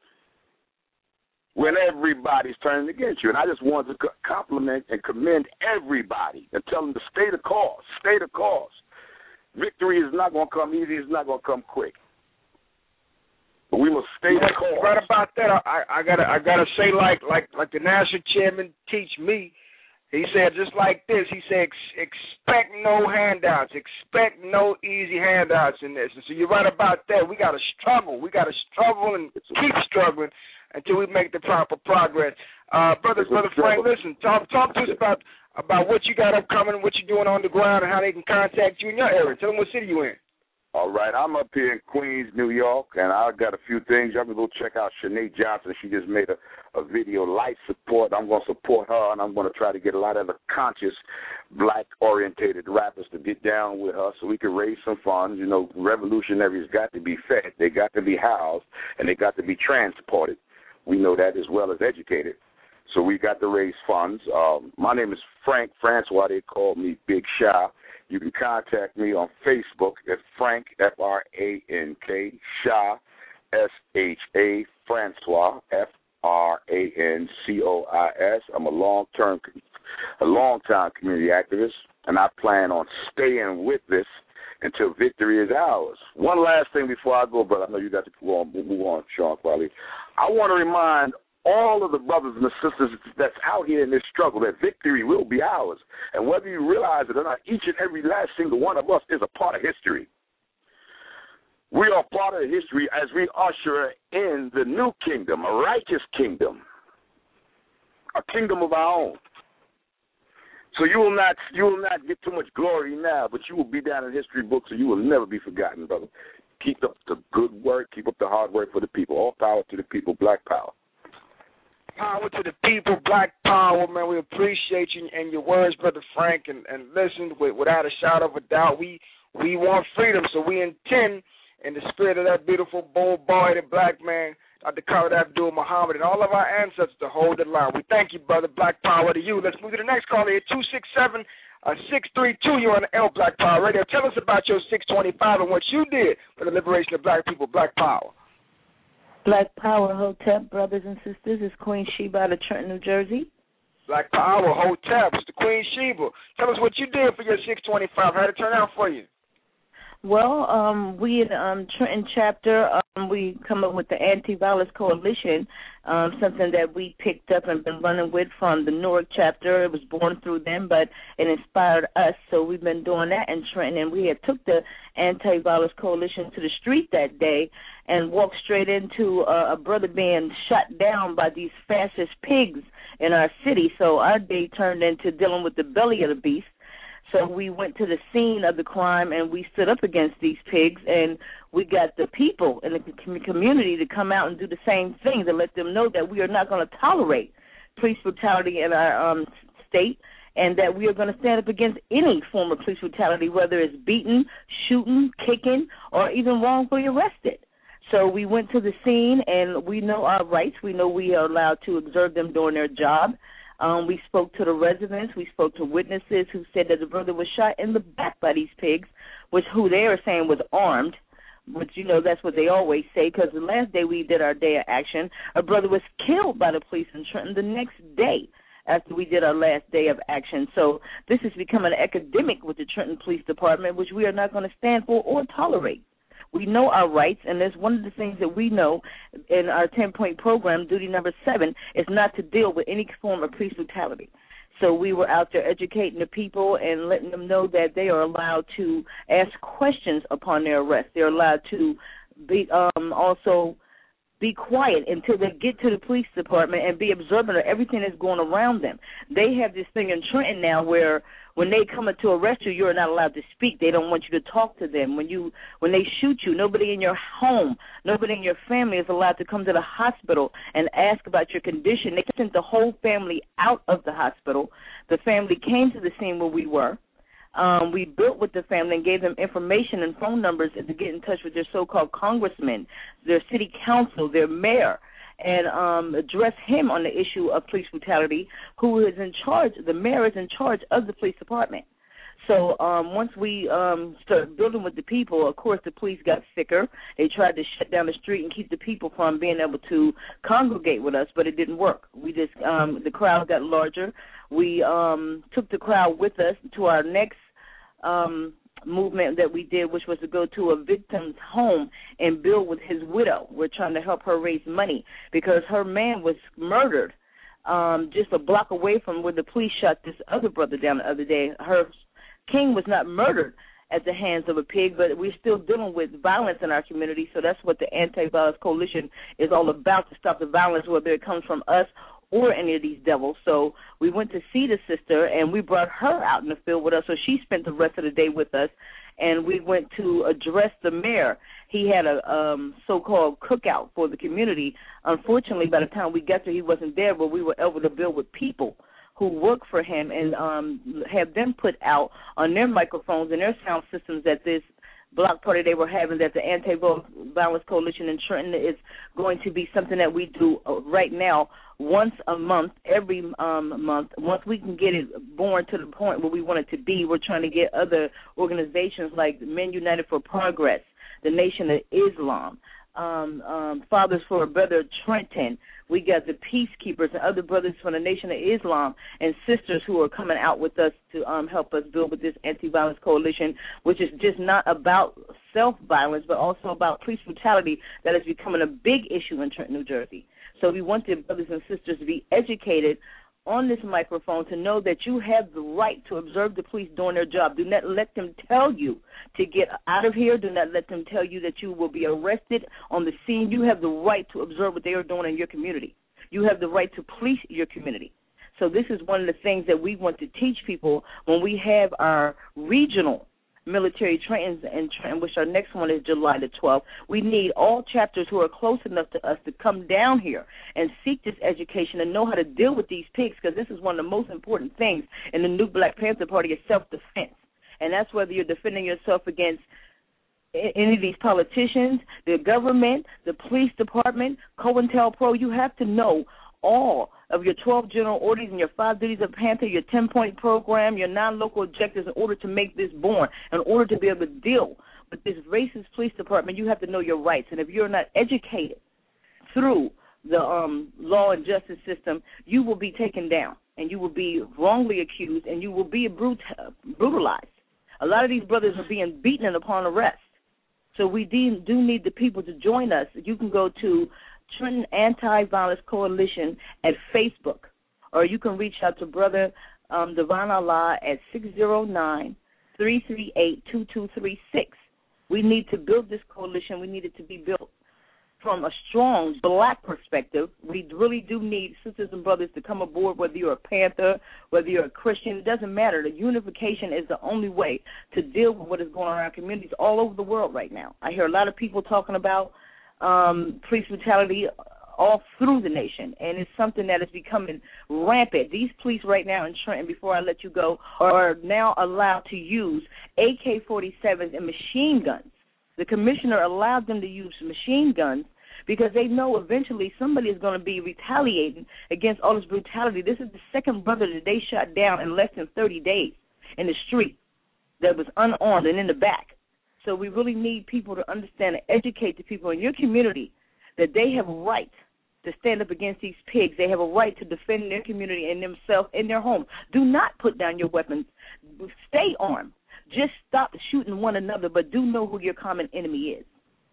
when everybody's turning against you. And I just wanted to compliment and commend everybody and tell them to stay the course, stay the course. Victory is not going to come easy. It's not going to come quick. But we must stay the course. Right about that, I, I gotta, I gotta say, like, like, like the national chairman teach me. He said just like this. He said, expect no handouts. Expect no easy handouts in this. And so you're right about that. We gotta struggle. We gotta struggle and keep struggling until we make the proper progress. Uh, brothers, brother Frank, listen, talk, talk to us about about what you got upcoming, what you're doing on the ground, and how they can contact you in your area. Tell them what city you in. All right, I'm up here in Queens, New York, and I got a few things. Y'all can go check out Shanae Johnson. She just made a, a video, life support. I'm going to support her, and I'm going to try to get a lot of the conscious, black-orientated rappers to get down with her so we can raise some funds. You know, revolutionaries got to be fed. They got to be housed, and they got to be transported. We know that as well as educated. So we got to raise funds. Um, my name is Frank Francois. They call me Big Sha. You can contact me on Facebook at Frank, F R A N K, Sha, S H A, Francois, F R A N C O I S. I'm a long-term, a long-time community activist, and I plan on staying with this until victory is ours. One last thing before I go, brother. I know you got to move on, move on, Sean Qualley. I want to remind all of the brothers and the sisters that's out here in this struggle that victory will be ours. And whether you realize it or not, each and every last single one of us is a part of history. We are part of history as we usher in the new kingdom, a righteous kingdom, a kingdom of our own. So you will not you will not get too much glory now, but you will be down in history books, and you will never be forgotten, brother. Keep up the good work. Keep up the hard work for the people. All power to the people. Black power. Power to the people. Black power, man. We appreciate you and your words, Brother Frank. And, and listen, without a shadow of a doubt, we we want freedom. So we intend, in the spirit of that beautiful, bold, boy-headed black man, Doctor Khalid Abdul Muhammad, and all of our ancestors to hold the line. We thank you, brother. Black power to you. Let's move to the next caller here, two six seven, six three two. You're on the L Black Power Radio. Tell us about your six twenty-five and what you did for the liberation of black people. Black power. Black Power, Hotep, brothers and sisters. It's Queen Sheba out of Trenton, New Jersey. Black Power, Hotep. It's the Queen Sheba. Tell us what you did for your six twenty-five. How did it turn out for you? Well, um, we in um, Trenton chapter, um, we come up with the Anti-Violence Coalition, um, something that we picked up and been running with from the Newark chapter. It was born through them, but it inspired us, so we've been doing that in Trenton. And we had took the Anti-Violence Coalition to the street that day and walked straight into uh, a brother being shot down by these fascist pigs in our city. So our day turned into dealing with the belly of the beast. So we went to the scene of the crime and we stood up against these pigs, and we got the people in the community to come out and do the same thing, to let them know that we are not going to tolerate police brutality in our um, state, and that we are going to stand up against any form of police brutality, whether it's beating, shooting, kicking, or even wrongfully arrested. So we went to the scene, and we know our rights. We know we are allowed to observe them doing their job. Um, we spoke to the residents. We spoke to witnesses who said that the brother was shot in the back by these pigs, which who they are saying was armed, which, you know, that's what they always say, because the last day we did our day of action, a brother was killed by the police in Trenton the next day after we did our last day of action. So this has become an epidemic with the Trenton Police Department, which we are not going to stand for or tolerate. We know our rights, and that's one of the things that we know in our ten-point program, duty number seven, is not to deal with any form of police brutality. So we were out there educating the people and letting them know that they are allowed to ask questions upon their arrest. They're allowed to be um, also be quiet until they get to the police department and be observant of everything that's going around them. They have this thing in Trenton now where when they come to arrest you, you're not allowed to speak. They don't want you to talk to them. When you when they shoot you, nobody in your home, nobody in your family is allowed to come to the hospital and ask about your condition. They sent the whole family out of the hospital. The family came to the scene where we were. Um, we built with the family and gave them information and phone numbers to get in touch with their so-called congressman, their city council, their mayor, and um, address him on the issue of police brutality, who is in charge, the mayor is in charge of the police department. So um, once we um, started building with the people, of course, the police got sicker. They tried to shut down the street and keep the people from being able to congregate with us, but it didn't work. We just um, the crowd got larger. We um, took the crowd with us to our next um, movement that we did, which was to go to a victim's home and build with his widow. We're trying to help her raise money because her man was murdered um, just a block away from where the police shot this other brother down the other day. Her king was not murdered at the hands of a pig, but we're still dealing with violence in our community, so that's what the Anti-Violence Coalition is all about, to stop the violence, whether it comes from us or any of these devils. So we went to see the sister, and we brought her out in the field with us, so she spent the rest of the day with us, and we went to address the mayor. He had a um, so-called cookout for the community. Unfortunately, by the time we got there, he wasn't there, but we were able to build with people who work for him and um, have them put out on their microphones and their sound systems that this block party they were having, that the Anti-Violence Coalition in Trenton is going to be something that we do right now once a month, every um, month. Once we can get it born to the point where we want it to be, we're trying to get other organizations like Men United for Progress, the Nation of Islam, um, um, Fathers for a Better Trenton. We got the Peacekeepers and other brothers from the Nation of Islam and sisters who are coming out with us to um, help us build with this Anti-Violence Coalition, which is just not about self-violence, but also about police brutality that is becoming a big issue in Trenton, New Jersey. So we want the brothers and sisters to be educated on this microphone to know that you have the right to observe the police doing their job. Do not let them tell you to get out of here. Do not let them tell you that you will be arrested on the scene. You have the right to observe what they are doing in your community. You have the right to police your community. So this is one of the things that we want to teach people when we have our regional military trainings, and which our next one is July the twelfth. We need all chapters who are close enough to us to come down here and seek this education and know how to deal with these pigs, because this is one of the most important things in the new Black Panther Party is self-defense. And that's whether you're defending yourself against any of these politicians, the government, the police department, COINTELPRO. You have to know all of your twelve general orders and your five duties of Panther, your ten-point program, your non-local objectives in order to make this born, in order to be able to deal with this racist police department. You have to know your rights. And if you're not educated through the um, law and justice system, you will be taken down and you will be wrongly accused and you will be brut- brutalized. A lot of these brothers are being beaten upon arrest. So we do, do need the people to join us. You can go to Trenton Anti-Violence Coalition at Facebook, or you can reach out to Brother um, Devon Allah at six zero nine, three three eight, two two three six. We need to build this coalition. We need it to be built from a strong Black perspective. We really do need sisters and brothers to come aboard, whether you're a Panther, whether you're a Christian. It doesn't matter. The unification is the only way to deal with what is going on in our communities all over the world right now. I hear a lot of people talking about um, police brutality all through the nation, and it's something that is becoming rampant. These police right now in Trenton, before I let you go, are now allowed to use A K forty-sevens and machine guns. The commissioner allowed them to use machine guns because they know eventually somebody is going to be retaliating against all this brutality. This is the second brother that they shot down in less than thirty days in the street that was unarmed and in the back. So we really need people to understand and educate the people in your community that they have a right to stand up against these pigs. They have a right to defend their community and themselves in their home. Do not put down your weapons. Stay armed. Just stop shooting one another, but do know who your common enemy is.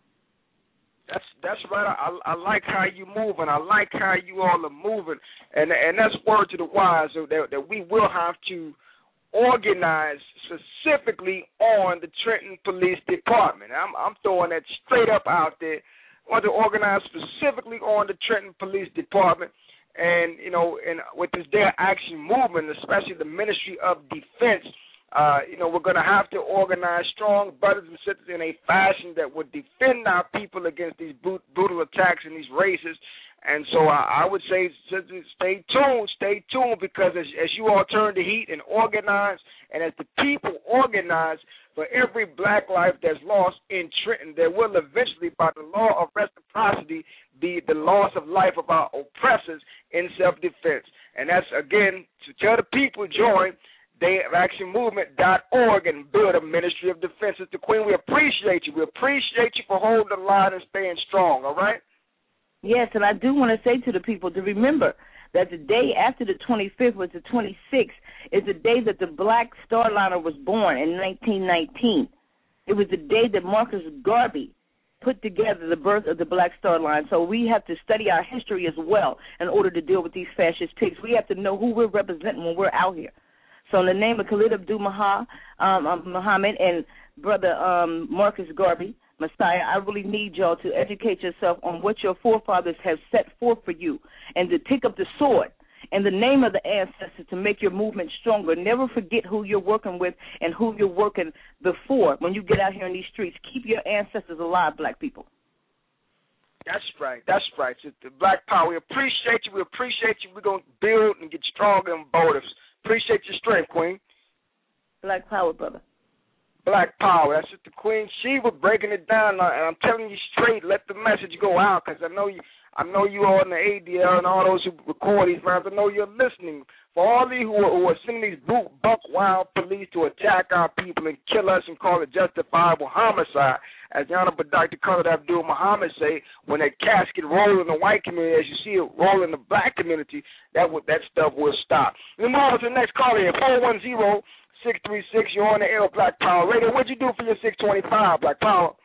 That's that's right. I, I like how you move, and I like how you all are moving, and and that's word to the wise that, that we will have to organize specifically on the Trenton Police Department. I'm I'm throwing that straight up out there. I want to organize specifically on the Trenton Police Department, and you know, and with this Their Action movement, especially the Ministry of Defense. Uh, you know, we're going to have to organize strong brothers and sisters in a fashion that would defend our people against these brutal attacks and these races. And so I, I would say stay tuned, stay tuned, because as, as you all turn the heat and organize, and as the people organize for every Black life that's lost in Trenton, there will eventually, by the law of reciprocity, be the loss of life of our oppressors in self-defense. And that's, again, to tell the people, join They Action Movement dot org and build a Ministry of Defense. Sister Queen, we appreciate you. We appreciate you for holding the line and staying strong, all right? Yes, and I do want to say to the people to remember that the day after the twenty-fifth was the twenty-sixth is the day that the Black Starliner was born in nineteen nineteen. It was the day that Marcus Garvey put together the birth of the Black Star Line. So we have to study our history as well in order to deal with these fascist pigs. We have to know who we're representing when we're out here. So in the name of Khalid Abdul Maha, um, um, Muhammad and Brother um, Marcus Garvey, Messiah, I really need y'all to educate yourself on what your forefathers have set forth for you and to pick up the sword in the name of the ancestors to make your movement stronger. Never forget who you're working with and who you're working before when you get out here in these streets. Keep your ancestors alive, Black people. That's right. That's right. So the Black Power, we appreciate you. We appreciate you. We're going to build and get stronger and bolder. Appreciate your strength, Queen. Black Power, brother. Black Power. That's just the Queen. She was breaking it down, and I'm telling you straight, let the message go out, because I know you I know you all in the A D L and all those who record these rounds. I know you're listening. For all of you who are, who are sending these boot, buck wild police to attack our people and kill us and call it justifiable homicide, as the Honorable Doctor Khalid Abdul Muhammad say, when that casket roll in the white community, as you see it roll in the Black community, that would, that stuff will stop. We move on to the next caller here, four one zero, six three six. You're on the air, Black Power Radio. What'd you do for your six twenty-five, Black Power?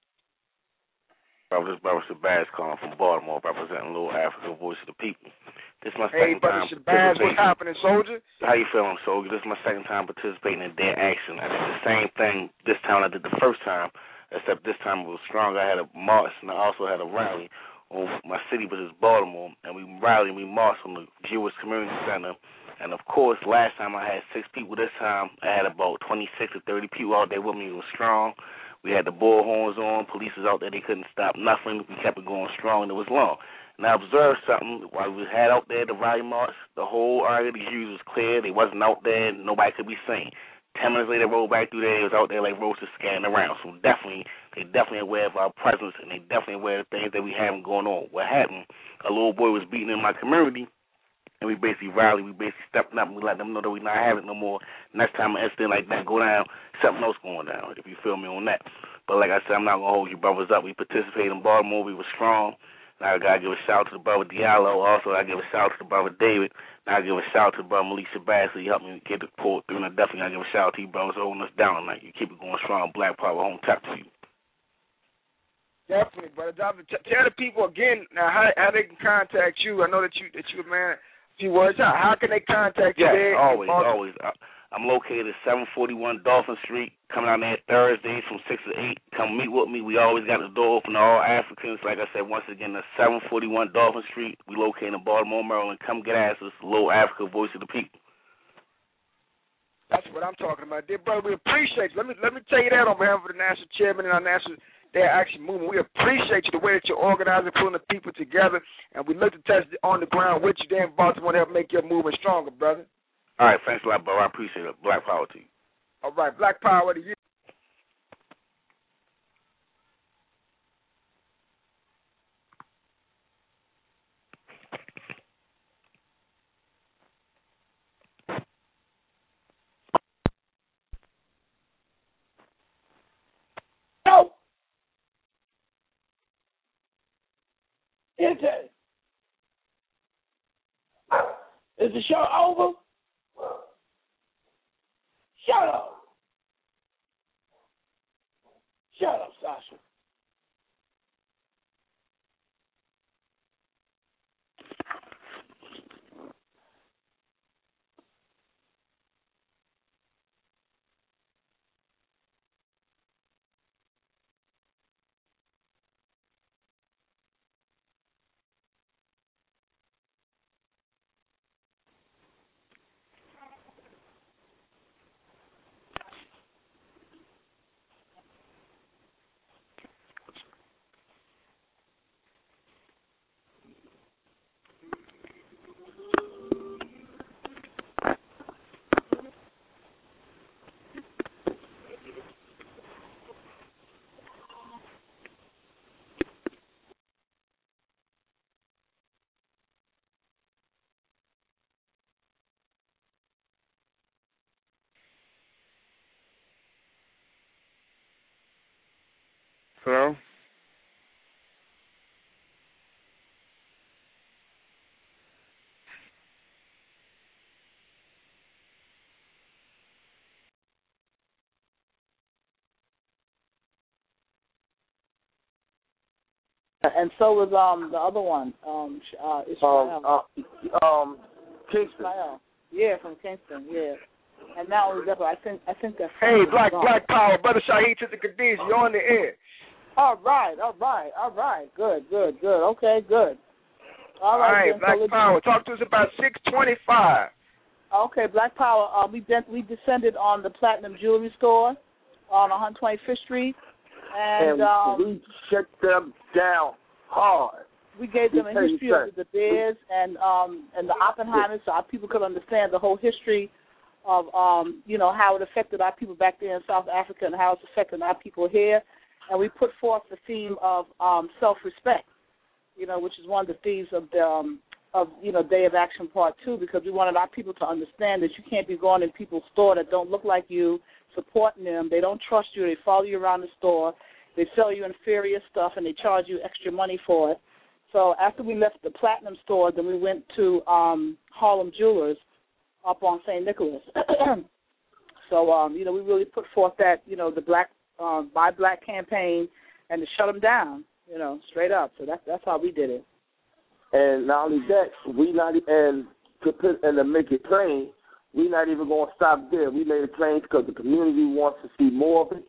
Brother, brother Shabazz calling from Baltimore, representing Little Africa, Voice of the People. This is my hey, second brother time Shabazz, what's happening, soldier? How you feeling, soldier? This is my second time participating in Their Action. I did the same thing this time I did the first time, except this time it was stronger. I had a march and I also had a rally on my city, which is Baltimore, and we rallied and we marched from the Jewish Community Center. And, of course, last time I had six people. This time I had about twenty-six or thirty people out there with me. It was strong. We had the bullhorns on. Police was out there. They couldn't stop nothing. We kept it going strong, and it was long. And I observed something while we had out there the rally march. The whole area of the Jews was clear. They wasn't out there. Nobody could be seen. Ten minutes later, rolled back through there. It was out there like roaches scanning around. So definitely, they definitely aware of our presence, and they definitely aware of the things that we have going on. What happened? A little boy was beaten in my community, and we basically rallied. We basically stepped up, and we let them know that we not having it no more. Next time an incident like that go down, something else going down, if you feel me on that. But like I said, I'm not going to hold you brothers up. We participated in Baltimore. We were strong. Now I got to give a shout out to the brother Diallo. Also, I give a shout out to the brother David. Now I give a shout out to the brother Malik Shabazz. He helped me get the pulled through. And I definitely got to give a shout out to you brothers holding us down tonight. You keep it going strong. Black Power, home tap to you. Definitely, brother. Tell the people again now how, how they can contact you. I know that you that you a man. A few words. How, how can they contact you? Yes, there? always, always. I, I'm located at seven forty-one Dolphin Street. Coming out there Thursdays from six to eight. Come meet with me. We always got the door open to all Africans. Like I said, once again, that's seven forty-one Dolphin Street. We located in Baltimore, Maryland. Come get at us. Little Africa, voice of the people. That's what I'm talking about, dear brother. We appreciate you. Let me let me tell you that on behalf of the national chairman and our national Day Action Movement. We appreciate you the way that you're organizing, pulling the people together, and we look to touch on the ground with you there in Baltimore to help make your movement stronger, brother. All right, thanks a lot, bro. I appreciate it. Black Power to you. All right, Black Power to you. No. Is it? Is the show over? Shut up. Shut up, Sasha. Hello? And so was um the other one, um uh Ishmael. Um, uh, um Kingston. Ishmael. Yeah, from Kingston, yeah. And not only that, but I think I think that's Hey, Black Black Power, Brother Shaheed to the Khadijah, you're on the air. All right, all right, all right. Good, good, good. Okay, good. All All right, right, then, Black so Power. Talk to us about six twenty-five. Okay, Black Power. Uh, we de- we descended on the Platinum Jewelry Store on one hundred twenty-fifth Street, and, and um, we shut them down hard. we gave them a We history tell you, of the Bears and um and the Oppenheimers, so our people could understand the whole history of um you know how it affected our people back there in South Africa and how it's affecting our people here. And we put forth the theme of um, self-respect, you know, which is one of the themes of the, um, of you know Day of Action Part Two, because we wanted our people to understand that you can't be going in people's store that don't look like you, supporting them. They don't trust you. They follow you around the store. They sell you inferior stuff, and they charge you extra money for it. So after we left the Platinum store, then we went to um, Harlem Jewelers up on Saint Nicholas. so um, you know, we really put forth that you know the black. Uh, Buy Black campaign and to shut them down, you know, straight up. So that's that's how we did it. And not only that, we not and to put and to make it plain, we not even going to stop there. We made it plain because the community wants to see more of it.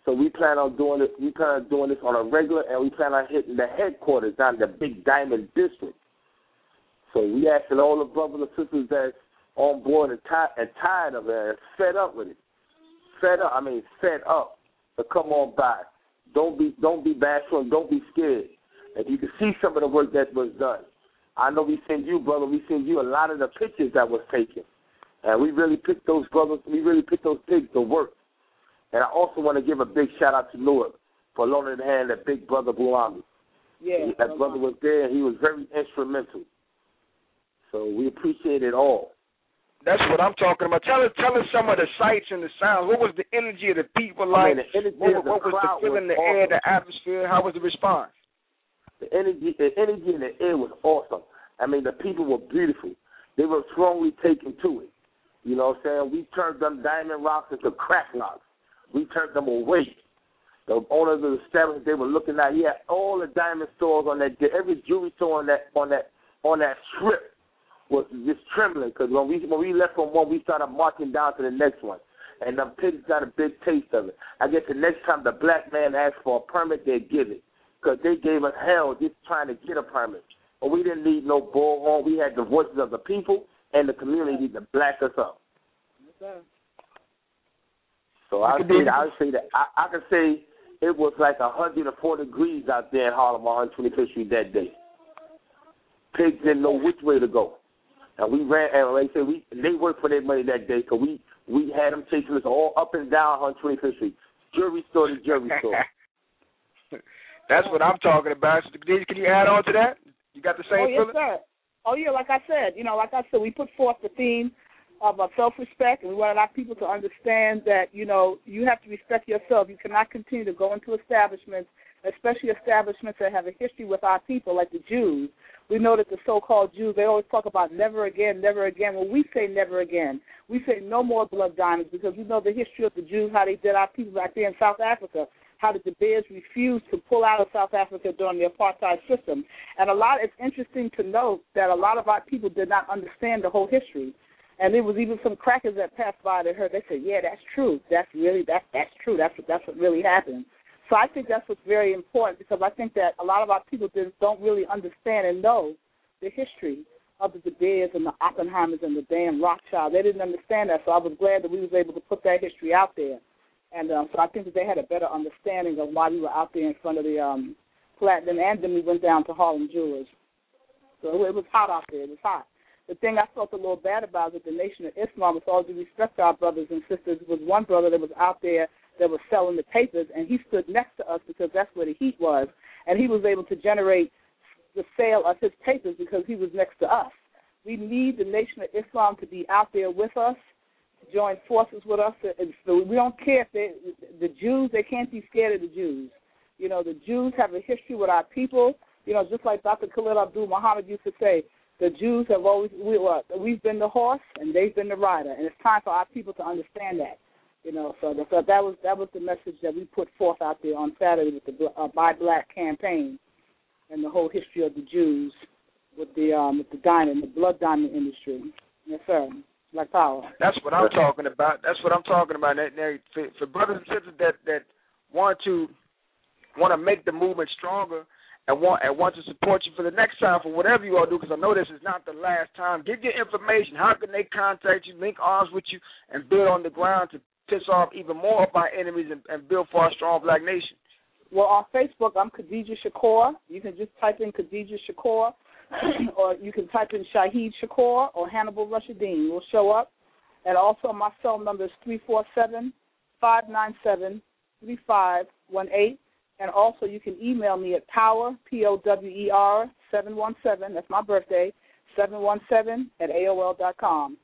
So we plan on doing it. We plan on doing this on a regular, and we plan on hitting the headquarters down in the Big Diamond District. So we asking all the brothers and sisters that's on board and, tired and tired of it, and fed up with it, fed up. I mean, fed up to come on by. Don't be, don't be bashful, and don't be scared. If you can see some of the work that was done, I know we send you, brother. We send you a lot of the pictures that was taken, and we really picked those brothers. We really picked those pigs to work. And I also want to give a big shout out to Lord for loaning the hand of Big Brother Buami. Yeah, that no brother was there, and he was very instrumental. So we appreciate it all. That's what I'm talking about. Tell us, tell us some of the sights and the sounds. What was the energy of the people like? I mean, the energy what, of the what was the feeling, was the awesome. air, the atmosphere? How was the response? The energy, the energy in the air was awesome. I mean, the people were beautiful. They were strongly taken to it. You know what I'm saying? We turned them diamond rocks into crack rocks. We turned them away. The owners of the establishment, they were looking at, he had all the diamond stores on that, every jewelry store on that on that on that strip was just trembling, because when we when we left from one, we started marching down to the next one, and the pigs got a big taste of it. I guess the next time the black man asked for a permit, they'd give it, because they gave us hell just trying to get a permit. But we didn't need no bullhorn. We had the voices of the people and the community to black us up. Okay. So I say, I say that I, I can say it was like one hundred four degrees out there in Harlem on one hundred twenty-fifth Street that day. Pigs didn't know which way to go, and we ran. And like I said, we they worked for their money that day, because we we had them chasing us all up and down one hundred twenty-fifth Street, jewelry store to jewelry store. That's what I'm talking about. So can you add on to that? You got the same oh, yes, feeling? Sir. Oh, yeah, like I said, you know, like I said, we put forth the theme of uh, self-respect, and we wanted our people to understand that, you know, you have to respect yourself. You cannot continue to go into establishments, especially establishments that have a history with our people, like the Jews. We know that the so-called Jews, they always talk about never again, never again. Well, we say never again. We say no more blood diamonds, because we know the history of the Jews, how they did our people back there in South Africa, how the De Beers refused to pull out of South Africa during the apartheid system. And a lot, it's interesting to note that a lot of our people did not understand the whole history. And there was even some crackers that passed by that heard. They said, "Yeah, that's true. That's really that's that's true. That's what that's what really happened." So I think that's what's very important, because I think that a lot of our people just don't really understand and know the history of the De Beers and the Oppenheimers and the damn Rothschild. They didn't understand that. So I was glad that we was able to put that history out there. And um, so I think that they had a better understanding of why we were out there in front of the um, Platinum, and then we went down to Harlem Jewelers. So it was hot out there. It was hot. The thing I felt a little bad about is that the Nation of Islam, with all due respect to our brothers and sisters, was one brother that was out there that was selling the papers, and he stood next to us because that's where the heat was, and he was able to generate the sale of his papers because he was next to us. We need the Nation of Islam to be out there with us, to join forces with us. And so we don't care if they, the Jews, they can't be scared of the Jews. You know, the Jews have a history with our people. You know, just like Doctor Khalid Abdul Muhammad used to say, the Jews have always, we, uh, we've been the horse and they've been the rider, and it's time for our people to understand that. You know, so, so that was that was the message that we put forth out there on Saturday with the uh, Buy Black campaign and the whole history of the Jews with the um, with the diamond, the blood diamond industry. Yes, sir. Black power. That's what I'm talking about. That's what I'm talking about. Now, for, for brothers and sisters that, that want to want to make the movement stronger, and want and want to support you for the next time for whatever you all do, because I know this is not the last time. Give your information. How can they contact you, link arms with you, and build on the ground to piss off even more of our enemies and, and build for our strong black nation? Well, on Facebook, I'm Khadijah Shakur. You can just type in Khadijah Shakur, or you can type in Shahid Shakur or Hannibal Rashideen. We'll show up. And also my cell number is three four seven, five nine seven, three five one eight. And also you can email me at power, P O W E R, seven one seven, that's my birthday, seven one seven at A O L dot com.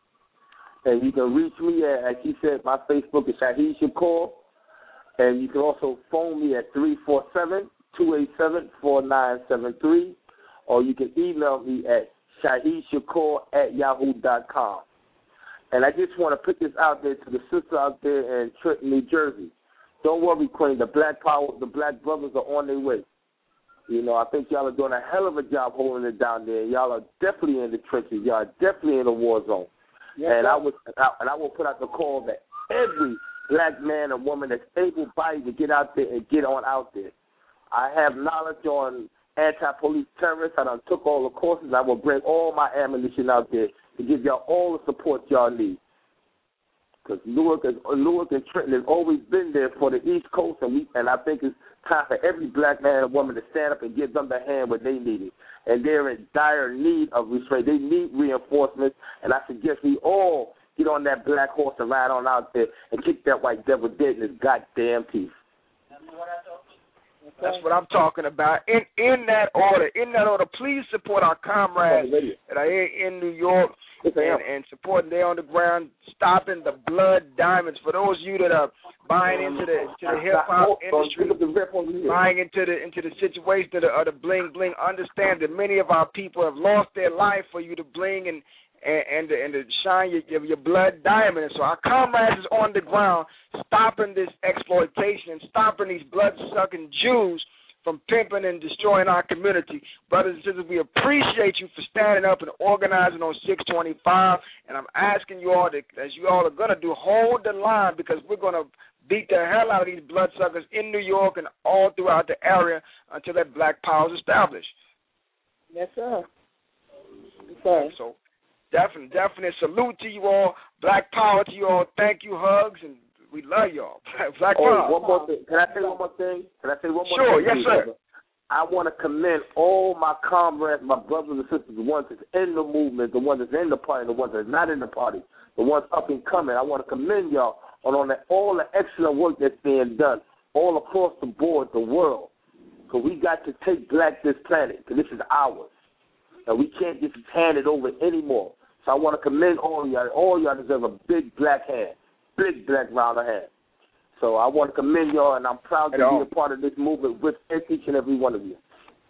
And you can reach me at, as he said, my Facebook is Shahid Shakur. And you can also phone me at three four seven, two eight seven, four nine seven three. Or you can email me at shahidshakur at yahoo dot com. And I just want to put this out there to the sister out there in Trenton, New Jersey. Don't worry, Queen. The black power, the black brothers are on their way. You know, I think y'all are doing a hell of a job holding it down there. Y'all are definitely in the trenches. Y'all are definitely in the war zone. Yes, and sir. I would, and I will put out the call that every black man or woman that's able-bodied to get out there and get on out there. I have knowledge on anti-police terrorists. I done took all the courses. I will bring all my ammunition out there to give y'all all the support y'all need. Because Newark, is, Newark and Trenton has always been there for the East Coast, and we and I think it's time for every black man and woman to stand up and give them the hand when they need it. And they're in dire need of restraint. They need reinforcements, and I suggest we all get on that black horse and ride on out there and kick that white devil dead in his goddamn teeth. That's what I'm talking about. In in that order, in that order, please support our comrades that are here in New York and, and supporting there on the ground, stopping the blood diamonds. For those of you that are buying into the to the hip hop industry, buying into the into the situation of the, of the bling bling, understand that many of our people have lost their life for you to bling and and and to, and to shine your, your blood diamond. And so our comrades is on the ground stopping this exploitation and stopping these blood-sucking Jews from pimping and destroying our community. Brothers and sisters, we appreciate you for standing up and organizing on six twenty-five, and I'm asking you all, to, as you all are going to do, hold the line, because we're going to beat the hell out of these bloodsuckers in New York and all throughout the area until that black power is established. Yes, sir. Yes, sir. So, Definitely, definitely salute to you all. Black power to you all. Thank you, hugs, and we love y'all. Black oh, power. One more thing. Can I say one more thing? Can I say one more sure, thing? Sure, yes, sir. Brother? I want to commend all my comrades, my brothers and sisters, the ones that's in the movement, the ones that's in the party, the ones that's not in the party, the ones up and coming. I want to commend y'all on, on the, all the excellent work that's being done all across the board, the world. So we got to take black this planet, because this is ours. And we can't just hand it over anymore. So I want to commend all y'all. All y'all deserve a big black hand, big black round of hand. So I want to commend y'all, and I'm proud to be a part of this movement with each and every one of you.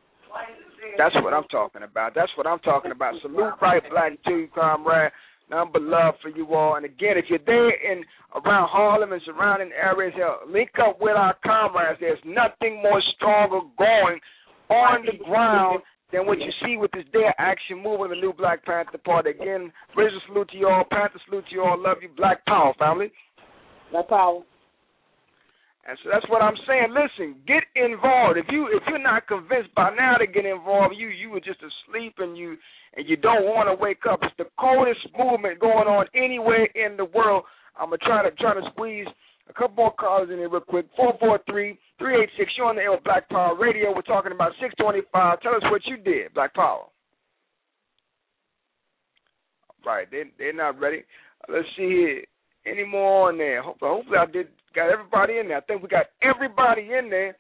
That's what I'm talking about. That's what I'm talking about. Salute right black to you, comrade. Nothing but love for you all. And again, if you're there in around Harlem and surrounding areas, link up with our comrades. There's nothing more stronger going on the ground than what you see with this Dare Action movement, the new Black Panther Party. Again, raise a salute to you all. Panther salute to you all. Love you. Black power, family. Black power. And so that's what I'm saying. Listen, get involved. If you if you're not convinced by now to get involved, you you were just asleep and you and you don't want to wake up. It's the coldest movement going on anywhere in the world. I'm gonna try to try to squeeze a couple more callers in here real quick. four four three, three eight six. You're on the air with Black Power Radio. We're talking about six twenty-five. Tell us what you did, Black Power. All right, they, they're not ready. Let's see here. Any more on there? Hopefully, hopefully I did got everybody in there. I think we got everybody in there.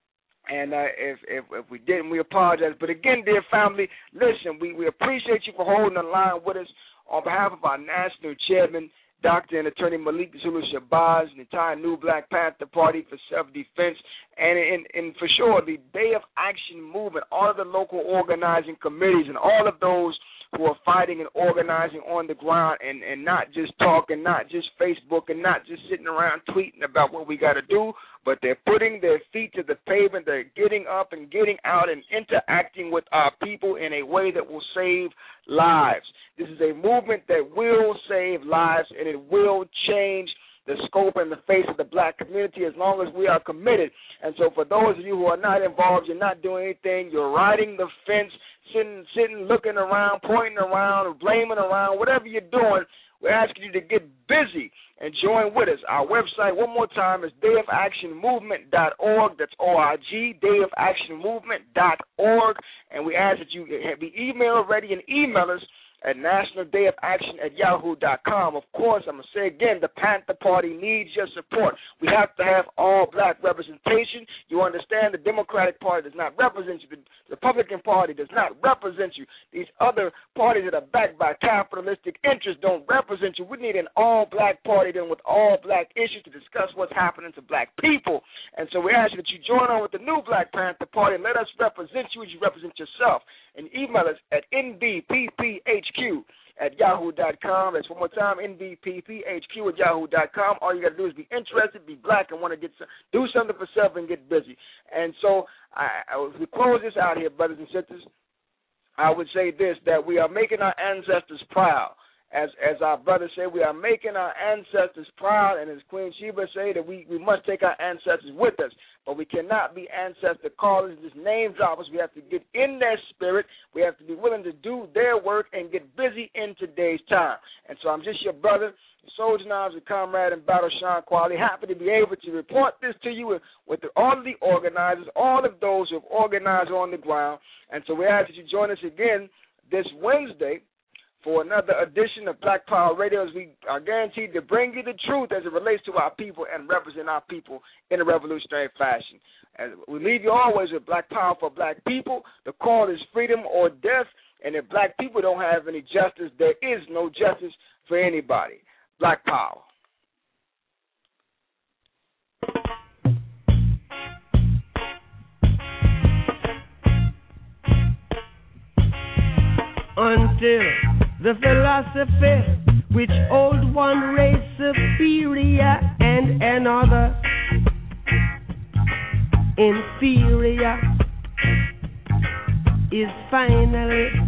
And uh, if, if if we didn't, we apologize. But again, dear family, listen, we, we appreciate you for holding the line with us on behalf of our national chairman, Doctor and Attorney Malik Zulu Shabazz, the entire New Black Panther Party for Self-Defense, and, and, and for sure the Day of Action movement, all of the local organizing committees and all of those who are fighting and organizing on the ground and, and not just talking, not just Facebook, and not just sitting around tweeting about what we got to do, but they're putting their feet to the pavement. They're getting up and getting out and interacting with our people in a way that will save lives. This is a movement that will save lives, and it will change the scope and the face of the black community as long as we are committed. And so for those of you who are not involved, you're not doing anything, you're riding the fence, sitting, sitting, looking around, pointing around, blaming around, whatever you're doing, we're asking you to get busy and join with us. Our website, one more time, is day of action movement dot org. That's O R G, day of action movement dot org. And we ask that you be email ready and email us at national day of action at yahoo dot com. Of course, I'm going to say again, the Panther Party needs your support. We have to have all black representation. You understand the Democratic Party does not represent you. The Republican Party does not represent you. These other parties that are backed by capitalistic interests don't represent you. We need an all-black party then with all black issues to discuss what's happening to black people. And so we ask you that you join on with the new Black Panther Party and let us represent you as you represent yourself. And email us at N B P P H Q at yahoo dot com. That's one more time, N B P P H Q at yahoo dot com. All you got to do is be interested, be black, and want to get some, do something for self and get busy. And so I, I, as we close this out here, brothers and sisters, I would say this, that we are making our ancestors proud. As as our brothers say, we are making our ancestors proud, and as Queen Sheba say, that we, we must take our ancestors with us. But we cannot be ancestor callers, just name droppers. We have to get in their spirit. We have to be willing to do their work and get busy in today's time. And so I'm just your brother, soldier in arms, and comrade in battle, Sean Qualley, happy to be able to report this to you with, with the, all of the organizers, all of those who have organized on the ground. And so we ask that you join us again this Wednesday for another edition of Black Power Radio, as we are guaranteed to bring you the truth as it relates to our people and represent our people in a revolutionary fashion. And we leave you always with Black Power for Black people. The call is freedom or death, and if Black people don't have any justice, there is no justice for anybody. Black Power. Until the philosophy which old one race superior and another inferior is finally